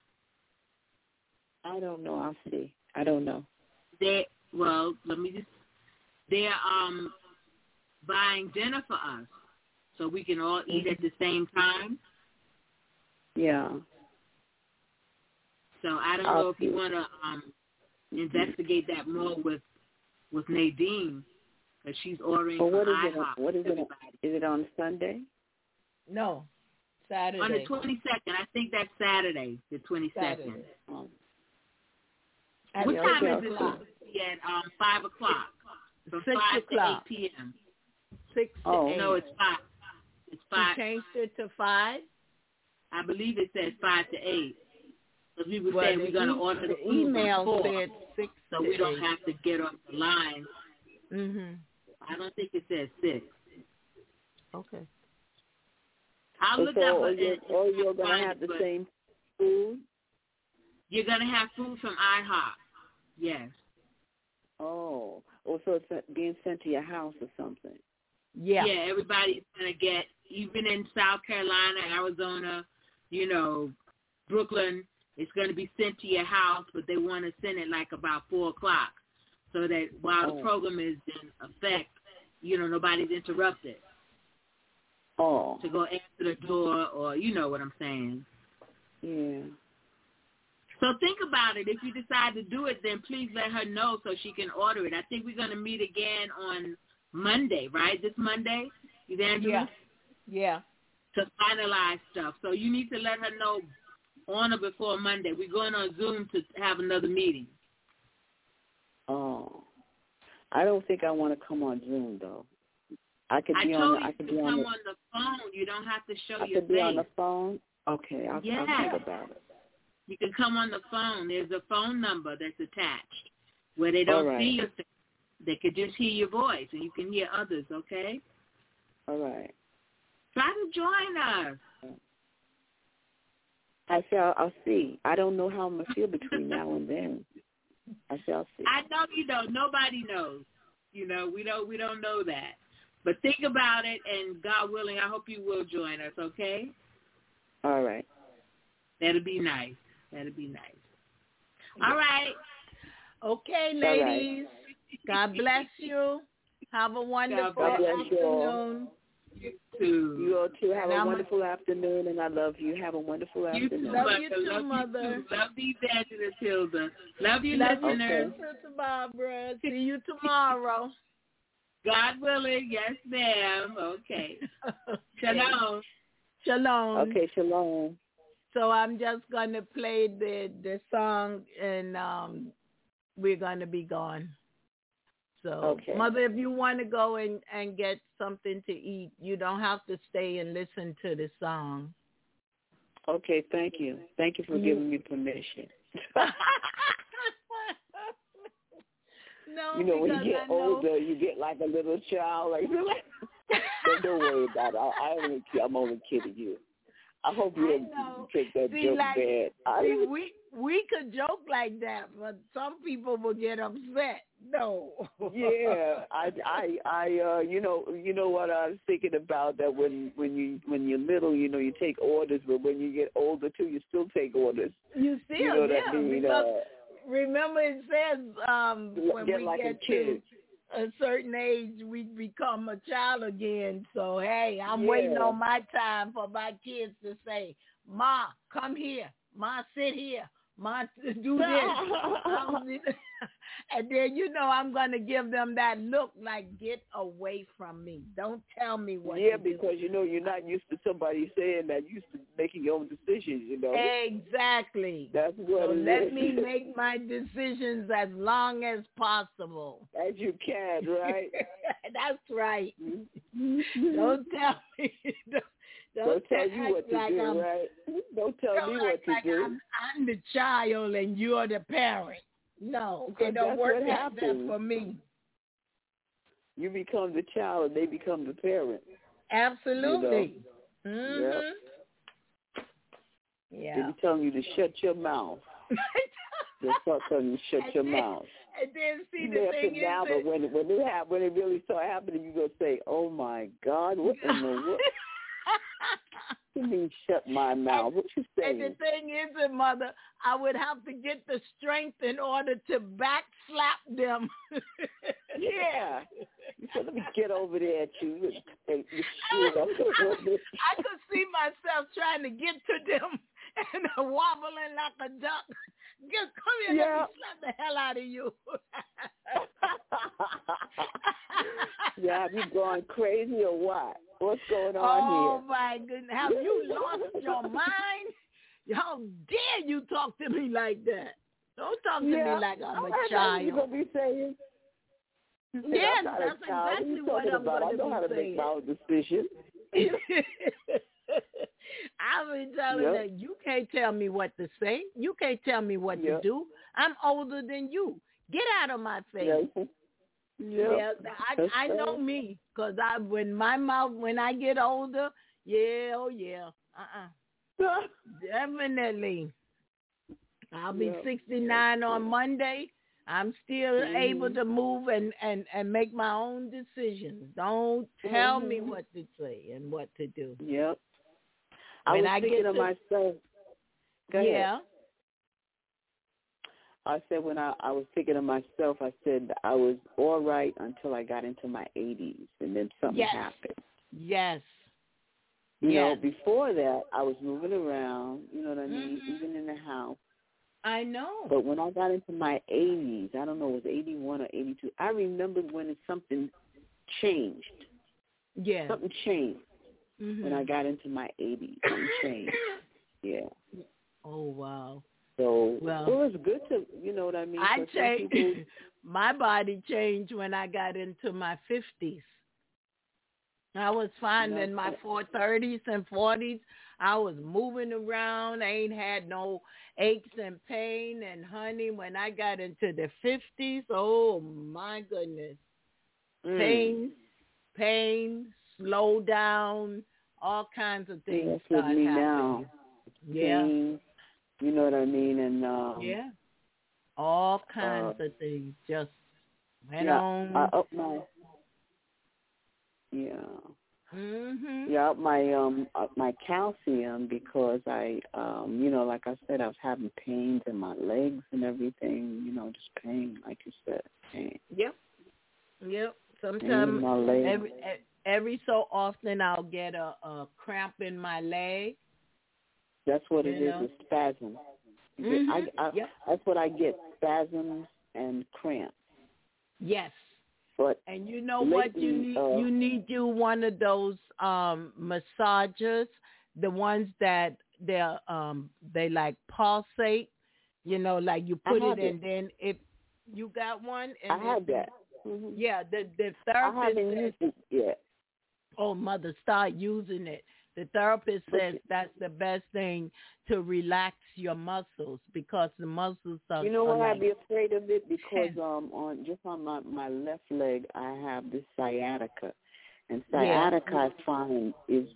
I don't know. I'll see. I don't know. They well, let me just. They're um buying dinner for us, so we can all eat at the same time. Yeah. So I don't I'll know if you see. want to um investigate that more with with Nadine. because she's ordering Well, what from is it? IHOP. What is it? everybody. Is it on Sunday? No, Saturday. On the twenty-second. I think that's Saturday, the twenty-second. Saturday. Oh. What Yeah, time okay, is it? okay. At um, five o'clock. From Six five o'clock. to eight p.m. Six to Oh. eight. No, it's five. It's five. You changed it to five? I believe it says five to eight. Because we were Well, saying the we're going to e- order the, the food email before, said six so to we don't eight. have to get off the line. Mm-hmm. I don't think it says six. Okay. I'll Oh, look so, up or and- you're, and or you're going find to have it, the but same food? You're going to have food from IHOP. Yes. Oh. Oh, so it's being sent to your house or something. Yeah. Yeah, everybody's going to get, even in South Carolina, Arizona, you know, Brooklyn, it's going to be sent to your house, but they want to send it like about four o'clock so that while Oh. the program is in effect, you know, nobody's interrupted Oh. to go answer the door or, you know what I'm saying. Yeah. So think about it. If you decide to do it, then please let her know so she can order it. I think we're going to meet again on Monday, right? This Monday, Evangelist? Yeah. To finalize stuff. So you need to let her know on or before Monday. We're going on Zoom to have another meeting. Oh. I don't think I want to come on Zoom, though. I could I be told on. you I could to be on come the, on the phone. You don't have to show I your could be face. on the phone. Okay, I'll, Yeah. I'll think about it. You can come on the phone. There's a phone number that's attached where they don't All right. see your face. They could just hear your voice, and you can hear others, okay? All right. Try to join us. I shall. I'll see. I don't know how I'm gonna feel between now and then. I shall see. I know you don't. Nobody knows. You know, we don't. We don't know that. But think about it, and God willing, I hope you will join us. Okay? All right. That'll be nice. That'll be nice. All right. Okay, All right. ladies. God bless you. Have a wonderful God bless you all. afternoon. Too. You all too have And a I'm a- wonderful afternoon, and I love you. Have a wonderful You afternoon. too, Love Mother. you too, Love Mother. You too. Love the Evangelist Hilda. Love you, Love you, listeners. Sister Barbara. See you tomorrow. God willing, yes, ma'am. Okay. Shalom. Shalom. Okay, shalom. So I'm just gonna play the the song, and um, we're gonna be gone. So, Okay. Mother, if you want to go and, and get something to eat, you don't have to stay and listen to the song. Okay, thank you. Thank you for You- giving me permission. No, You know, when you because get I know- older, you get like a little child. Like, but don't worry about it. I, I only, I'm only kidding you. I hope you I don't know. take that See, joke like, bad. I, see, we we could joke like that, but some people will get upset. No. yeah, I, I, I, uh, you know, you know what I was thinking about, that when when you when you're little, you know, you take orders, but when you get older too, you still take orders. You still, You know what yeah, I mean? because Uh, remember it says um, when get we like get a kid. to a certain age, we become a child again. So, hey, I'm Yeah. waiting on my time for my kids to say, Ma, come here. Ma, sit here. Ma, do this. And then, you know, I'm going to give them that look like, get away from me. Don't tell me what Yeah, to do. because, you know, you're not used to somebody saying that. You're used to making your own decisions, you know. Exactly. That's what So it let is. me make my decisions as long as possible. As you can, right? That's right. Mm-hmm. Don't tell me. Don't, Don't tell act you what to like do, I'm, right? Don't tell don't me act what to like do. I'm, I'm the child and you're the parent. No, Because it don't that's work what like that happens. for me. You become the child and they become the parent. Absolutely. You Mhm. Yep. They Yeah. be telling you to shut your mouth. They start telling you to shut And your then- mouth. And then see You the may have thing to is now, that- but when when it happen, when it really start happening, you gonna say, "Oh my God, what in the world? You mean shut my mouth? What you And the saying?" thing is, that, Mother, I would have to get the strength in order to back slap them. Yeah. You said, "Let me get over there at you." And take the I shit off the- could see myself trying to get to them and wobbling like a duck. Just come here, Yeah. let me slap the hell out of you. Yeah, have you gone crazy or what? What's going on oh, here? Oh, my goodness. Have you lost your mind? How dare you talk to me like that? Don't talk to yeah. me like I'm oh, a child. You're going to be saying. Yes, that's exactly what, what I'm about. going to be saying. I know how to make my own decision. I've been telling yep. that you can't tell me what to say. You can't tell me what yep. to do. I'm older than you. Get out of my face. Yep. Yeah, I, I know me, because I when my mouth when I get older, yeah, oh yeah, uh uh, definitely. I'll be yep. sixty-nine on Monday. I'm still mm-hmm. able to move and, and, and make my own decisions. Don't tell mm-hmm. me what to say and what to do. Yep. When I was I thinking get of to, myself. Go yeah. ahead. I said when I, I was thinking of myself, I said I was all right until I got into my eighties, and then something yes. happened. Yes. You yes. know, before that, I was moving around, you know what I mean, mm-hmm. even in the house. I know. But when I got into my eighties, I don't know, it was eighty-one or eighty-two, I remember when something changed. Yeah. Something changed mm-hmm. when I got into my eighties. Something changed. Yeah. Oh, wow. So well, it was good to, you know what I mean? I changed. People... My body changed when I got into my fifties. I was fine in my four thirties and forties. I was moving around. I ain't had no aches and pain. And, honey, when I got into the fifties, oh, my goodness. Mm. Pain, pain, slow down, all kinds of things yeah, start me happening. Now. Yeah. Pain, you know what I mean? And um, yeah. All kinds uh, of things just went yeah, on. I up my, yeah. Mm-hmm. Yeah, up my um up my calcium because I um you know like I said I was having pains in my legs and everything, you know, just pain like you said, pain. Yep. Yep. Sometimes every every so often I'll get a, a cramp in my leg. That's what you it know? is, a spasm. Mm-hmm. I, I, yep. That's what I get, spasms and cramps. Yes. But and you know lately, what you need? Uh, you need you one of those um, massagers, the ones that they're um, they like pulsate. You know, like you put it in, then if you got one. And I have that. Mm-hmm. Yeah, the the therapist. I haven't used it yet. Oh, mother, start using it. The therapist says okay. that's the best thing to relax your muscles because the muscles are. You know what? Like, I'd be afraid of it because um on just on my my left leg I have this sciatica, and sciatica yeah. I find is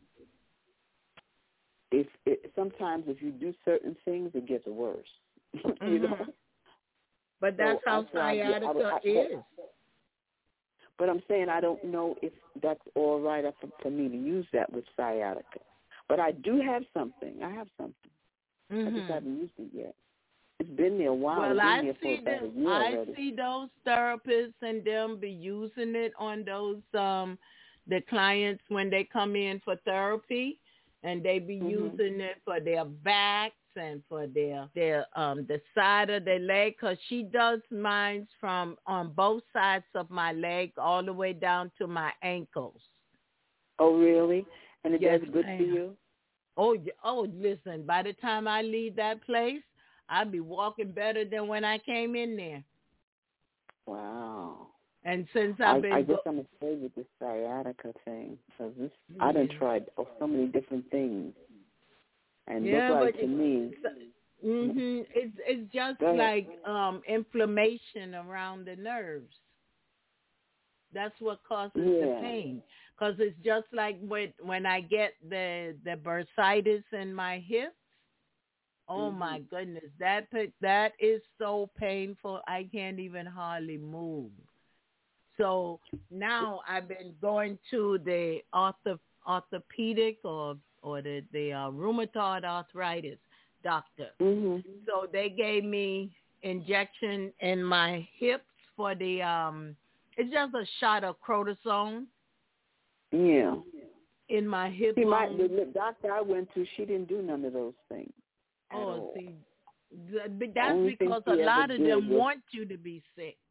if it, sometimes if you do certain things it gets worse. Mm-hmm. you know. But that's so how sciatica I, I, I, is. But I'm saying I don't know if that's all right for, for me to use that with sciatica. But I do have something. I have something. Mm-hmm. I just haven't used it yet. It's been there a while. Well, it's been I there see for about them. a year I already. see those therapists and them be using it on those um the clients when they come in for therapy, and they be mm-hmm. using it for their backs and for their their um the side of their leg. Cause she does mine from on both sides of my leg all the way down to my ankles. Oh, really? And it yes, does good ma'am. for you? Oh, oh, listen, by the time I leave that place, I'll be walking better than when I came in there. Wow. And since I've I, been... I guess go- I'm afraid with this sciatica thing. Because this, yeah. I done tried oh, so many different things. And yeah, look like but to me... Mm-hmm, it's, it's just like um, inflammation around the nerves. That's what causes yeah. the pain. Because it's just like when, when I get the, the bursitis in my hips. Oh, mm-hmm. my goodness. That that is so painful. I can't even hardly move. So now I've been going to the ortho, orthopedic or, or the, the uh, rheumatoid arthritis doctor. Mm-hmm. So they gave me injection in my hips for the, um, it's just a shot of cortisone. Yeah. In my hip see, bone. My, the, the doctor I went to, she didn't do none of those things. Oh, all. see, that's because a lot of them was, want you to be sick.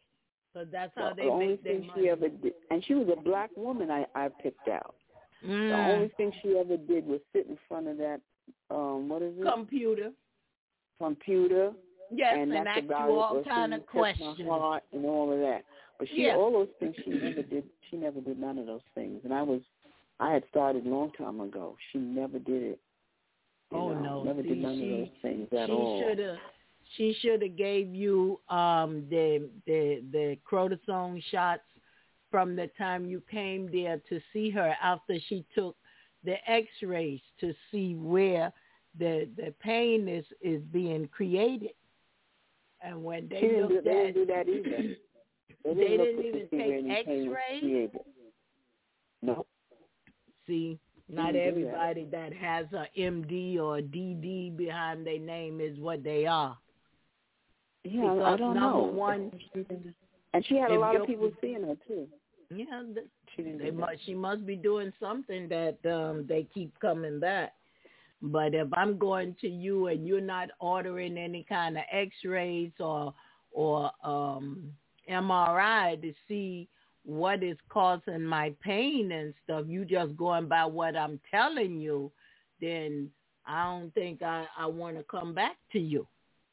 So that's how the, they the only make their thing money. she ever did, and she was a black woman I, I picked out. Mm. The only thing she ever did was sit in front of that, um, what is it? Computer. Computer. Yes, and, and that's ask about you it. all Or kind of touch questions. My heart and all of that. But she, yeah. all those things, she never did. She never did none of those things. And I was, I had started a long time ago. She never did it. You oh know, no, never See, did none she, of those things at she all. Shoulda, she should have gave you um, the the the cortisone shots from the time you came there to see her after she took the X-rays to see where the the pain is, is being created. And when they she didn't looked do, they at, didn't do that either. They didn't, they look didn't to even see where take any pain was X-rays. created. No. See, She not didn't do everybody that. that has a M D or a D D behind their name is what they are. Yeah, because I don't number know. one, and she had a if lot of you're- people seeing her too. yeah, th- She didn't they do must, that. she must be doing something that um, they keep coming back. But if I'm going to you and you're not ordering any kind of X-rays or or um, M R I to see what is causing my pain and stuff, you just going by what I'm telling you, then I don't think I, I want to come back to you.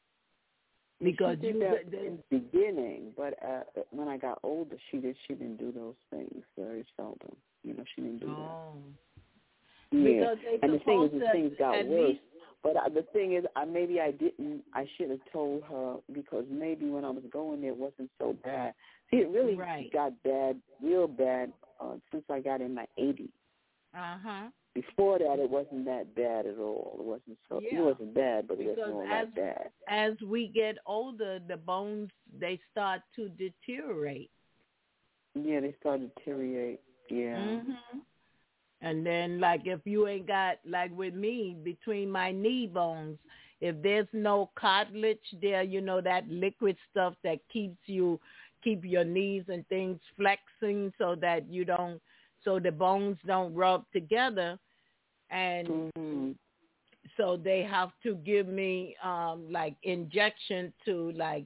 Because she did you that the, the, in the beginning, but uh, when I got older, she did. She didn't do those things very seldom. You know, she didn't do oh. that. Yeah, Because they and the thing is, supposed the to things got at worse. least- But uh, the thing is, I maybe I didn't. I should have told her because maybe when I was going there, it wasn't so bad. See, it really Right. got bad, real bad, uh, since I got in my eighties. Uh-huh. Before that, it wasn't that bad at all. It wasn't so. Yeah. It wasn't bad, but it Because wasn't all as, that bad. as we get older, the bones, they start to deteriorate. Yeah, they started to deteriorate. Yeah. Mm-hmm. And then, like, if you ain't got, like with me, between my knee bones, if there's no cartilage there, you know, that liquid stuff that keeps you, keep your knees and things flexing so that you don't, so the bones don't rub together. And Mm-hmm. so they have to give me, um, like, injection to, like,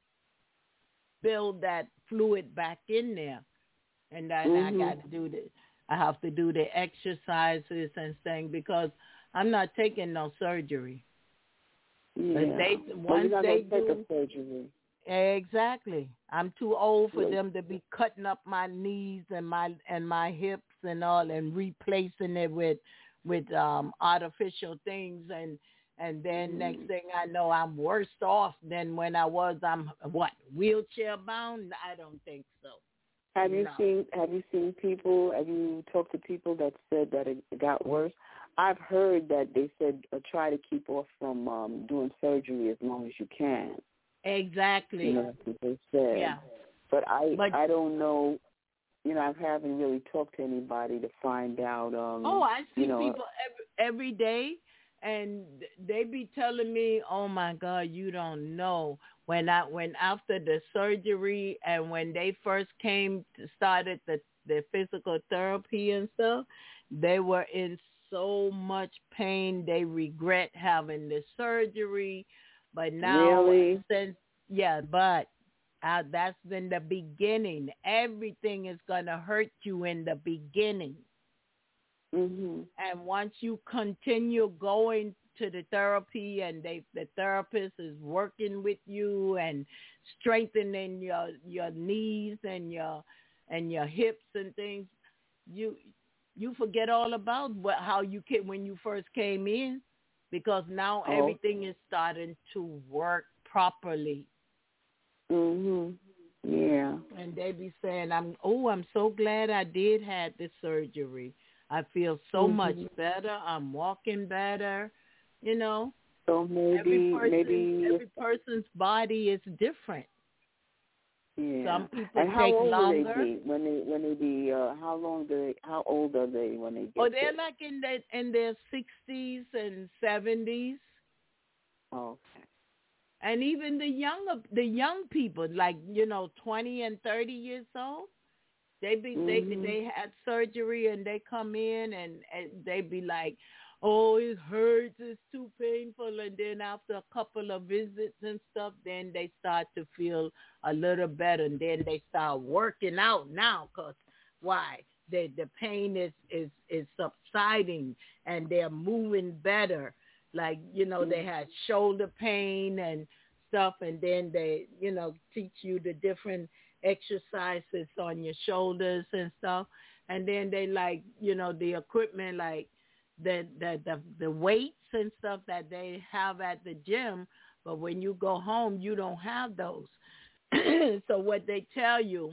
build that fluid back in there. And then Mm-hmm. I got to do the, I have to do the exercises and things because I'm not taking no surgery. Yeah. But they, Well, once you're not they gonna take do, a surgery. exactly. I'm too old for Right. them to be cutting up my knees and my and my hips and all and replacing it with with um, artificial things and and then Mm. next thing I know I'm worse off than when I was. I'm what, wheelchair bound? I don't think so. Have you No. seen Have you seen people? Have you talked to people that said that it got worse? I've heard that they said uh, try to keep off from um, doing surgery as long as you can. Exactly. You know, that's what they said. Yeah. But I But- I don't know. You know, I haven't really talked to anybody to find out. Um, Oh, I see you know, people every, every day, and they be telling me, "Oh my God, you don't know." When I when after the surgery and when they first came to started the the physical therapy and stuff, they were in so much pain. They regret having the surgery, but now Really? since yeah, but. Uh, that's in the beginning. Everything is going to hurt you in the beginning. Mm-hmm. And once you continue going to the therapy and they, the therapist is working with you and strengthening your your knees and your and your hips and things, you you forget all about what how you came when you first came in, because now Oh. everything is starting to work properly. Mhm. Yeah. And they be saying, "I'm oh, I'm so glad I did had this surgery. I feel so Mhm. much better. I'm walking better." You know, So every maybe person, maybe every person's body is different. yeah. Some people And how take old longer. will they be when they when they be? Uh, how long do they? How old are they when they get? Or they're there? like in their in their sixties and seventies. Oh, okay. And even the younger, the young people, like, you know, twenty and thirty years old, they be Mhm. they they had surgery and they come in and, and they be like, oh, it hurts, it's too painful. And then after a couple of visits and stuff, then they start to feel a little better. And then they start working out now because why? The, the pain is, is, is subsiding and they're moving better. Like, you know, they had shoulder pain and stuff. And then they, you know, teach you the different exercises on your shoulders and stuff. And then they like, you know, the equipment, like the, the, the, the weights and stuff that they have at the gym. But when you go home, you don't have those. So what they tell you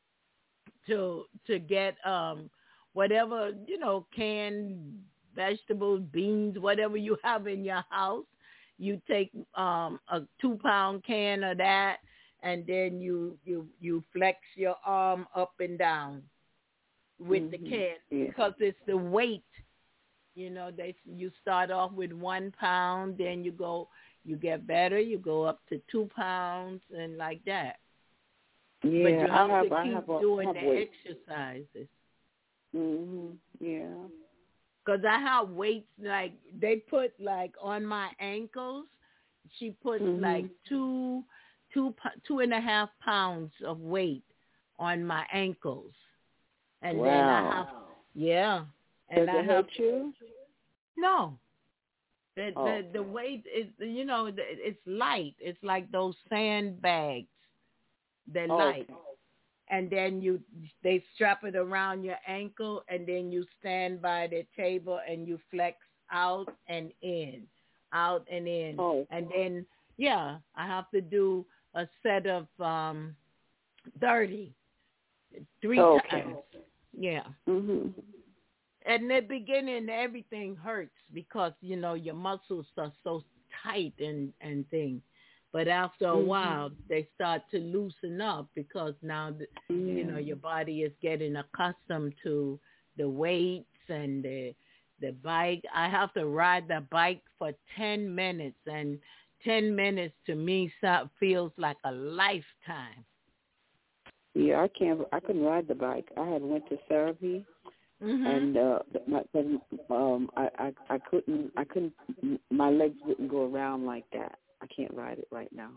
to, to get, um, whatever, you know, canned vegetables, beans, whatever you have in your house, you take, um, a two pound can of that. And then you, you, you flex your arm up and down with mm-hmm. the can yeah. because it's the weight. You know, they you start off with one pound, then you go, you get better, you go up to two pounds and like that. Yeah, but you have, I have to I keep have a, doing have the weight. exercises. Mhm. Yeah. Because I have weights like they put like on my ankles. She puts mm-hmm. like two. Two two and a half pounds of weight on my ankles, and wow. then I have yeah, and Does I it have hurt you? No, the oh. the the weight is you know the, it's light. It's like those sandbags. They're oh, light, okay. and then you they strap it around your ankle, and then you stand by the table and you flex out and in, out and in, oh. and then yeah, I have to do a set of um, thirty, three okay. times. Yeah. Mm-hmm. In the beginning, everything hurts because, you know, your muscles are so tight and, and things. But after a mm-hmm. while, they start to loosen up because now, the, yeah. you know, your body is getting accustomed to the weights and the the bike. I have to ride the bike for ten minutes, and ten minutes to me feels like a lifetime. Yeah, I can't. I couldn't ride the bike. I had went to therapy, mm-hmm. and uh, my, um, I, I I couldn't. I couldn't. My legs wouldn't go around like that. I can't ride it right now.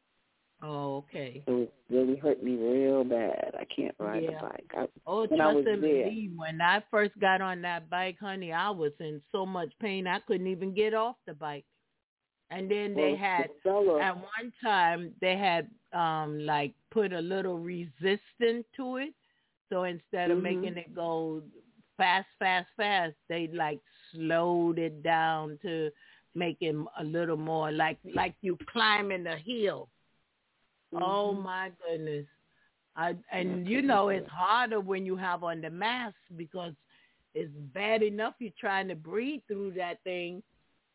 Oh, okay. So it really hurt me real bad. I can't ride yeah. the bike. I, oh, trust and believe. When I first got on that bike, honey, I was in so much pain I couldn't even get off the bike. And then they well, had, the at one time, they had, um, like, put a little resistance to it. So instead of mm-hmm. making it go fast, fast, fast, they, like, slowed it down to make it a little more like, like you climbing a hill. Mm-hmm. Oh, my goodness. I, and, you know, it's harder when you have on the mask because it's bad enough you're trying to breathe through that thing.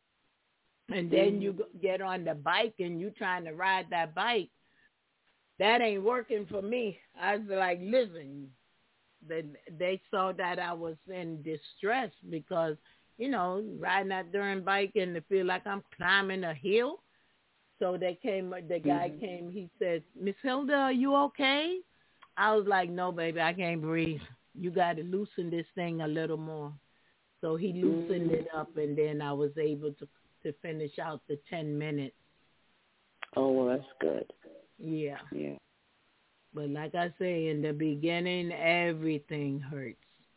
And then you get on the bike and you trying to ride that bike. That ain't working for me. I was like, listen, they, they saw that I was in distress because, you know, riding that darn bike and to feel like I'm climbing a hill. So they came, the guy mm-hmm. came, he said, Miss Hilda, are you okay? I was like, no, baby, I can't breathe. You got to loosen this thing a little more. So he loosened mm-hmm. it up, and then I was able to to finish out the ten minutes. Oh, well, that's good. Yeah. Yeah. But like I say, in the beginning, everything hurts.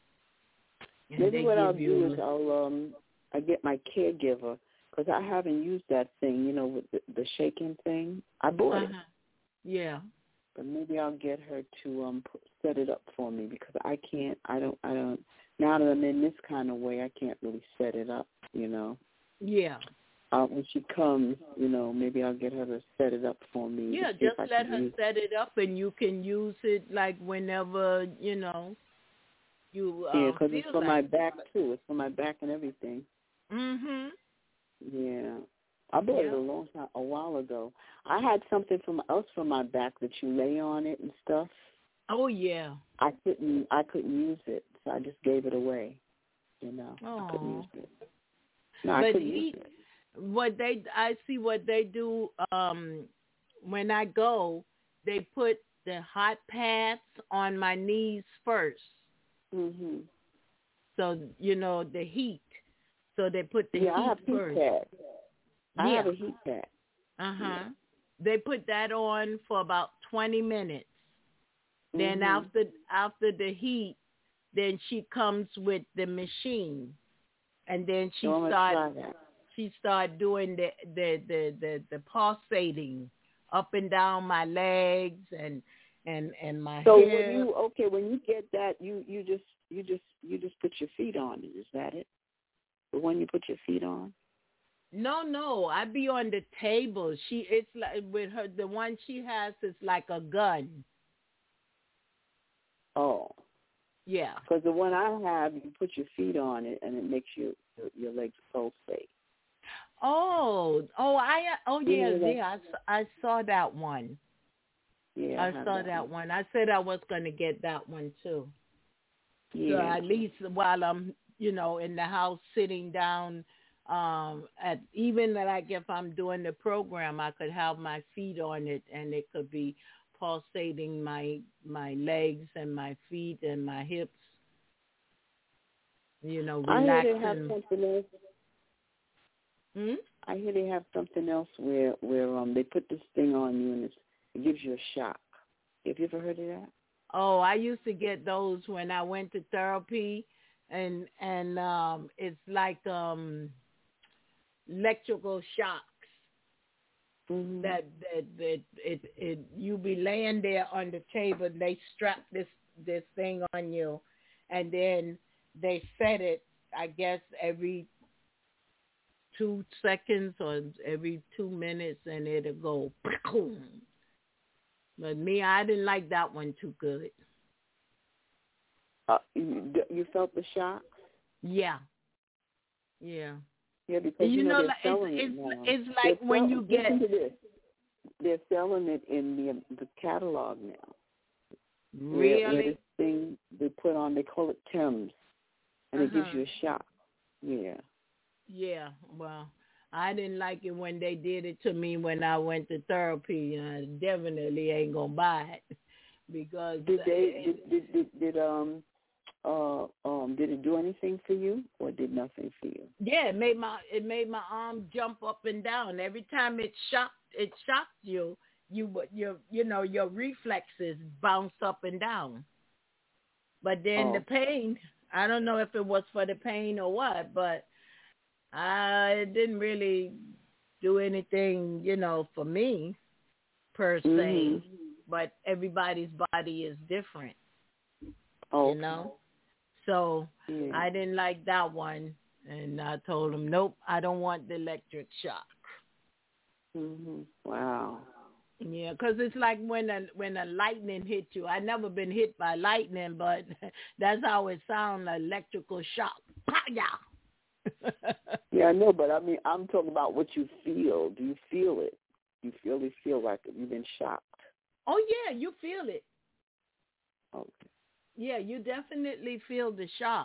And Maybe what I'll do a... is I'll um I get my caregiver, because I haven't used that thing, you know, with the, the shaking thing. I bought uh-huh. it. Yeah. But maybe I'll get her to um put, set it up for me, because I can't, I don't, I don't, now that I'm in this kind of way, I can't really set it up, you know. Yeah. Uh, when she comes, you know, maybe I'll get her to set it up for me. Yeah, just let her use. set it up, and you can use it like whenever, you know, you um, yeah, because it's for like my it. back too. It's for my back and everything. Mhm. Yeah, I bought yeah. it a long time, a while ago. I had something from else for my back that you lay on it and stuff. Oh yeah. I couldn't, I couldn't use it, so I just gave it away. You know, Aww. I couldn't use it. No, but I couldn't he, use it. What they, I see what they do. Um, when I go, they put the hot pads on my knees first. Mhm. So you know the heat. So they put the yeah, I heat have heat first. pad. I yeah. have a heat pad. Uh-huh. Yeah. They put that on for about twenty minutes. Then Mhm. after after the heat, then she comes with the machine. And then she So I'm gonna start try that. she start doing the the, the, the the pulsating up and down my legs and and and my So hair. when you okay, when you get that, you you just you just you just put your feet on it. Is that it? The one you put your feet on? No, no, I be on the table. She, it's like with her, the one she has is like a gun. Oh, Yeah. because the one I have, you put your feet on it, and it makes your your, your legs pulsate. Oh, oh, I, oh yeah, Yeah, that- yeah, I, s- I saw that one. Yeah, I have saw that one. one. I said I was going to get that one too. So Yeah. at least while I'm, you know, in the house sitting down, um, at even like if I'm doing the program, I could have my feet on it, and it could be pulsating my my legs and my feet and my hips. You know, I hear they have relaxing. something else. Hmm? I hear they have something else where where um they put this thing on you and it's, it gives you a shock. Have you ever heard of that? Oh, I used to get those when I went to therapy, and and um, it's like um, electrical shocks. Mm-hmm. That that that it it you be laying there on the table. They strap this this thing on you, and then they set it. I guess every two seconds or every two minutes, and it'll go. But me, I didn't like that one too good. Uh, you, you felt the shock? Yeah, yeah. Yeah, because You you, know, know, they're like, selling it's it now. it's, it's like They're when sell- you get listen to this. They're selling it in the the catalog now. really. Where, where this thing they put on, they call it Thames, and it gives Uh-huh. you a shock. Yeah. Yeah, well, I didn't like it when they did it to me when I went to therapy. I definitely ain't gonna buy it because Did they it, did, did did did um uh um did it do anything for you or did nothing for you? yeah, it made my it made my arm jump up and down every time it shocked it shocked you. You would your you know your reflexes bounce up and down. But then Oh. the pain, I don't know if it was for the pain or what, but I didn't really do anything, you know, for me per se. Mhm. But everybody's body is different, Oh. you know. So Yeah. I didn't like that one, and I told him, nope, I don't want the electric shock. Mhm. Wow. Yeah, because it's like when a when a lightning hit you. I never been hit by lightning, but that's how it sounds, an electrical shock. Yeah. Yeah, I know, but I mean, I'm talking about what you feel. Do you feel it? You really feel like you've been shocked? Oh yeah, you feel it. Okay. Yeah, you definitely feel the shock.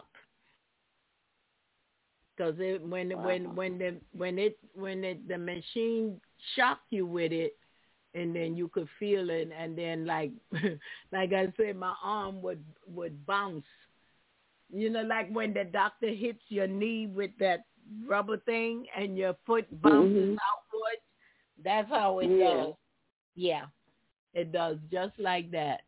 Because when Wow. when when the when it when it the machine shock you with it, and then you could feel it, and then like like I said, my arm would would bounce. You know, like when the doctor hits your knee with that rubber thing, and your foot bounces Mhm. outward. That's how it Yeah. does. Yeah, it does just like that.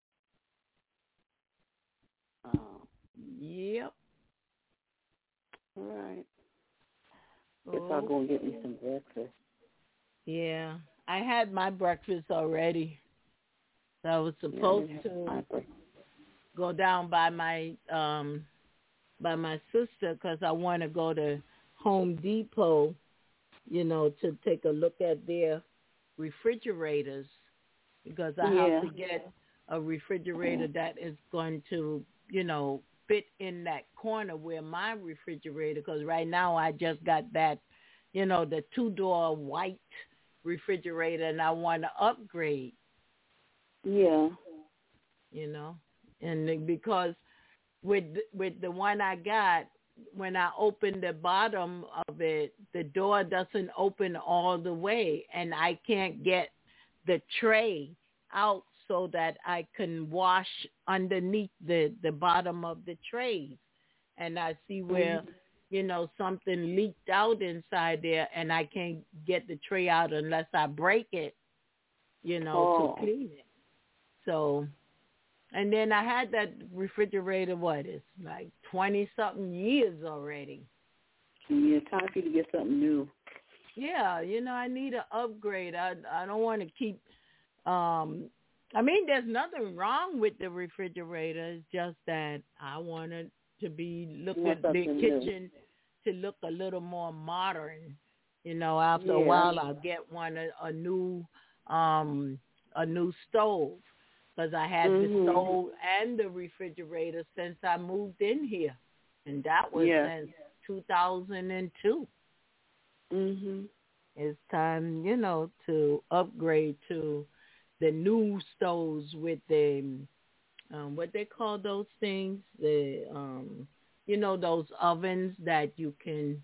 Oh. Yep. All right. Guess I'll go and get me some breakfast. Yeah, I had my breakfast already. So I was Yeah, I supposed didn't have to my breakfast. go down by my um by my sister because I want to go to Home Depot, you know, to take a look at their refrigerators because I Yeah. have to get a refrigerator that is going to, you know, fit in that corner where my refrigerator, because right now I just got that, you know, the two-door white refrigerator, and I want to upgrade, Yeah. you know, and then because with with the one I got, when I open the bottom of it, the door doesn't open all the way, and I can't get the tray out so that I can wash underneath the, the bottom of the trays. And I see where, Mhm. you know, something leaked out inside there, and I can't get the tray out unless I break it, you know, Oh. to clean it. So, and then I had that refrigerator, what, it's like twenty-something years already. Yeah, time for you to get something new. Yeah, you know, I need an upgrade. I I don't want to keep, um, I mean, there's nothing wrong with the refrigerator. It's just that I want it to be, look Want at the something new. kitchen to look a little more modern. You know, after a Yeah. while, I'll get one, a, a new, um, a new stove. Because I had Mhm. the stove and the refrigerator since I moved in here. And that was Yeah. since two thousand two. Mhm. It's time, you know, to upgrade to the new stoves with the, um, what they call those things, the, um, you know, those ovens that you can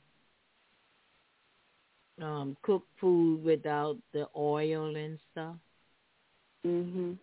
um, cook food without the oil and stuff. Mhm.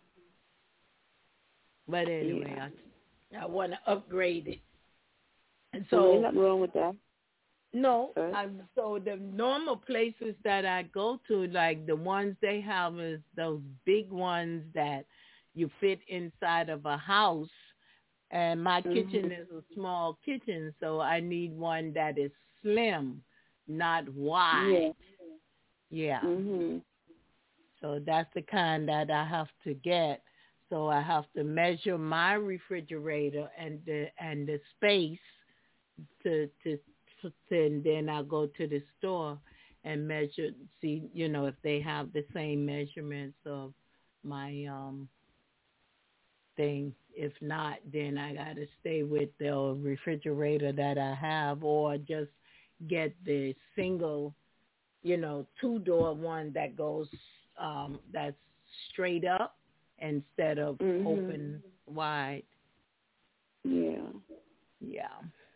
But anyway, Yeah. I, I want to upgrade it. And So so, ain't nothing wrong with that. no, Okay. I, so the normal places that I go to, like the ones they have is those big ones that you fit inside of a house. And my Mhm. kitchen is a small kitchen, so I need one that is slim, not wide. Yeah. Mhm. So that's the kind that I have to get. So I have to measure my refrigerator and the and the space to to, to and then I'll go to the store and measure, see, you know, if they have the same measurements of my um thing. If not, then I gotta stay with the refrigerator that I have, or just get the single, you know, two door one that goes um that's straight up instead of Mhm. open wide. Yeah. Yeah.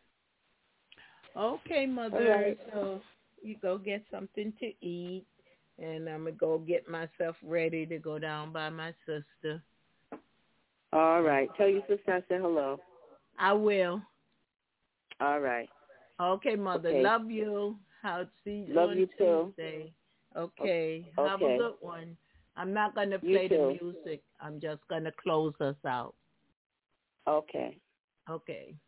Okay, Mother. All right. So you go get something to eat, and I'm gonna go get myself ready to go down by my sister. All right. Tell your sister I said hello. I will. All right. Okay, Mother. Okay. Love you. I'll see you Love on you too. Tuesday. Okay. Okay. Have a good one. I'm not going to You play the too. music. I'm just going to close us out. Okay. Okay.